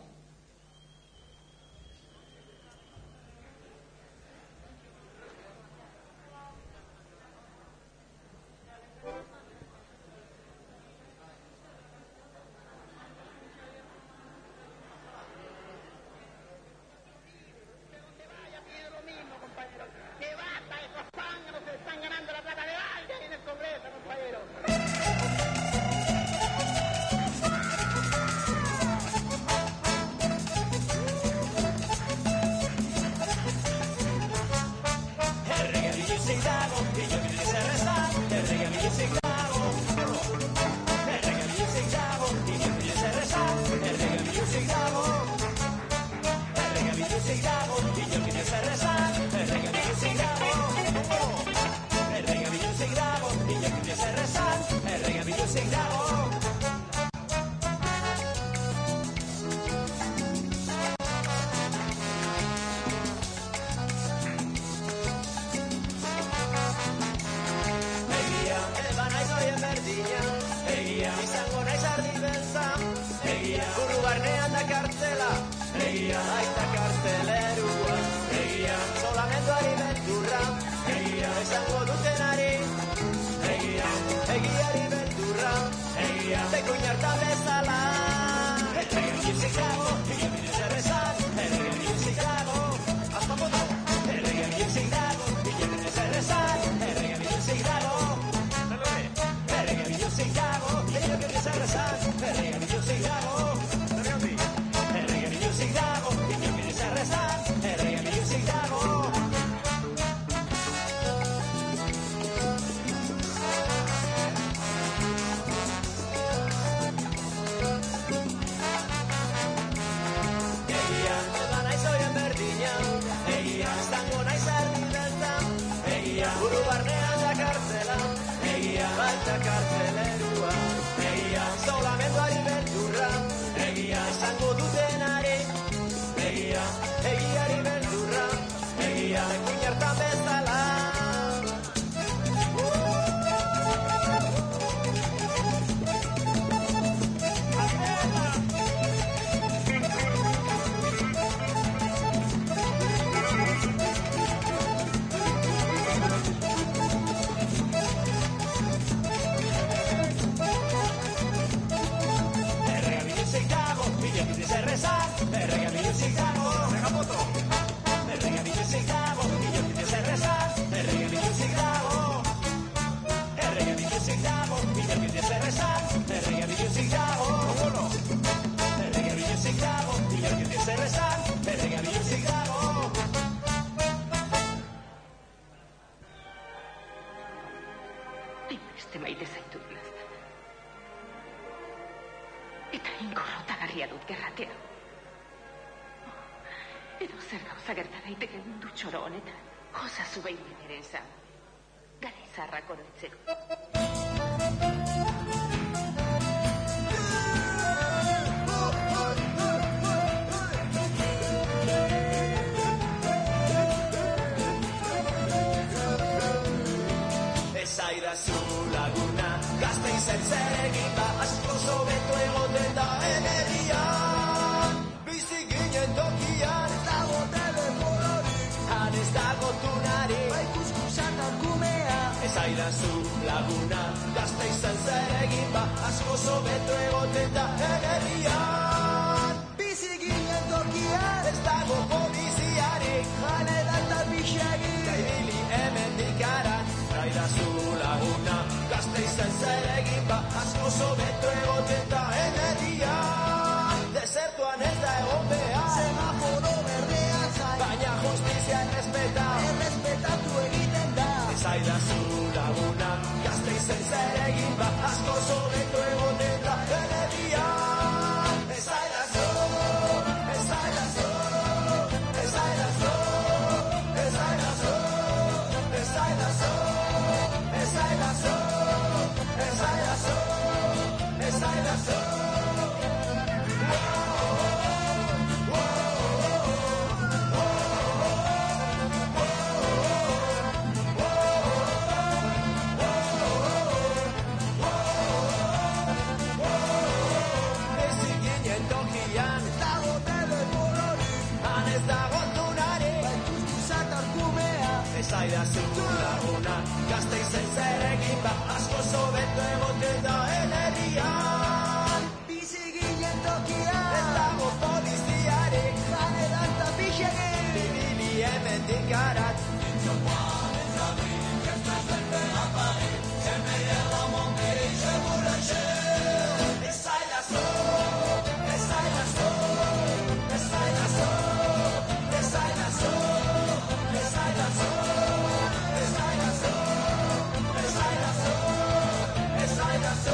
Speaker 15: Esaidazu laguna, Gasteizen zer egin ba, asko zobeto egoten da herrian. Bizi ginen tokia, ez dago poliziarik, janeran eta pixegin. Bibili hemendik garat, Zintzokoan ez abri, ez bezbete apari, zeme yerra monte, zebulatxe. Esaidazu, esaidazu, esaidazu, esaidazu, esaidazu, esaidazu, esaidazu, esaidazu.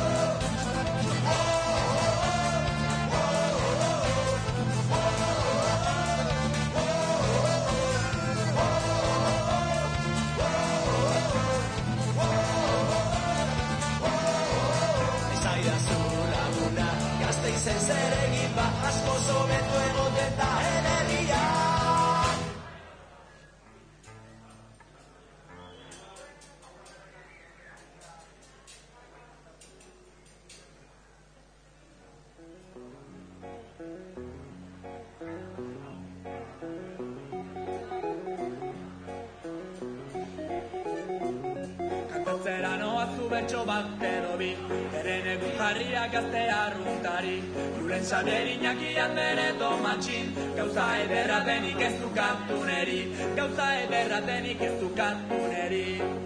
Speaker 15: Esaidazu laguna, Gasteizen zer egin ba, asko zobeto egoten da herria.
Speaker 16: Kantatzera noa zu bertso bat edo bi, eren egun jarriak gazte arruntari. Julen Xabier Iñaki Andere Tomatxin, gauza ederra denik ez du kantuneri, gauza ederra denik ez du kantuneri.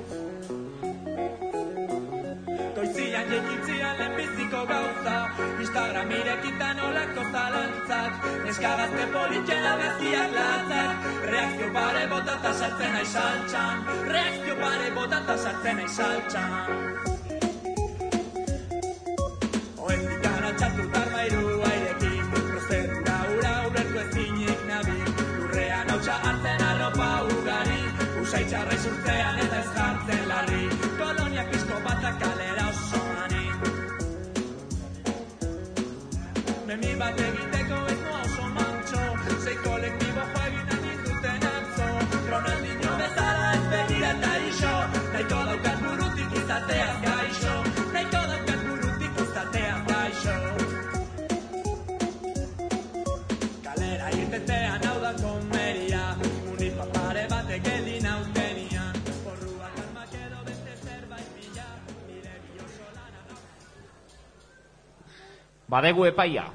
Speaker 16: Goizian jekitzian lehenbiziko gauza, Instagram irekitan olako zalantzak, neska gazte politxela beziak latzak, reakzio pare botata sartzen nahi saltxan, reakzio pare botata sartzen nahi saltxan. Oendik aratxatu tarmairu airekin, prozedura ura ulertu ezinik nabil, lurrean hautsa hartzen arropa ugari, usaitxarra izurtzean eta ez jartzen larri, koloniak pizko batak kalera oso mani. Memi bat egiteko ez noa oso mantxo, sei kolektibo joagin egin duten atzo, Ronaldinho bezala ez begira eta iso, nahiko daukat burutik izateaz gaixo, nahiko daukat burutik izateaz gaixo. Kalera irtetean hau da komeria, munipa pare batek edin autenian, porruak armak edo beste zerbait bila, nire bioso lana.
Speaker 2: Badegu epaia.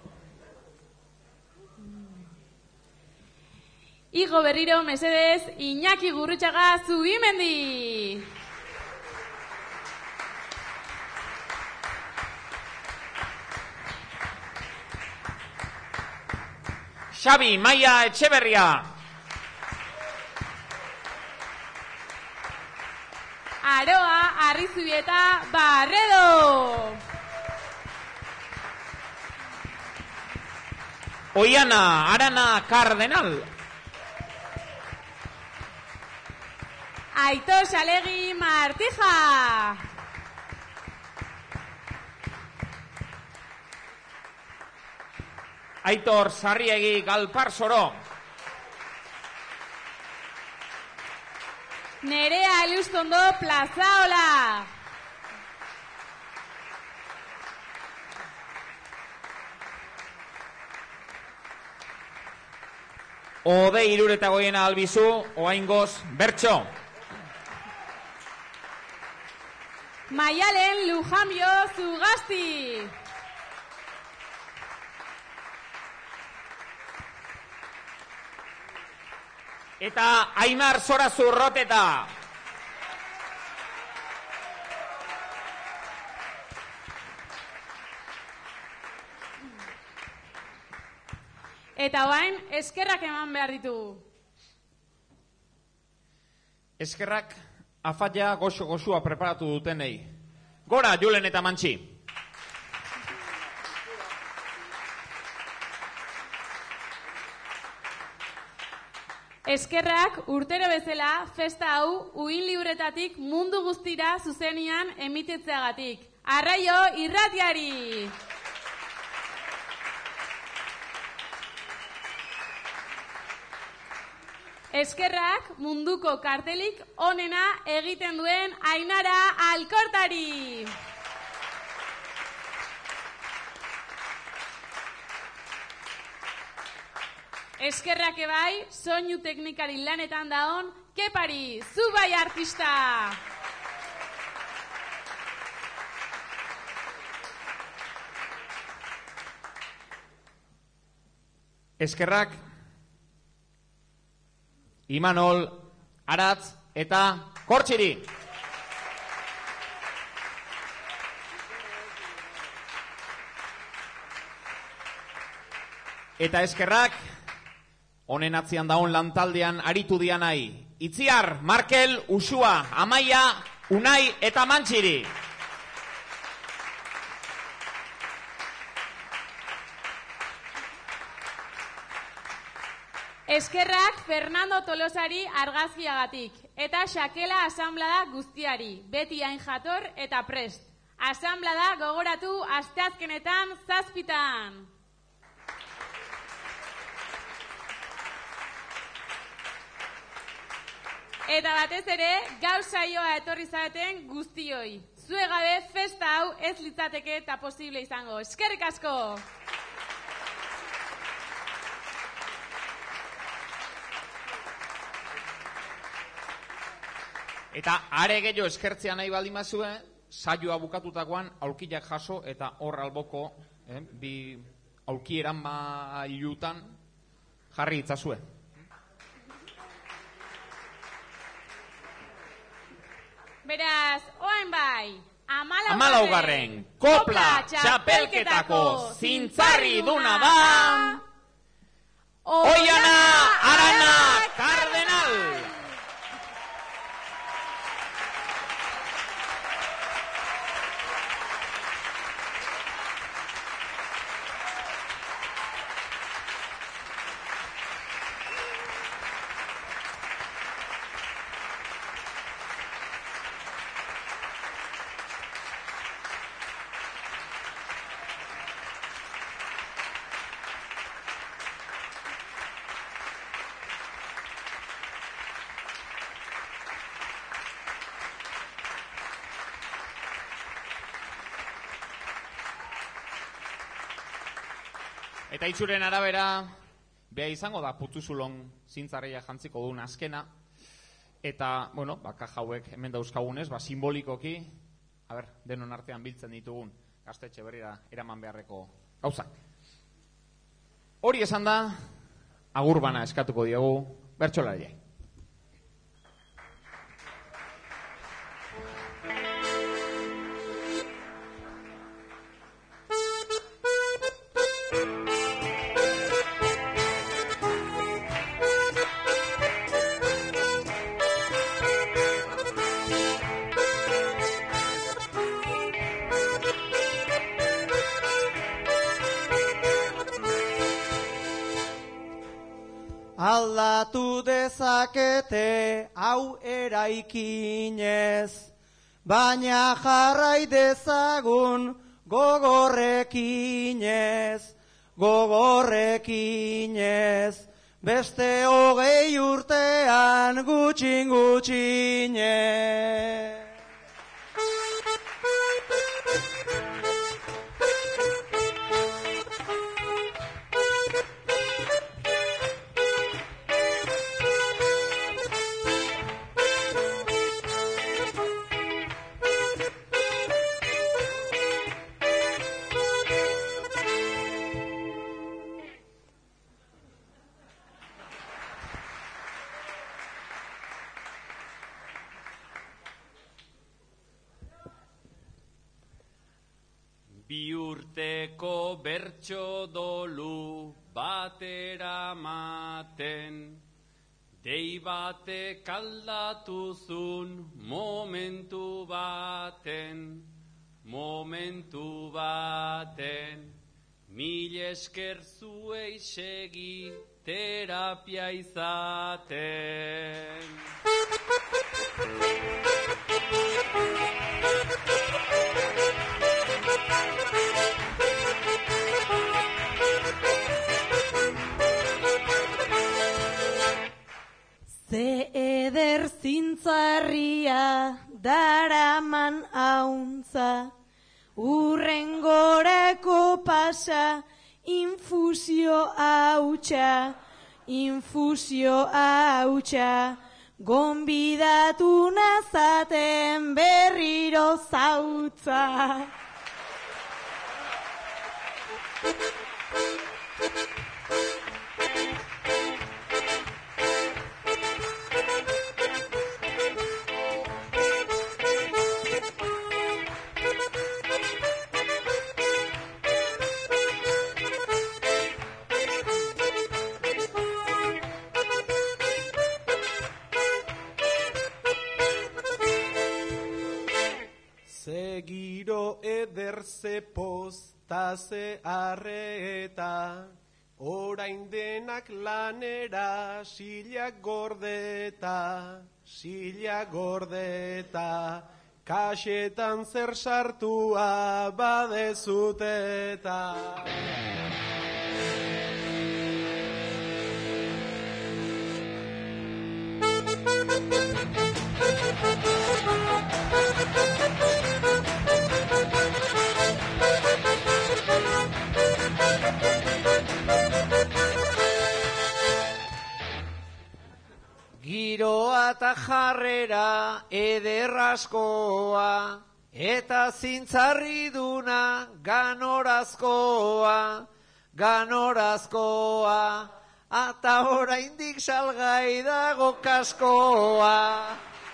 Speaker 1: Igo berriro, mesedez, Iñaki Gurrutxaga Zubimendi.
Speaker 2: Xabi Maia Etxeberria.
Speaker 1: Aroa Arrizubieta Barredo.
Speaker 2: Oiana Arana Cardenal.
Speaker 1: Aitor Xalegi Martija.
Speaker 2: Aitor Sarriegi Galparsoro.
Speaker 1: Nerea Elustondo Plazaola.
Speaker 2: Ode Irureta Goiena Albizu, Oaingoz Bertxo.
Speaker 1: Maialen Lujambio Zugasti.
Speaker 2: Eta Aimar Zorazu Roteta.
Speaker 1: Eta orain eskerrak eman behar ditugu.
Speaker 2: Eskerrak afaia goxo-goxua preparatu dutenei. Gora, Julen eta Mantxi.
Speaker 1: Eskerrak urtero bezala festa hau uin libretatik mundu guztira zuzenian emitetzeagatik. Arraio irratiari! Eskerrak munduko kartelik onena egiten duen Ainara Alkortari. Eskerrak ebai, soinu teknikari lanetan daon, Kepari, zu bai artista!
Speaker 2: Eskerrak, Imanol, Aratz eta Kortxiri. Eta eskerrak, honen atzian daun lantaldean aritu dianai. Itziar, Markel, Usua, Amaia, Unai eta Mantxiri.
Speaker 1: Eskerrak Fernando Tolosari argazkiagatik, eta Xakela asanblada guztiari, beti hain jator eta prest. Asanblada gogoratu asteazkenetan 7:00. Eta batez ere, gaur saioa etorri zareten guztioi. Zue gabe festa hau ez litzateke eta posible izango. Eskerrik asko!
Speaker 2: Eta are gehiago eskertzea nahi baldin bazue, saioa bukatutakoan aulkiak jaso eta hor alboko bi aulkieran mailutan jarri itzazue.
Speaker 1: Beraz, oain bai,
Speaker 2: 14. Kopla txapelketako zintzarri duna da Oiana Arana Cardenal. Eta itxuren arabera, beha izango da putuzulon zintzarria jantziko duen azkena. Eta, bueno, kaja hauek hemen dauzkagunez, simbolikoki, denon artean biltzen ditugun gaztetxe berrira eraman beharreko gauzak. Hori esan da, agur bana eskatuko diogu bertsolariei.
Speaker 12: Aldatu dezakete hau eraikinez, baina jarrai dezagun gogorrekinez, beste 20 urtean gutxinez.
Speaker 4: Bi urteko bertso dolu batera maten, dei batek aldatuzun momentu baten, mil esker zuei segi terapia izaten.
Speaker 7: Ze eder zintzarria daraman hauntza, urrengorako pasa infusio hautsa, infusio hautsa, gonbidatu nazaten berriro zautza.
Speaker 6: Ze giro eder ze poz ta ze arreta, orain denak lanera silak gordeta, kaxetan zer sartua badezuteta.
Speaker 11: Giroa eta jarrera eder askoa, eta zintzarriduna ganorazkoa, ata oraindik salgai dago kaskoa.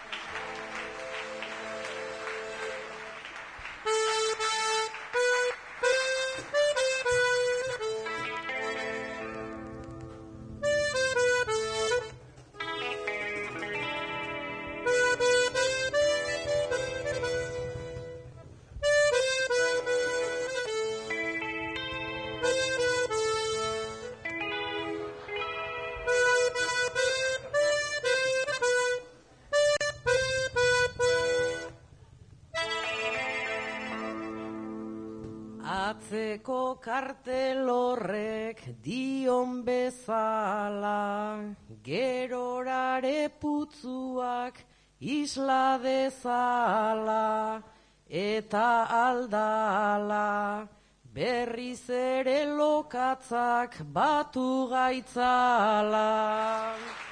Speaker 11: Atzeko kartel horrek dion bezala, gerorare putzuak isla dezala, eta aldala, berriz ere lokatzak batu gaitzala.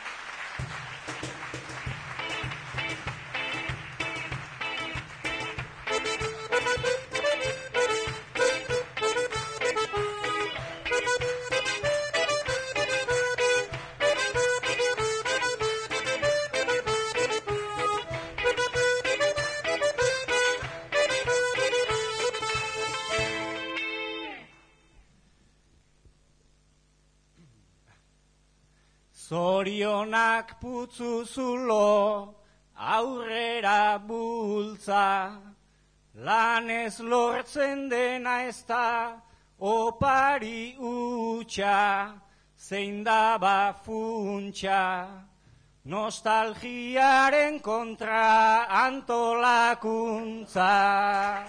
Speaker 8: Zorionak putzu zulo, aurrera bultza, lanez lortzen dena ez da opari utxa, zein daba funtxa, nostalgiaren kontra antolakuntza.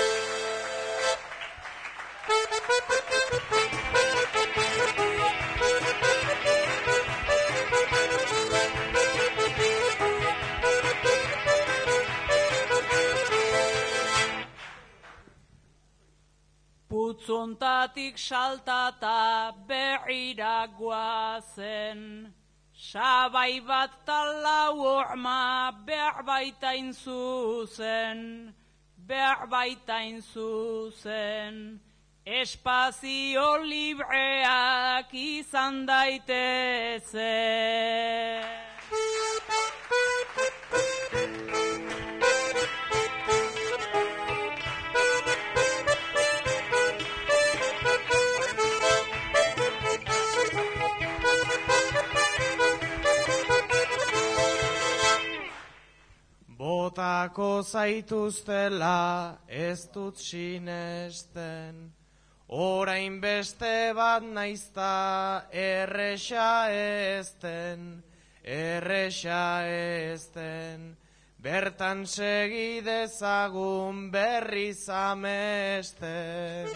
Speaker 10: Putzontatik saltata berrira guazen, sabai bat talau orma berbaitain zuzen, espazio libreak izan daitezen.
Speaker 6: Botako zaituztela ez dut sinesten, orain beste bat naizta erresa ezten, bertan segi dezagun berriz amesten.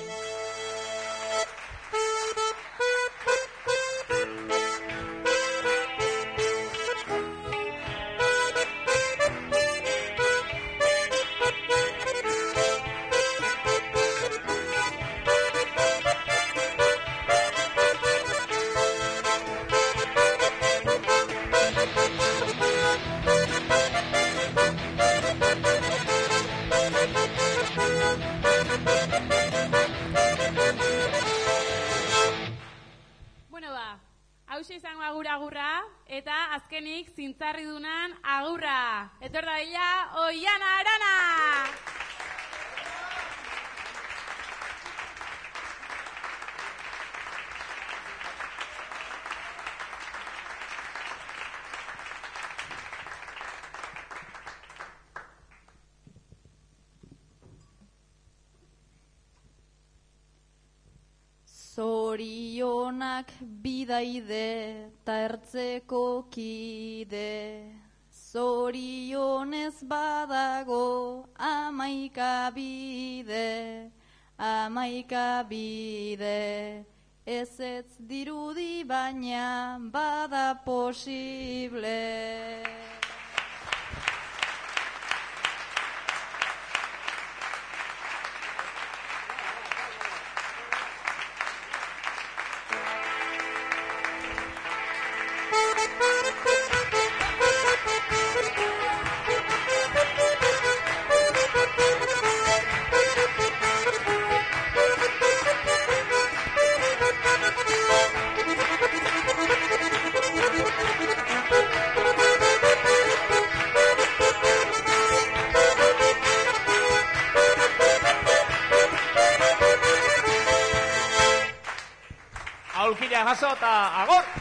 Speaker 1: azkenik zintzarridunan agurra. Etor da bila, Oiana Arana!
Speaker 5: Zorionak bidaide ta ertzeko kide, zorionez badago 11 bide, 11 bide, ez dirudi baina bada posible.
Speaker 2: Aulkila jaso eta agor!